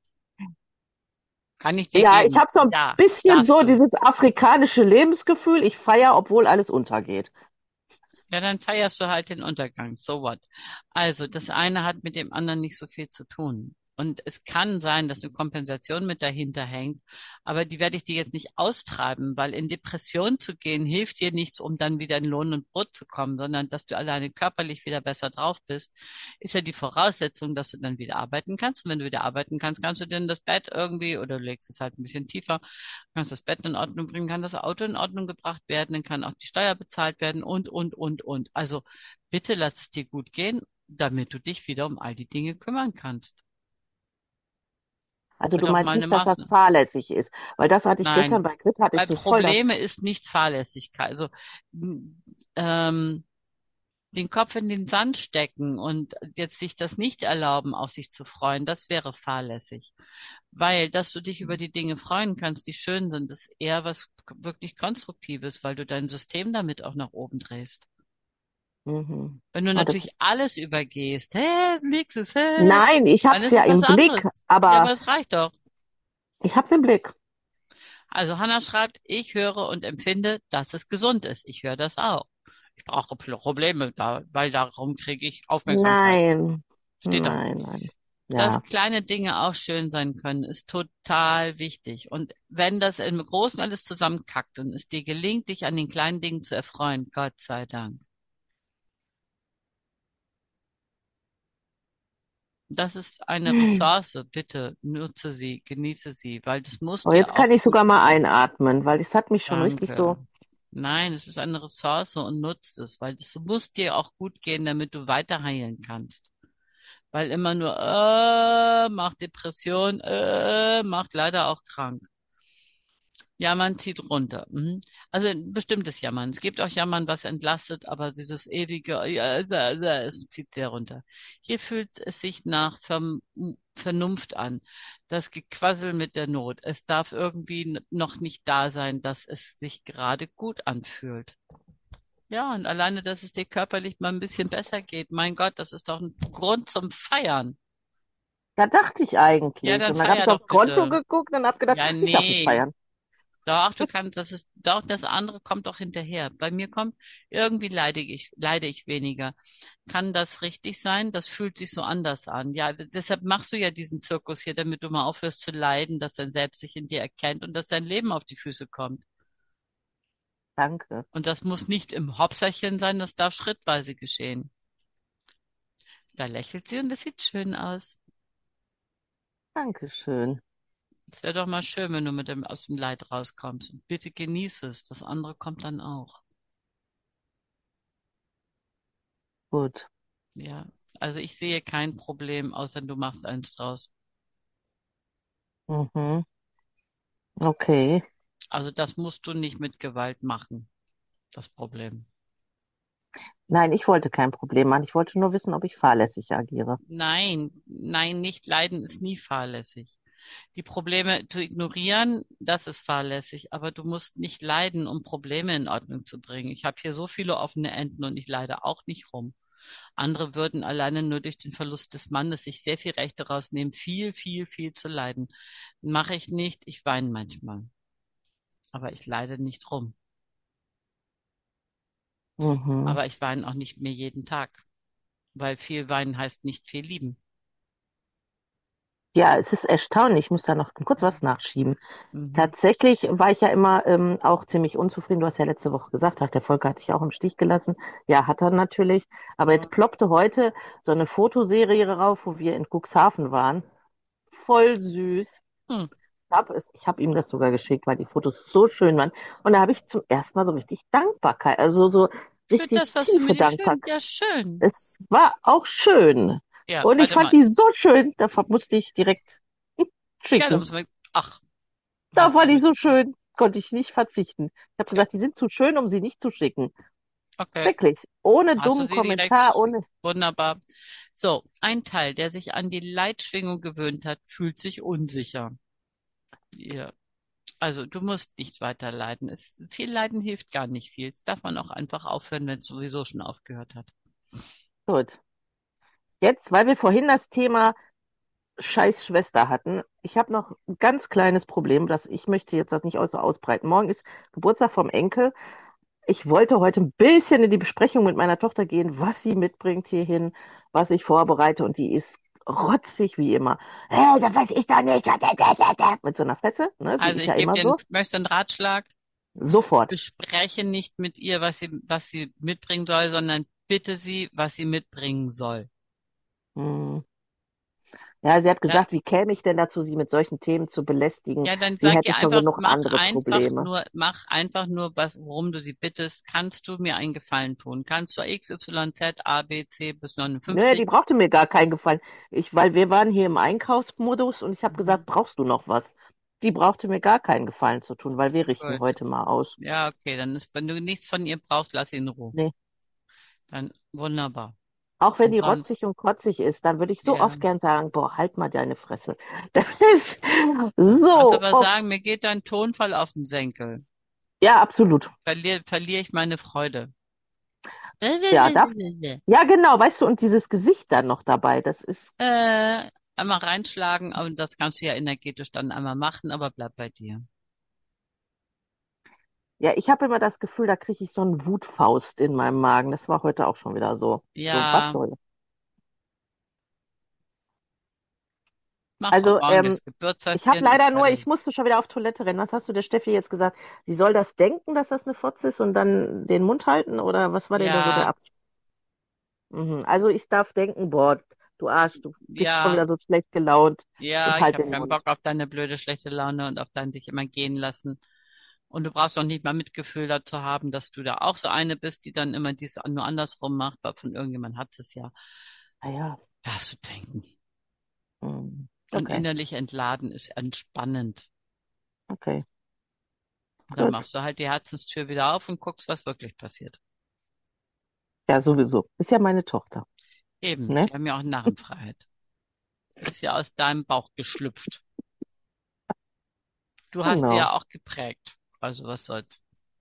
Kann ich dir Ja, ich geben. habe so ein Ja, bisschen darfst so du. dieses afrikanische Lebensgefühl. Ich feiere, obwohl alles untergeht. Ja, dann feierst du halt den Untergang. So what? Also, das eine hat mit dem anderen nicht so viel zu tun. Und es kann sein, dass eine Kompensation mit dahinter hängt, aber die werde ich dir jetzt nicht austreiben, weil in Depression zu gehen hilft dir nichts, um dann wieder in Lohn und Brot zu kommen, sondern dass du alleine körperlich wieder besser drauf bist, ist ja die Voraussetzung, dass du dann wieder arbeiten kannst. Und wenn du wieder arbeiten kannst, kannst du dann das Bett irgendwie oder du legst es halt ein bisschen tiefer, kannst das Bett in Ordnung bringen, kann das Auto in Ordnung gebracht werden, dann kann auch die Steuer bezahlt werden und, und, und, und. Also bitte lass es dir gut gehen, damit du dich wieder um all die Dinge kümmern kannst. Das Also wäre du doch mal meinst eine nicht, dass das Maßnahme. fahrlässig ist, weil das hatte ich gestern Nein, bei Grit, hatte ich weil so voll das, Probleme ist nicht Fahrlässigkeit. Also m- ähm, den Kopf in den Sand stecken und jetzt sich das nicht erlauben, auf sich zu freuen, das wäre fahrlässig. Weil, dass du dich über die Dinge freuen kannst, die schön sind, ist eher was wirklich Konstruktives, weil du dein System damit auch nach oben drehst. mhm. Wenn du Oh, das natürlich ist, alles übergehst, hä, nix ist, hä, nein, ich dann hab's ist ja es was im Blick, anderes. Ja, aber aber es reicht doch. ich hab's im Blick. Also Hannah schreibt, ich höre und empfinde, dass es gesund ist. Ich höre das auch. Ich brauche Pro- Probleme, da, weil darum kriege ich Aufmerksamkeit. Nein, Steht da. nein, nein. Dass Ja, kleine Dinge auch schön sein können, ist total wichtig. Und wenn das im Großen alles zusammenkackt und es dir gelingt, dich an den kleinen Dingen zu erfreuen, Gott sei Dank. Das ist eine Oh, Ressource. Bitte nutze sie, genieße sie, weil das muss jetzt dir auch kann ich gut sogar mal gehen. einatmen, weil es hat mich schon richtig so. Danke. Nein, es ist eine Ressource und nutzt es, weil das muss dir auch gut gehen, damit du weiter heilen kannst. Weil immer nur, äh, macht Depression, äh, macht leider auch krank. Jammern zieht runter. Mhm. Also ein bestimmtes Jammern. Es gibt auch Jammern, was entlastet, aber dieses ewige, ja, ja, ja, es zieht sehr runter. Hier fühlt es sich nach Verm Vernunft an. Das Gequassel mit der Not. Es darf irgendwie n- noch nicht da sein, dass es sich gerade gut anfühlt. Ja, und alleine, dass es dir körperlich mal ein bisschen besser geht. Mein Gott, das ist doch ein Grund zum Feiern. Da dachte ich Ja, eigentlich. dann Und dann habe feier ich doch aufs Konto bitte. geguckt und habe gedacht, Ja, ich darf nicht nee. feiern. Doch, du kannst, das ist, doch, das andere kommt doch hinterher. Bei mir kommt, irgendwie leide ich, leide ich weniger. Kann das richtig sein? Das fühlt sich so anders an. Ja, deshalb machst du ja diesen Zirkus hier, damit du mal aufhörst zu leiden, dass dein Selbst sich in dir erkennt und dass dein Leben auf die Füße kommt. Danke. Und das muss nicht im Hopserchen sein, das darf schrittweise geschehen. Da lächelt sie und das sieht schön aus. Dankeschön. Es wäre doch mal schön, wenn du mit dem, aus dem Leid rauskommst. Und bitte genieße es. Das andere kommt dann auch. Gut. Ja. Also ich sehe kein Problem, außer du machst eins draus. Mhm. Okay. Also das musst du nicht mit Gewalt machen, das Problem. Nein, ich wollte kein Problem machen. Ich wollte nur wissen, ob ich fahrlässig agiere. Nein, nein, nicht leiden ist nie fahrlässig. Die Probleme zu ignorieren, das ist fahrlässig, aber du musst nicht leiden, um Probleme in Ordnung zu bringen. Ich habe hier so viele offene Enden und ich leide auch nicht rum. Andere würden alleine nur durch den Verlust des Mannes sich sehr viel Rechte rausnehmen, viel, viel, viel zu leiden. Mache ich nicht, ich weine manchmal, aber ich leide nicht rum. Mhm. Aber ich weine auch nicht mehr jeden Tag, weil viel weinen heißt nicht viel lieben. Ja, es ist erstaunlich. Ich muss da noch kurz was nachschieben. Mhm. Tatsächlich war ich ja immer ähm, auch ziemlich unzufrieden. Du hast ja letzte Woche gesagt, ach, der Volker hat dich auch im Stich gelassen. Ja, hat er natürlich. Aber jetzt ploppte heute so eine Fotoserie rauf, wo wir in Cuxhaven waren. Voll süß. Hm. Ich habe es, ich habe ihm das sogar geschickt, weil die Fotos so schön waren. Und da habe ich zum ersten Mal so richtig Dankbarkeit, also so Für das, richtig was du tiefe mit ihm schön, Dankbarkeit. ja, schön. Es war auch schön. Ja, Und ich warte fand mal. die so schön, da musste ich direkt Ja, da schicken. muss man, ach, Da hast war die du, so schön, konnte ich nicht verzichten. Ich habe okay, gesagt, die sind zu schön, um sie nicht zu schicken. okay. Wirklich, ohne Hast du dummen sie direkt Kommentar, geschickt? ohne. Wunderbar. So, ein Teil, der sich an die Leitschwingung gewöhnt hat, fühlt sich unsicher. Ja. Also, du musst nicht weiter leiden. Es, viel Leiden hilft gar nicht viel. Das darf man auch einfach aufhören, wenn es sowieso schon aufgehört hat. Gut. Jetzt, weil wir vorhin das Thema Scheißschwester hatten, ich habe noch ein ganz kleines Problem, das ich möchte jetzt das nicht außer ausbreiten. Morgen ist Geburtstag vom Enkel. Ich wollte heute ein bisschen in die Besprechung mit meiner Tochter gehen, was sie mitbringt hierhin, was ich vorbereite. Und die ist rotzig wie immer. Hey, das weiß ich doch nicht. Mit so einer Fresse, ne? Sie Also, ist ja ich gebe immer dir einen, so. möchte einen Ratschlag. Sofort. Bespreche nicht mit ihr, was sie, was sie mitbringen soll, sondern bitte sie, was sie mitbringen soll. Hm. Ja, sie hat Ja, gesagt, wie käme ich denn dazu, sie mit solchen Themen zu belästigen? ja, dann Sie sag hätte ihr schon einfach, genug mach andere einfach Probleme. nur, mach einfach nur, was, worum du sie bittest. Kannst du mir einen Gefallen tun? Kannst du X, Y, Z, A, B, C bis Nö, die neunundfünfzig? brauchte mir gar keinen Gefallen. Ich, weil wir waren hier im Einkaufsmodus und ich habe Mhm. gesagt, brauchst du noch was? Die brauchte mir gar keinen Gefallen zu tun, weil wir richten Gut. heute mal aus. Ja, okay, dann ist, wenn du nichts von ihr brauchst, lass sie in Ruhe. Nee. Dann wunderbar. Auch wenn Und die sonst, rotzig und kotzig ist, dann würde ich so ja. oft gern sagen, boah, halt mal deine Fresse. Das ist Kannst so aber oft. sagen, mir geht dein Tonfall auf den Senkel. Ja, absolut. Verliere, verliere ich meine Freude. Ja, darf, ja, genau, weißt du, und dieses Gesicht dann noch dabei, das ist, Äh, einmal reinschlagen, und das kannst du ja energetisch dann einmal machen, aber bleib bei dir. ja, ich habe immer das Gefühl, da kriege ich so einen Wutfaust in meinem Magen. Das war heute auch schon wieder so. So, was Ja, soll das? mach doch Also, morgen ähm, das ich habe Geburtshäuschen und leider nur, ich fertig. musste schon wieder auf Toilette rennen. Was hast du der Steffi jetzt gesagt? Sie soll das denken, dass das eine Fotze ist und dann den Mund halten? Oder was war denn da so der Ja, Absprache? Mhm. Also ich darf denken, boah, du Arsch, du bist schon Ja, wieder so schlecht gelaunt ja, und ich halt habe den keinen Bock Mund. auf deine blöde, schlechte Laune und auf dein dich immer gehen lassen. Und du brauchst auch nicht mal Mitgefühl dazu haben, dass du da auch so eine bist, die dann immer dies nur andersrum macht, weil von irgendjemand hat es ja. Ah ja, Ja, zu denken. hm, Und okay, innerlich entladen ist entspannend. okay, Und dann gut. machst du halt die Herzenstür wieder auf und guckst, was wirklich passiert. Ja, sowieso. Ist ja meine Tochter, Eben, ne? die haben ja auch Narrenfreiheit. Ist ja aus deinem Bauch geschlüpft. Du hast sie Genau. ja auch geprägt. Also was soll's.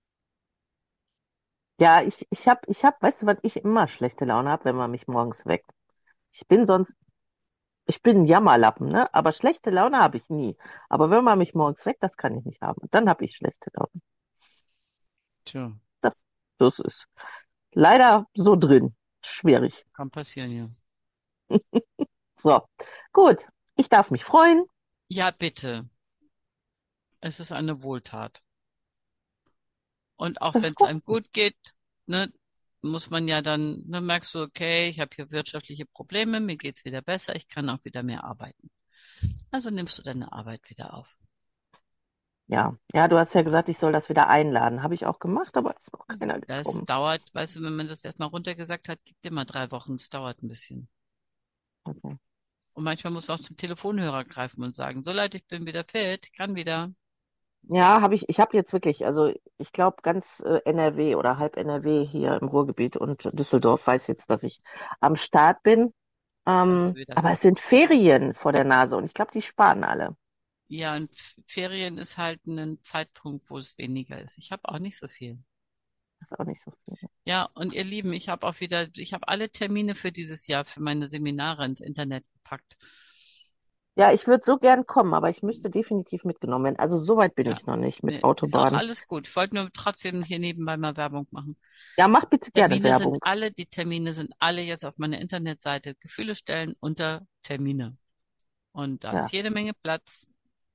Ja, ich, ich hab, ich hab, weißt du, was ich immer schlechte Laune habe, wenn man mich morgens weckt? Ich bin sonst, ich bin ein Jammerlappen, ne? Aber schlechte Laune habe ich nie. Aber wenn man mich morgens weckt, das kann ich nicht haben. Dann habe ich schlechte Laune. Tja, Das, das ist leider so drin. Schwierig. kann passieren, ja. So, gut. Ich darf mich freuen. Ja, bitte. Es ist eine Wohltat. Und auch Das wenn es freut einem mich. gut geht, ne, muss man ja dann, ne, merkst du, okay, ich habe hier wirtschaftliche Probleme, mir geht's wieder besser, ich kann auch wieder mehr arbeiten. Also nimmst du deine Arbeit wieder auf. Ja, ja, du hast ja gesagt, ich soll das wieder einladen. Habe ich auch gemacht, aber ist noch keiner Das gekommen. dauert, weißt du, wenn man das erstmal runtergesagt hat, gibt immer drei Wochen. Es dauert ein bisschen. Okay. Und manchmal muss man auch zum Telefonhörer greifen und sagen, so Leute, ich bin wieder fit, kann wieder. Ja, habe ich, ich habe jetzt wirklich, also ich glaube ganz äh, N R W oder halb N R W hier im Ruhrgebiet und Düsseldorf weiß jetzt, dass ich am Start bin. Kannst du Ähm, wieder. aber es sind Ferien vor der Nase und ich glaube, die sparen alle. Ja, und Ferien ist halt ein Zeitpunkt, wo es weniger ist. Ich habe auch nicht so viel. Das ist auch nicht so viel. Ja, und ihr Lieben, ich habe auch wieder, ich habe alle Termine für dieses Jahr für meine Seminare ins Internet gepackt. Ja, ich würde so gern kommen, aber ich müsste definitiv mitgenommen werden. Also so weit bin Ja, ich noch nicht mit nee, ist auch Autobahn. alles gut. Ich wollte nur trotzdem hier nebenbei mal Werbung machen. Ja, mach bitte gerne Termine sind Werbung. alle, die Termine sind alle jetzt auf meiner Internetseite. Gefühle stellen unter Termine. Und da ist Ja, jede Menge Platz.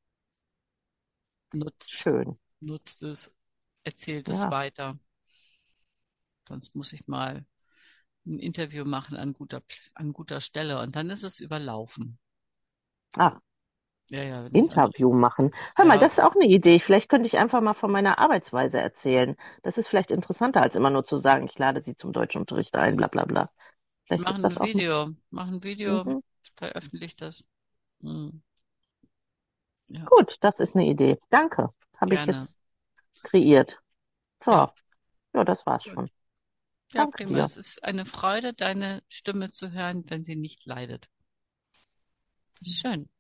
Nutzt, schön. nutzt es, erzählt es Ja. weiter. Sonst muss ich mal ein Interview machen an guter, an guter Stelle und dann ist es überlaufen. Ah, Ja, ja, wenn ich andere, Interview machen. Hör mal, ja, das ist auch eine Idee. Vielleicht könnte ich einfach mal von meiner Arbeitsweise erzählen. Das ist vielleicht interessanter, als immer nur zu sagen, ich lade Sie zum Deutschunterricht ein, bla bla bla. Vielleicht mach ist das ein auch eine. Video, mach ein Video, Mhm. veröffentlich das. Hm, ja, Gut, das ist eine Idee. Danke. Habe ich gerne. jetzt kreiert. So, Ja, ja, das war's gut. schon. Ja, Danke prima. dir. Es ist eine Freude, deine Stimme zu hören, wenn sie nicht leidet. Das ist schön.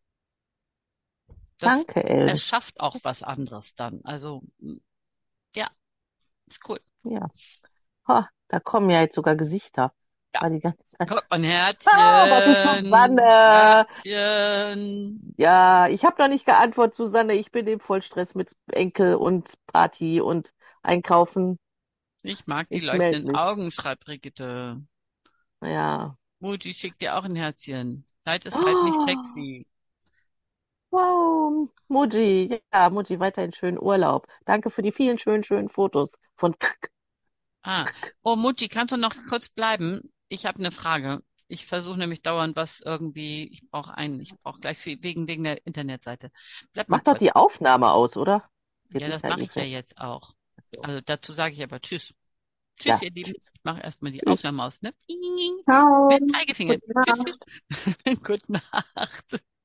Das Danke, Ellen. erschafft auch was anderes dann. Also, mm, ja, ist cool. Ja. Ha, da kommen ja jetzt sogar Gesichter. Ja, War die ganze Zeit. guck mal, ein Ah, das ist Herzchen, Susanne. Herzchen. Ja, ich habe noch nicht geantwortet, Susanne. Ich bin im Vollstress mit Enkel und Party und Einkaufen. Ich mag die Ich melde leuchtenden mich. Augen, schreibt Brigitte. Ja. Mutti schickt dir auch ein Herzchen. Leid ist halt nicht Oh, sexy. wow, Muji. Ja, Muji, weiterhin schönen Urlaub. Danke für die vielen schönen, schönen Fotos von. Ah, oh Mutti, kannst du noch kurz bleiben? Ich habe eine Frage. Ich versuche nämlich dauernd was irgendwie, ich brauche einen, ich brauche gleich viel, wegen, wegen der Internetseite. Bleib mal Mach doch die kurz. Aufnahme aus, oder? Jetzt Ja, ist das ja mache eh ich ja fertig. jetzt auch. So. Also dazu sage ich aber Tschüss. Tschüss, Ja, ihr Lieben. tschüss. Ich mache erstmal die Tschüss. Aufnahme aus, ne? Ciao. Mit Zeigefinger. Gute Tschüss, Nacht. tschüss. Gute Nacht.